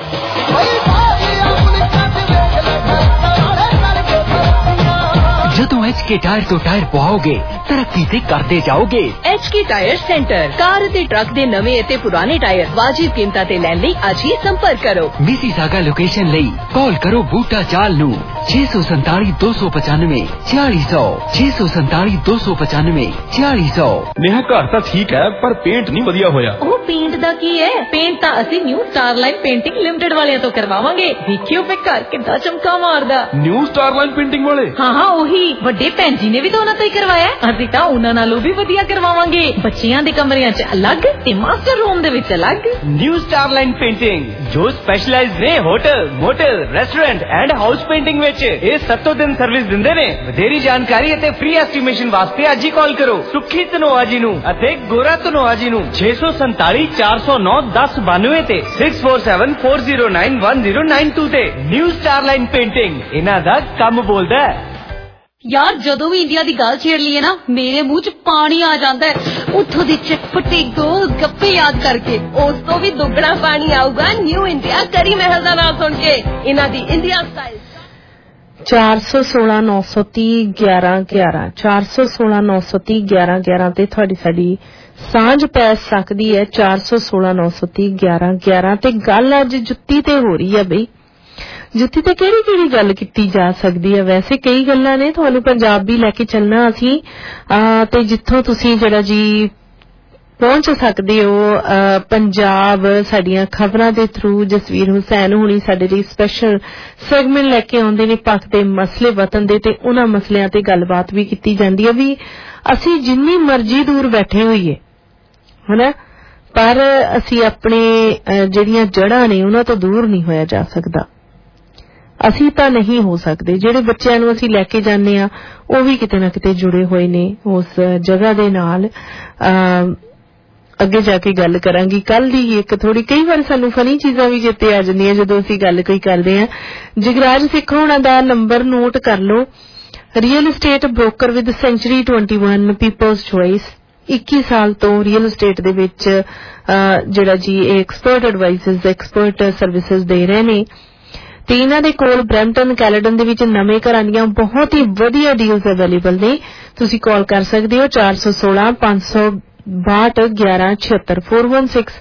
ਜਦੋਂ HK ਟਾਇਰ ਤੋਂ ਟਾਇਰ ਪਵਾਓਗੇ ਤਰੱਕੀ ਤੇ ਕਰਦੇ ਜਾਓਗੇ HK ਟਾਇਰ ਸੈਂਟਰ ਕਾਰ ਅਤੇ ਟਰੱਕ ਦੇ ਨਵੇਂ ਅਤੇ ਪੁਰਾਣੇ ਟਾਇਰ ਵਾਜਿਬ ਕੀਮਤਾਂ ਤੇ ਲੈਣ ਲਈ ਅੱਜ ਹੀ ਸੰਪਰਕ ਕਰੋ ਮਿਸੀਸਾਗਾ ਲੋਕੇਸ਼ਨ ਲਈ ਕਾਲ ਕਰੋ ਬੂਟਾ ਚਾਲ ਨੂੰ 647 295 4600 647 295 4600 नेहा घर ਤਾਂ ਠੀਕ ਹੈ ਪਰ ਪੇਂਟ ਨਹੀਂ ਵਧੀਆ ਹੋਇਆ ਉਹ ਪੇਂਟ ਦਾ ਕੀ ਹੈ ਪੇਂਟ ਤਾਂ ਅਸੀਂ ਨਿਊ ਸਟਾਰਲਾਈਨ ਪੇਂਟਿੰਗ ਲਿਮਟਿਡ ਵਾਲਿਆਂ ਤੋਂ ਕਰਵਾਵਾਂਗੇ ਦੇਖਿਓ ਫੇ ਘਰ ਕਿੱਦਾਂ ਚਮਕਾ ਮਾਰਦਾ ਨਿਊ ਸਟਾਰਲਾਈਨ ਪੇਂਟਿੰਗ ਵਾਲੇ ਹਾਂ ਉਹੀ ਵੱਡੇ ਭੈਣ ਜੀ ਨੇ ਵੀ ਤਾਂ ਉਹਨਾਂ ਤੋਂ ਹੀ ਕਰਵਾਇਆ ਅਸੀਂ ਤਾਂ ਉਹਨਾਂ ਨਾਲੋਂ ਵੀ ਵਧੀਆ ਕਰਵਾਵਾਂਗੇ ਬੱਚਿਆਂ ਦੇ ਕਮਰਿਆਂ 'ਚ ਅਲੱਗ ਤੇ ਮਾਸਟਰ ਰੂਮ ਦੇ ਵਿੱਚ ਅਲੱਗ ਨਿਊ ਸਟਾਰਲਾਈਨ ਪੇਂਟਿੰਗ ਜੋ ਸਪੈਸ਼ਲਾਈਜ਼ਡ ਨੇ hotel motel restaurant and house painting ਵਿੱਚ ਇਹ 7 ਦਿਨ ਸਰਵਿਸ ਦਿੰਦੇ ਨੇ ਵਧੇਰੀ ਜਾਣਕਾਰੀ ਅਤੇ ਫ੍ਰੀ ਐਸਟੀਮੇਸ਼ਨ ਵਾਸਤੇ ਅੱਜ ਹੀ ਕਾਲ ਕਰੋ ਸੁਖੀ ਧਨੋਆ ਜੀ ਨੂੰ ਅਤੇ ਗੋਰਾ ਧਨੋਆ ਜੀ ਨੂੰ 647 409 1092 ਤੇ 6474091092 ਤੇ ਨਿਊ ਸਟਾਰਲਾਈਨ ਪੇਂਟਿੰਗ ਇਹਨਾਂ ਦਾ ਕੰਮ ਬੋਲਦਾ ਹੈ यार जदों भी इंडिया दी गल छेड़ ली है ना मेरे मुंह च पानी आ जाता है उठो दी चटपटे गोल गप्पे याद करके उस तो भी दुगना पानी आऊगा न्यू इंडिया करी महल दा नाम सुन के इना दी इंडिया स्टाइल 416 930 1111 416 930 1111 ਤੇ ਤੁਹਾਡੀ ਸਾਡੀ ਸਾਂਝ ਪੈ ਸਕਦੀ ਹੈ 416 930 1111 ਤੇ ਗੱਲ ਅੱਜ ਜੁੱਤੀ ਤੇ ਹੋ ਰਹੀ ਹੈ ਬਈ ਜੁੱਤੀ ਤੇ ਕਿਹੜੀ ਗੱਲ ਕੀਤੀ ਜਾ ਸਕਦੀ ਹੈ ਵੈਸੇ ਕਈ ਗੱਲਾਂ ਨੇ ਤੁਹਾਨੂੰ ਪੰਜਾਬੀ ਲੈ ਕੇ ਚੱਲਣਾ ਅਸੀਂ ਤੇ ਜਿੱਥੋਂ ਤੁਸੀਂ ਜਿਹੜਾ ਜੀ ਪਹੁੰਚ ਸਕਦੇ ਹੋ ਪੰਜਾਬ ਸਾਡੀਆਂ ਖਬਰਾਂ ਦੇ ਥਰੂ ਜਸਵੀਰ ਹੁਸੈਨ ਹੁਣੀ ਸਾਡੇ ਲਈ ਸਪੈਸ਼ਲ ਸੈਗਮੈਂਟ ਲੈ ਕੇ ਆਉਂਦੇ ਨੇ ਪੱਖ ਦੇ ਮਸਲੇ ਵਤਨ ਦੇ ਤੇ ਉਹਨਾਂ ਮਸਲਿਆਂ ਤੇ ਗੱਲਬਾਤ ਵੀ ਕੀਤੀ ਜਾਂਦੀ ਹੈ ਵੀ ਅਸੀਂ ਜਿੰਨੀ ਮਰਜ਼ੀ ਦੂਰ ਬੈਠੇ ਹੋਈਏ ਹਨਾ ਪਰ ਅਸੀਂ ਆਪਣੇ ਜਿਹੜੀਆਂ ਜੜ੍ਹਾਂ ਨੇ ਉਹਨਾਂ ਤੋਂ ਦੂਰ ਨਹੀਂ ਹੋਇਆ ਜਾ ਸਕਦਾ ਅਸੀਂ ਤਾਂ ਨਹੀਂ ਹੋ ਸਕਦੇ ਜਿਹੜੇ ਬੱਚਿਆਂ ਨੂੰ ਅਸੀਂ ਲੈ ਕੇ ਜਾਂਦੇ ਆ ਉਹ ਵੀ ਕਿਤੇ ਨਾ ਕਿਤੇ ਜੁੜੇ ਹੋਏ ਨੇ ਉਸ ਜਗ੍ਹਾ ਦੇ ਨਾਲ ਅੱਗੇ ਜਾ ਕੇ ਗੱਲ ਕਰਾਂਗੀ ਕੱਲ ਦੀ ਇੱਕ ਥੋੜੀ ਕਈ ਵਾਰ ਸਾਨੂੰ ਫਨੀ ਚੀਜ਼ਾਂ ਵੀ ਚੇਤੇ ਆ ਜਾਂਦੀਆਂ ਜਦੋਂ ਅਸੀਂ ਗੱਲ ਕੋਈ ਕਰਦੇ ਆ ਜਗਰਾਜ ਸਿੱਖ ਹੋਣਾ ਦਾ ਨੰਬਰ ਨੋਟ ਕਰ ਲਓ real estate broker with century 21 people's choice 21 ਸਾਲ ਤੋਂ ਰੀਅਲ ਏਸਟੇਟ ਦੇ ਵਿੱਚ ਜਿਹੜਾ ਜੀ ਐਕਸਪਰਟ ਐਡਵਾਈਸਸ ਐਕਸਪਰਟ ਸਰਵਿਸਿਜ਼ ਦੇ ਰਹੇ ਨੇ ਤੇ ਇਹਨਾਂ ਦੇ ਕੋਲ ਬ੍ਰੈਂਪਟਨ ਕੈਲੇਡਨ ਦੇ ਵਿੱਚ ਨਵੇਂ ਘਰਾਂ ਦੀਆਂ ਬਹੁਤ ਹੀ ਵਧੀਆ ਡੀਲਸ ਅਵੇਲੇਬਲ ਨੇ ਤੁਸੀਂ ਕਾਲ ਕਰ ਸਕਦੇ ਹੋ 416 562 1176 416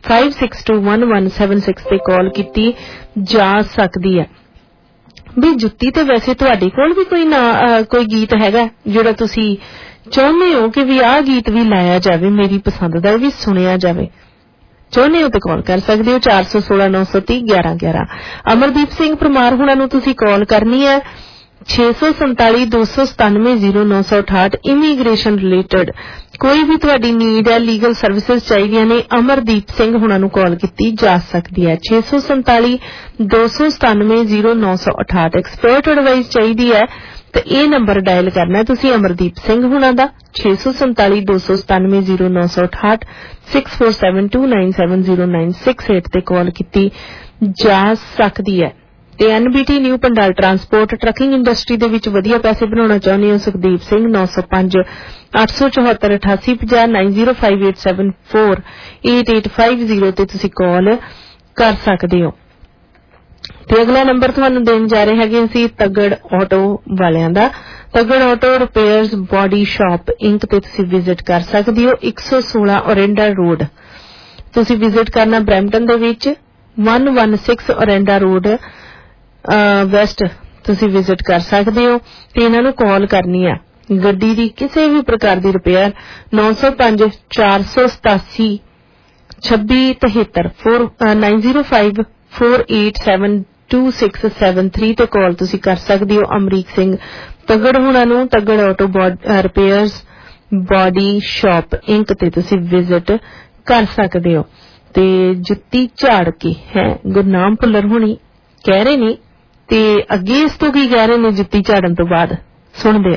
5621 ਤੇ ਕਾਲ ਕੀਤੀ ਜਾ ਸਕਦੀ ਹੈ ਵੀ ਜੁੱਤੀ ਤੇ ਵੈਸੇ ਤੁਹਾਡੇ ਕੋਲ ਵੀ ਕੋਈ ਗੀਤ ਹੈਗਾ ਜਿਹੜਾ ਤੁਸੀਂ ਚਾਹੁੰਦੇ ਹੋ ਕਿ ਵੀ ਆਹ ਗੀਤ ਵੀ ਲਾਇਆ ਜਾਵੇ, ਮੇਰੀ ਪਸੰਦ ਦਾ ਵੀ ਸੁਣਿਆ ਜਾਵੇ, ਚਾਹੁੰਦੇ ਹੋ ਤਾਂ ਕਾਲ ਕਰ ਸਕਦੇ ਹੋ 416 930 1111। ਅਮਰਦੀਪ ਸਿੰਘ ਪਰਮਾਰ ਹੁਣਾਂ ਨੂੰ ਤੁਸੀਂ ਕਾਲ ਕਰਨੀ ਹੈ 647 297 0968। ਇਮੀਗ੍ਰੇਸ਼ਨ ਰਿਲੇਟਡ ਕੋਈ ਵੀ ਤੁਹਾਡੀ ਨੀਡ ਹੈ, ਲੀਗਲ ਸਰਵਿਸਿਜ਼ ਚਾਹੀਦੀਆਂ ਨੇ, ਅਮਰਦੀਪ ਸਿੰਘ ਹੁਣਾਂ ਨੂੰ ਕਾਲ ਕੀਤੀ ਜਾ ਸਕਦੀ ਹੈ 647 297 0968। ਐਕਸਪਰਟ ਐਡਵਾਈਸ ਚਾਹੀਦੀ ਹੈ ਤੇ ਇਹ ਨੰਬਰ ਡਾਇਲ ਕਰਨਾ ਤੁਸੀਂ ਅਮਰਦੀਪ ਸਿੰਘ ਹੁਣਾਂ ਦਾ 647 297 0968 6472970968 ਤੇ ਕਾਲ ਕੀਤੀ ਜਾ ਸਕਦੀ ਹੈ। ਤੇ NBT ਨਿਊ ਪੰਡਾਲ ਟਰਾਂਸਪੋਰਟ ਟਰੱਕਿੰਗ ਇੰਡਸਟਰੀ ਦੇ ਵਿੱਚ ਵਧੀਆ ਪੈਸੇ ਬਣਾਉਣਾ ਚਾਹੁੰਦੇ ਹੋ, ਸੁਖਦੀਪ ਸਿੰਘ 905 874 8850 9058748850 ਤੇ ਤੁਸੀਂ ਕਾਲ ਕਰ ਸਕਦੇ ਹੋ। ਤੇ ਅਗਲਾ ਨੰਬਰ ਤੁਹਾਨੂੰ ਦੇਣ ਜਾ ਰਹੇ ਹੈਗੇ ਅਸੀਂ ਤਗੜ ਆਟੋ ਵਾਲਿਆਂ ਦਾ। Taggar auto repairs body shop inc ਤੇ ਤੁਸੀਂ ਵਿਜ਼ਿਟ ਕਰ ਸਕਦੇ ਹੋ 116 ਓਰੇਂਡਾ ਰੋਡ। ਤੁਸੀਂ ਵਿਜ਼ਿਟ ਕਰਨਾ ਬਰੈਂਪਟਨ ਦੇ ਵਿੱਚ 116 ਓਰੇਂਡਾ ਰੋਡ ਵੈਸਟ ਤੁਸੀਂ ਵਿਜ਼ਿਟ ਕਰ ਸਕਦੇ ਹੋ ਤੇ ਇਹਨਾਂ ਨੂੰ ਕਾਲ ਕਰਨੀ ਹੈ ਗੱਡੀ ਦੀ ਕਿਸੇ ਵੀ ਪ੍ਰਕਾਰ ਦੀ ਰਿਪੇਅਰ 905 487 2673 905 4872673 ਤੇ ਕਾਲ ਤੁਸੀਂ ਕਰ ਸਕਦੇ ਹੋ ਅਮਰੀਕ ਸਿੰਘ ਤਗੜ ਹੁਣਾਂ ਨੂੰ। Taggar auto repairs body shop inc ਤੇ ਤੁਸੀਂ ਵਿਜ਼ਿਟ ਕਰ ਸਕਦੇ ਹੋ। ਤੇ ਜੁੱਤੀ ਝਾੜ ਕੇ ਹੈ ਗੁਰਨਾਮ ਭੁੱਲਰ ਹੁਣੀ ਕਹਿ ਰਹੇ ਨੇ ਤੇ ਅੱਗੇ ਇਸ ਤੋਂ ਕੀ ਕਹਿ ਰਹੇ ਨੇ ਜੁੱਤੀ ਝਾੜਨ ਤੋਂ ਬਾਅਦ ਸੁਣਦੇ ਆ।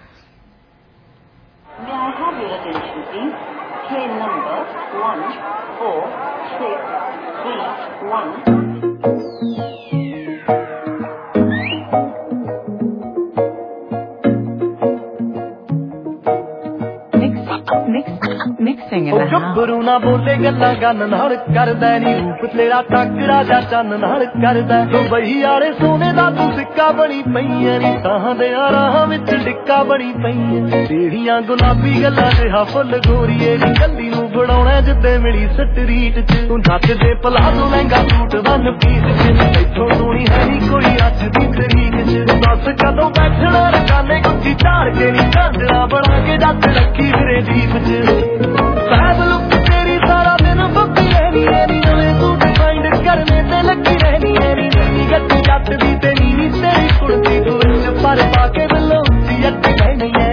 ਗੱਭਰੂ ਨਾ ਬੋਲੇ ਗੱਲਾਂ ਗੰਨ ਨਾਲ ਕਰਦਾ ਨੀ ਰੂਪ ਤੇਰਾ ਟੱਕਰਾ ਜਾ ਚੰਨ ਨਾਲ ਕਰਦਾ। ਦੁਬਈ ਵਾਲੇ ਸੋਨੇ ਦਾ ਤੂੰ ਸਿੱਕਾ ਬਣੀ ਪਈਆਂ ਨੀ ਸਾਹਾਂ ਦੇ ਰਾਹਾਂ ਵਿੱਚ ਡਿੱਕਾ ਬਣੀ ਪਈਆਂ। ਤੇਰੀਆਂ ਗੁਲਾਬੀ ਗੱਲਾਂ ਜਿਹਾ ਫੁੱਲ ਗੋਰੀਏ ਨੀ ਕੱਲੀ ਨੂੰ ਬਣਾਉਣਾ ਜਿੱਦੇ ਮਿਲੀ ਸਟਰੀਟ ਚ। ਤੂੰ ਨੱਚਦੇ palazzo lehenga suit one piece ਚ ਇੱਥੋਂ ਸੋਹਣੀ ਹੈ ਨੀ ਕੋਈ ਅੱਜ ਦੀ ਤਰੀਕ ਚ। ਦੱਸ ਕਦੋਂ ਬੈਠਣਾ ਰਕਾਨੇ ਗੁੱਚੀ ਝਾੜ ਕੇ ਨੀ ਝਾਂਜਰਾ ਬਣਾ ਕੇ ਜੱਟ ਰੱਖੀ ਫਿਰੇ ਜੀਪ ਚ। ਸਾਬ ਲੁੱਕ ਤੇਰੀ ਸਾਰਾ ਦਿਨ ਬੱਬੀ ਰਹਿਣੀ ਐ ਨੀ ਨਵੇਂ ਸੂਟ ਫਾਈਂਡ ਕਰਨੇ ਤੇ ਲੱਗੀ ਰਹਿਣੀ ਐ ਨੀ ਨੀ ਗੱਟੀ ਜੱਟ ਦੀ ਤੇ ਨੀ ਤੇਰੀ ਕੁੜਤੀ ਤੂੰ ਵਿੱਚ ਪਰ ਪਾ ਕੇ ਬਲੋਂਦੀ ਅੱਟੀ ਰਹਿਣੀ ਐ।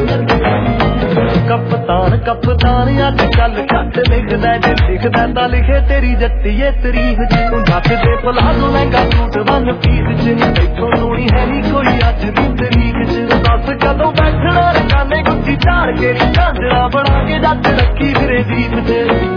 ਕਪਤਾਨ ਅੱਜ ਕੱਲ ਘੱਟ ਲਿਖਦਾ ਜੇ ਲਿਖਦਾ ਤਾਂ ਲਿਖੇ ਤੇਰੀ ਜੱਟੀਏ ਤਰੀਕ ਚ। ਤੂੰ ਜੱਟ ਦੇ palazzo lehenga suit one piece ਚ ਇੱਥੋਂ ਸੋਹਣੀ ਹੈ ਨੀ ਕੋਈ ਅੱਜ ਦੀ ਤਰੀਕ ਚ। ਦੱਸ ਕਦੋਂ ਬੈਠਣਾ ਰਕਾਨੇ ਗੁੱਚੀ ਝਾੜ ਕੇ ਨੀ ਝਾਂਜਰਾ ਬਣਾ ਕੇ ਜੱਟ ਰੱਖੀ ਫਿਰੇ ਜੀਪ ਚ।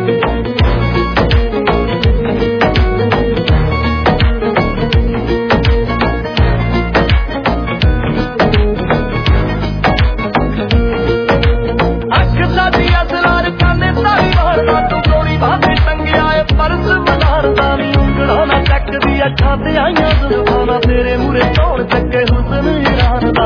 ਅੱਖਾਂ ਤੇ ਆਈਆਂ ਜ਼ੁਲਫਾਂ ਤੇਰੇ ਮੂਰੇ ਧੌਣ ਚੱਕੇ ਹੁਸਨ ਇਰਾਨ ਦਾ।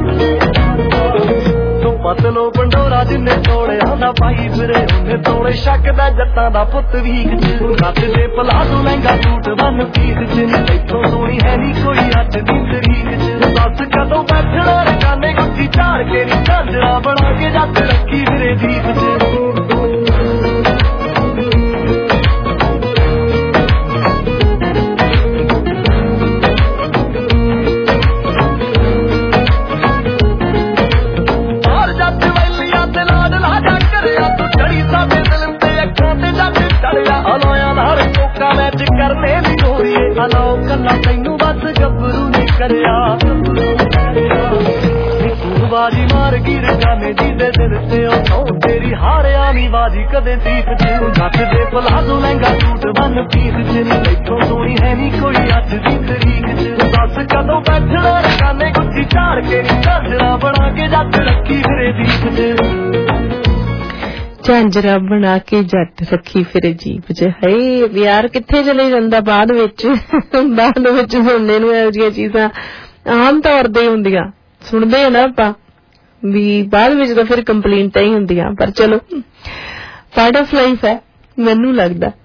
ਤੂੰ ਪਤਲੋ ਪੰਡੋਰਾ ਜਿੰਨੇ ਤੋੜਿਆ ਨਾ ਪਾਈ ਫਿਰੇ ਉਹਨੇ ਤੋੜੇ ਸ਼ੱਕ ਦਾ ਜੱਟਾਂ ਦਾ ਪੁੱਤ ਵੀਕ ਚ। ਨੱਚ ਦੇ palazzo lehenga suit one piece ਚ ਇੱਥੋਂ ਸੋਹਣੀ ਹੈ ਨੀ ਕੋਈ ਅੱਜ ਦੀ ਤਰੀਕ ਚ। ਦੱਸ ਕਦੋਂ ਬੈਠਣਾ ਰਕਾਨੇ ਗੁੱਚੀ ਝਾੜ ਕੇ ਨੀ ਝਾਂਜਰਾ ਬਣਾ ਕੇ ਜੱਟ ਰੱਖੀ ਫਿਰੇ ਜੀਪ ਚ। ਕਰਨੇ ਦੀ ਗੋਰੀਏ ਹਲੋ ਕੱਲਾ ਤੈਨੂੰ ਬਸ ਗੱਭਰੂ ਨੇ ਕਰਿਆ। ਤੂੰ ਬਾਜੀ ਮਾਰ ਗਿਰ ਜਾਨੇ ਦੀ ਦੇ ਦਿਲ ਤੇ ਉਹ ਤੇਰੀ ਹਾਰਿਆ ਨੀ ਬਾਜੀ ਕਦੇ ਸੀਤ ਚ। ਜੱਟ ਦੇ palazzo lehenga suit one piece ਚ ਇੱਥੋਂ ਸੋਹਣੀ ਹੈ ਨੀ ਕੋਈ ਅੱਜ ਦੀ ਤਰੀਕ ਚ। ਦੱਸ ਕਦੋਂ ਬੈਠਣਾ ਰਕਾਨੇ ਗੁੱਚੀ ਝਾੜ ਕੇ ਨੀ ਝਾਂਜਰਾ ਬਣਾ ਕੇ ਜੱਟ ਰੱਖੀ ਫਿਰੇ ਜੀਪ ਚ। ਝਾਂਜਰਾ ਬਣਾ ਕੇ ਜੱਟ ਰੱਖੀ ਫਿਰੇ ਜੀਪ ਚ। ਹਏ ਯਾਰ ਕਿੱਥੇ ਚਲੇ ਜਾਂਦਾ ਬਾਅਦ ਵਿੱਚ ਸੁਣਨੇ ਨੂੰ ਇਹੋ ਜਿਹੀਆਂ ਚੀਜ਼ਾਂ ਆਮ ਤੌਰ ਤੇ ਹੁੰਦੀਆਂ ਸੁਣਦੇ ਆ ਨਾ ਆਪਾਂ ਵੀ ਬਾਅਦ ਵਿੱਚ ਤਾਂ ਫਿਰ ਕੰਪਲੇਂਟਾਂ ਹੀ ਹੁੰਦੀਆਂ। ਪਰ ਚਲੋ ਪਾਰਟ ਆਫ ਲਾਈਫ ਹੈ ਮੈਨੂੰ ਲੱਗਦਾ।